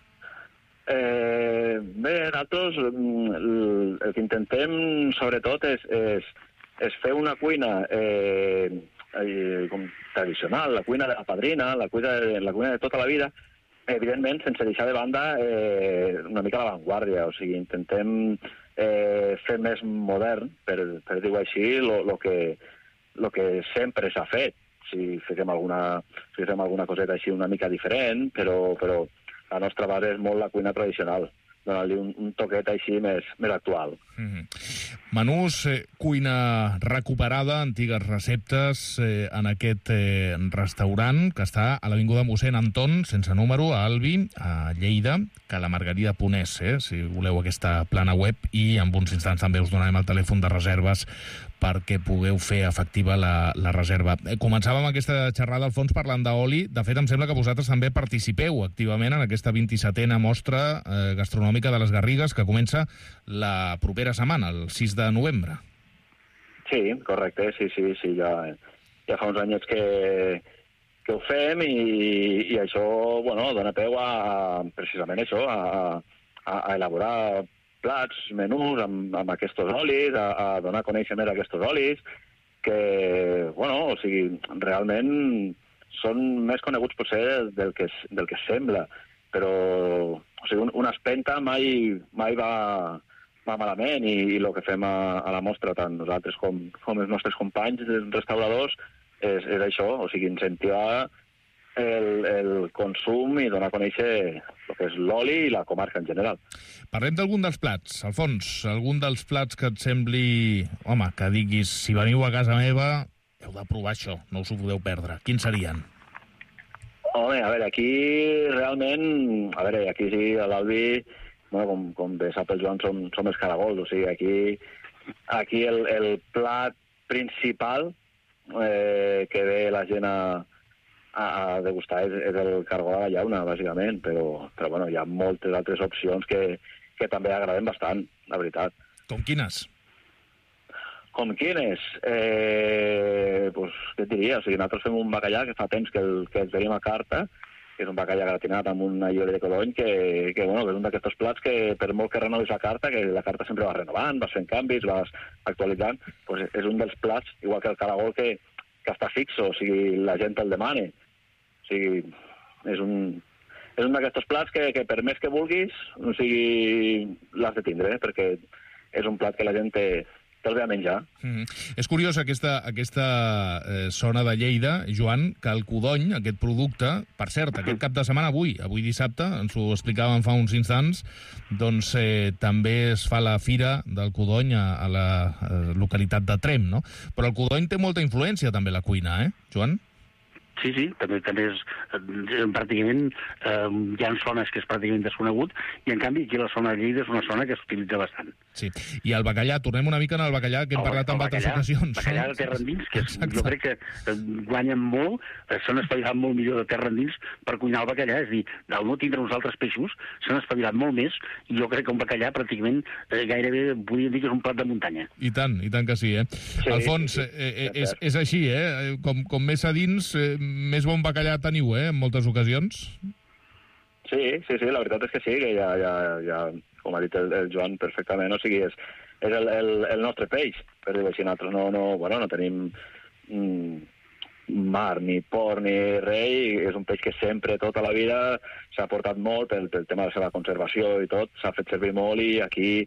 Bé, nosaltres el que intentem, sobretot, és fer una cuina tradicional, la cuina de la padrina, la cuina de tota la vida, evidentment, sense deixar de banda una mica l'avantguàrdia, o sigui, intentem fer més modern, per dir-ho així, lo que sempre s'ha fet. Si fem alguna coseta així una mica diferent, però la nostra base és molt la cuina tradicional, donar-li un toquet així més actual. Menús, cuina recuperada, antigues receptes en aquest restaurant que està a l'Avinguda Mossèn Anton, sense número, a Albi, a Lleida, que la Margarida Ponés, si voleu aquesta plana web, i en uns instants també us donarem el telèfon de reserves perquè pugueu fer efectiva la reserva. Començàvem aquesta xerrada, Alfons, parlant d'oli. De fet, em sembla que vosaltres també participeu activament en aquesta 27a mostra gastronòmica de les Garrigues, que comença la propera setmana, el 6 de novembre. Sí, correcte, sí, ja fa uns anyets que ho fem i això, dona peu a precisament això, a elaborar plats, menús amb aquests olis, a donar a conèixer més aquests olis, que, o sigui, realment són més coneguts potser del que sembla, però, o sigui, una espenta mai va malament i el que fem a la mostra, tant nosaltres com els nostres companys restauradors, és això, o sigui, incentivar el consum i donar a conèixer el que és l'oli i la comarca en general. Parlem d'algun dels plats. Alfons, algun dels plats que et sembli... Home, que diguis, si veniu a casa meva, heu de provar això, no us ho podeu perdre. Quins serien? Home, a veure, aquí realment... A veure, aquí sí, a l'Albi, com bé sap el Joan, som els caragols, o sigui, aquí el plat principal que ve la gent a degustar és el cargol a la llauna, bàsicament, però hi ha moltes altres opcions que també agraden bastant, la veritat. Com quines? Com quines? Doncs, què et diria? O sigui, nosaltres fem un bacallà que fa temps que el tenim a carta, que és un bacallà gratinat amb una llibre de codony, que és un d'aquests plats que, per molt que renovis la carta, que la carta sempre va renovant, vas fent canvis, vas actualitzant, doncs és un dels plats, igual que el caragol, que està fixo, o sigui, la gent el demana. O sigui, és un d'aquests plats que per més que vulguis, o sigui, l'has de tindre, perquè és un plat que la gent te'l ve a menjar. És curiós aquesta zona de Lleida, Joan, que el codony, aquest producte, per cert, aquest cap de setmana, avui dissabte, ens ho explicàvem fa uns instants, doncs també es fa la fira del codony a la localitat de Tremp, no? Però el codony té molta influència també a la cuina, Joan? Sí, també és pràcticament, hi ha zones que és pràcticament desconegut, i en canvi aquí la zona de Lleida és una zona que s'utilitza bastant. Sí, i el bacallà, tornem una mica al bacallà que hem parlat en altres ocasions. El bacallà de terra endins, que jo crec que guanyen molt, s'han espavilat molt millor de terra endins per cuinar el bacallà, és a dir, al no tindre uns altres peixos, s'han espavilat molt més, i jo crec que un bacallà pràcticament gairebé podríem dir que és un plat de muntanya. I tant que sí, Sí, Alfons, és així, com més a dins, més bon bacallà teniu, en moltes ocasions? Sí, la veritat és que sí, que ja com ha dit el Joan perfectament, o sigui, és el nostre peix, per dir-ho així. Nosaltres no tenim mar, ni porc, ni res, és un peix que sempre, tota la vida, s'ha portat molt pel tema de la seva conservació i tot, s'ha fet servir molt, i aquí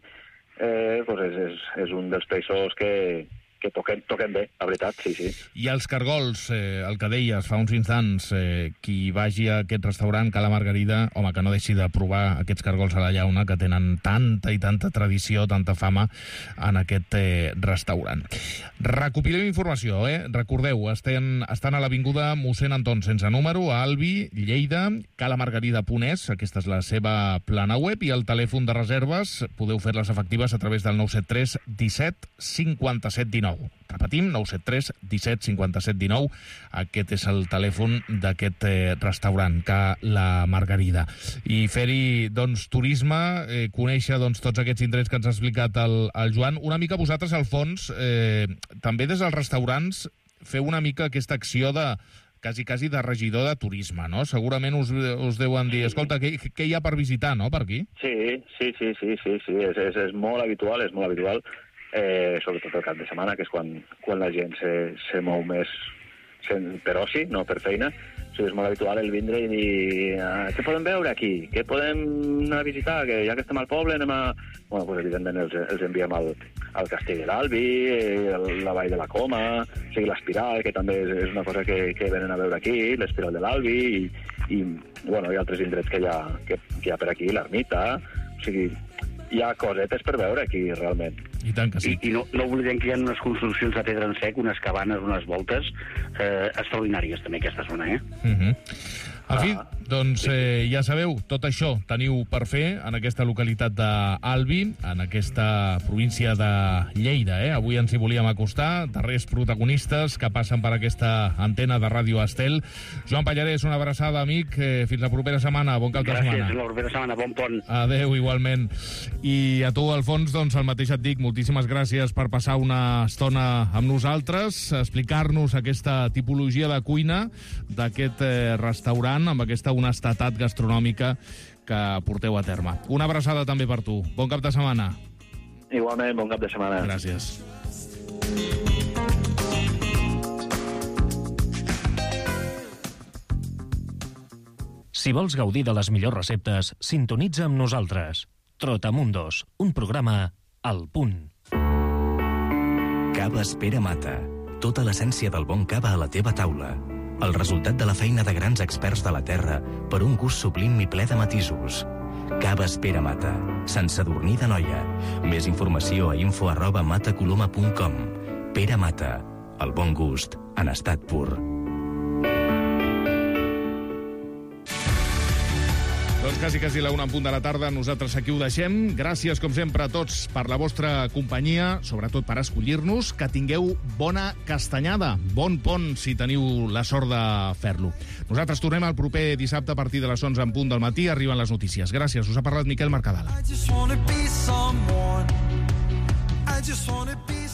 és un dels peixos que toquen bé, la veritat, sí. I els cargols, el que deies fa uns instants, qui vagi a aquest restaurant, Ca la Margarida, home, que no deixi de provar aquests cargols a la llauna, que tenen tanta i tanta tradició, tanta fama en aquest restaurant. Recopilem informació, recordeu, estan a l'Avinguda Mossèn Anton, sense número, a Albi, Lleida, calamargarida.es, aquesta és la seva plana web, i el telèfon de reserves podeu fer-les efectives a través del 973 17 57 19. Repetim, 973 17 57 19. Aquest és el telèfon d'aquest restaurant, Ca la Margarida. I fer-hi, doncs, turisme, conèixer, doncs, tots aquests indrets que ens ha explicat el Joan. Una mica vosaltres, al fons, també des dels restaurants, feu una mica aquesta acció de quasi de regidor de turisme, no? Segurament us deuen dir, escolta, què hi ha per visitar, no, per aquí? Sí, és molt habitual, sobretot el cap de setmana, que és quan la gent se mou més per oci, no per feina. sigui, és molt habitual el vindre i dir què podem veure aquí? Què podem anar a visitar? Que ja que estem al poble anem a... Bueno, doncs evidentment els enviem al Castell de l'Albi, la Vall de la Coma, o sigui, l'Espiral, que també és una cosa que venen a veure aquí, l'Espiral de l'Albi, i bueno, hi ha altres indrets que hi ha per aquí, l'Ermita, o sigui, hi ha cosetes per veure aquí, realment. I tant que sí. I no oblidem que hi ha unes construccions de pedra en sec, unes cabanes, unes voltes extraordinàries, també, aquesta zona, En fi, doncs ja sabeu, tot això teniu per fer en aquesta localitat d'Albi, en aquesta província de Lleida. Avui ens hi volíem acostar, darrers protagonistes que passen per aquesta antena de Ràdio Estel. Joan Pallarès, una abraçada, amic. Fins la propera setmana. Bon cap de setmana. Gràcies, la propera setmana. Bon pont. Adéu, igualment. I a tu, Alfons, doncs el mateix et dic. Moltíssimes gràcies per passar una estona amb nosaltres, explicar-nos aquesta tipologia de cuina d'aquest restaurant amb aquesta honestedat gastronòmica que porteu a terme. Una abraçada també per tu. Bon cap de setmana. Igualment, bon cap de setmana. Gràcies. Si vols gaudir de les millors receptes, sintonitza amb nosaltres. Trotamundos, un programa al punt. Caves Pere Mata. Tota l'essència del bon cava a la teva taula. El resultat de la feina de grans experts de la terra per un gust sublim i ple de matisos. Caves Pere Mata. Sant Sadurní d'Anoia. Més informació a info@matacoloma.com. Pere Mata. El bon gust en estat pur. Doncs quasi la 1 en punt de la tarda. Nosaltres aquí ho deixem. Gràcies, com sempre, a tots per la vostra companyia, sobretot per escollir-nos. Que tingueu bona castanyada. Bon pont, si teniu la sort de fer-lo. Nosaltres tornem el proper dissabte a partir de les 11 en punt del matí. Arriben les notícies. Gràcies. Us ha parlat Miquel Mercadal.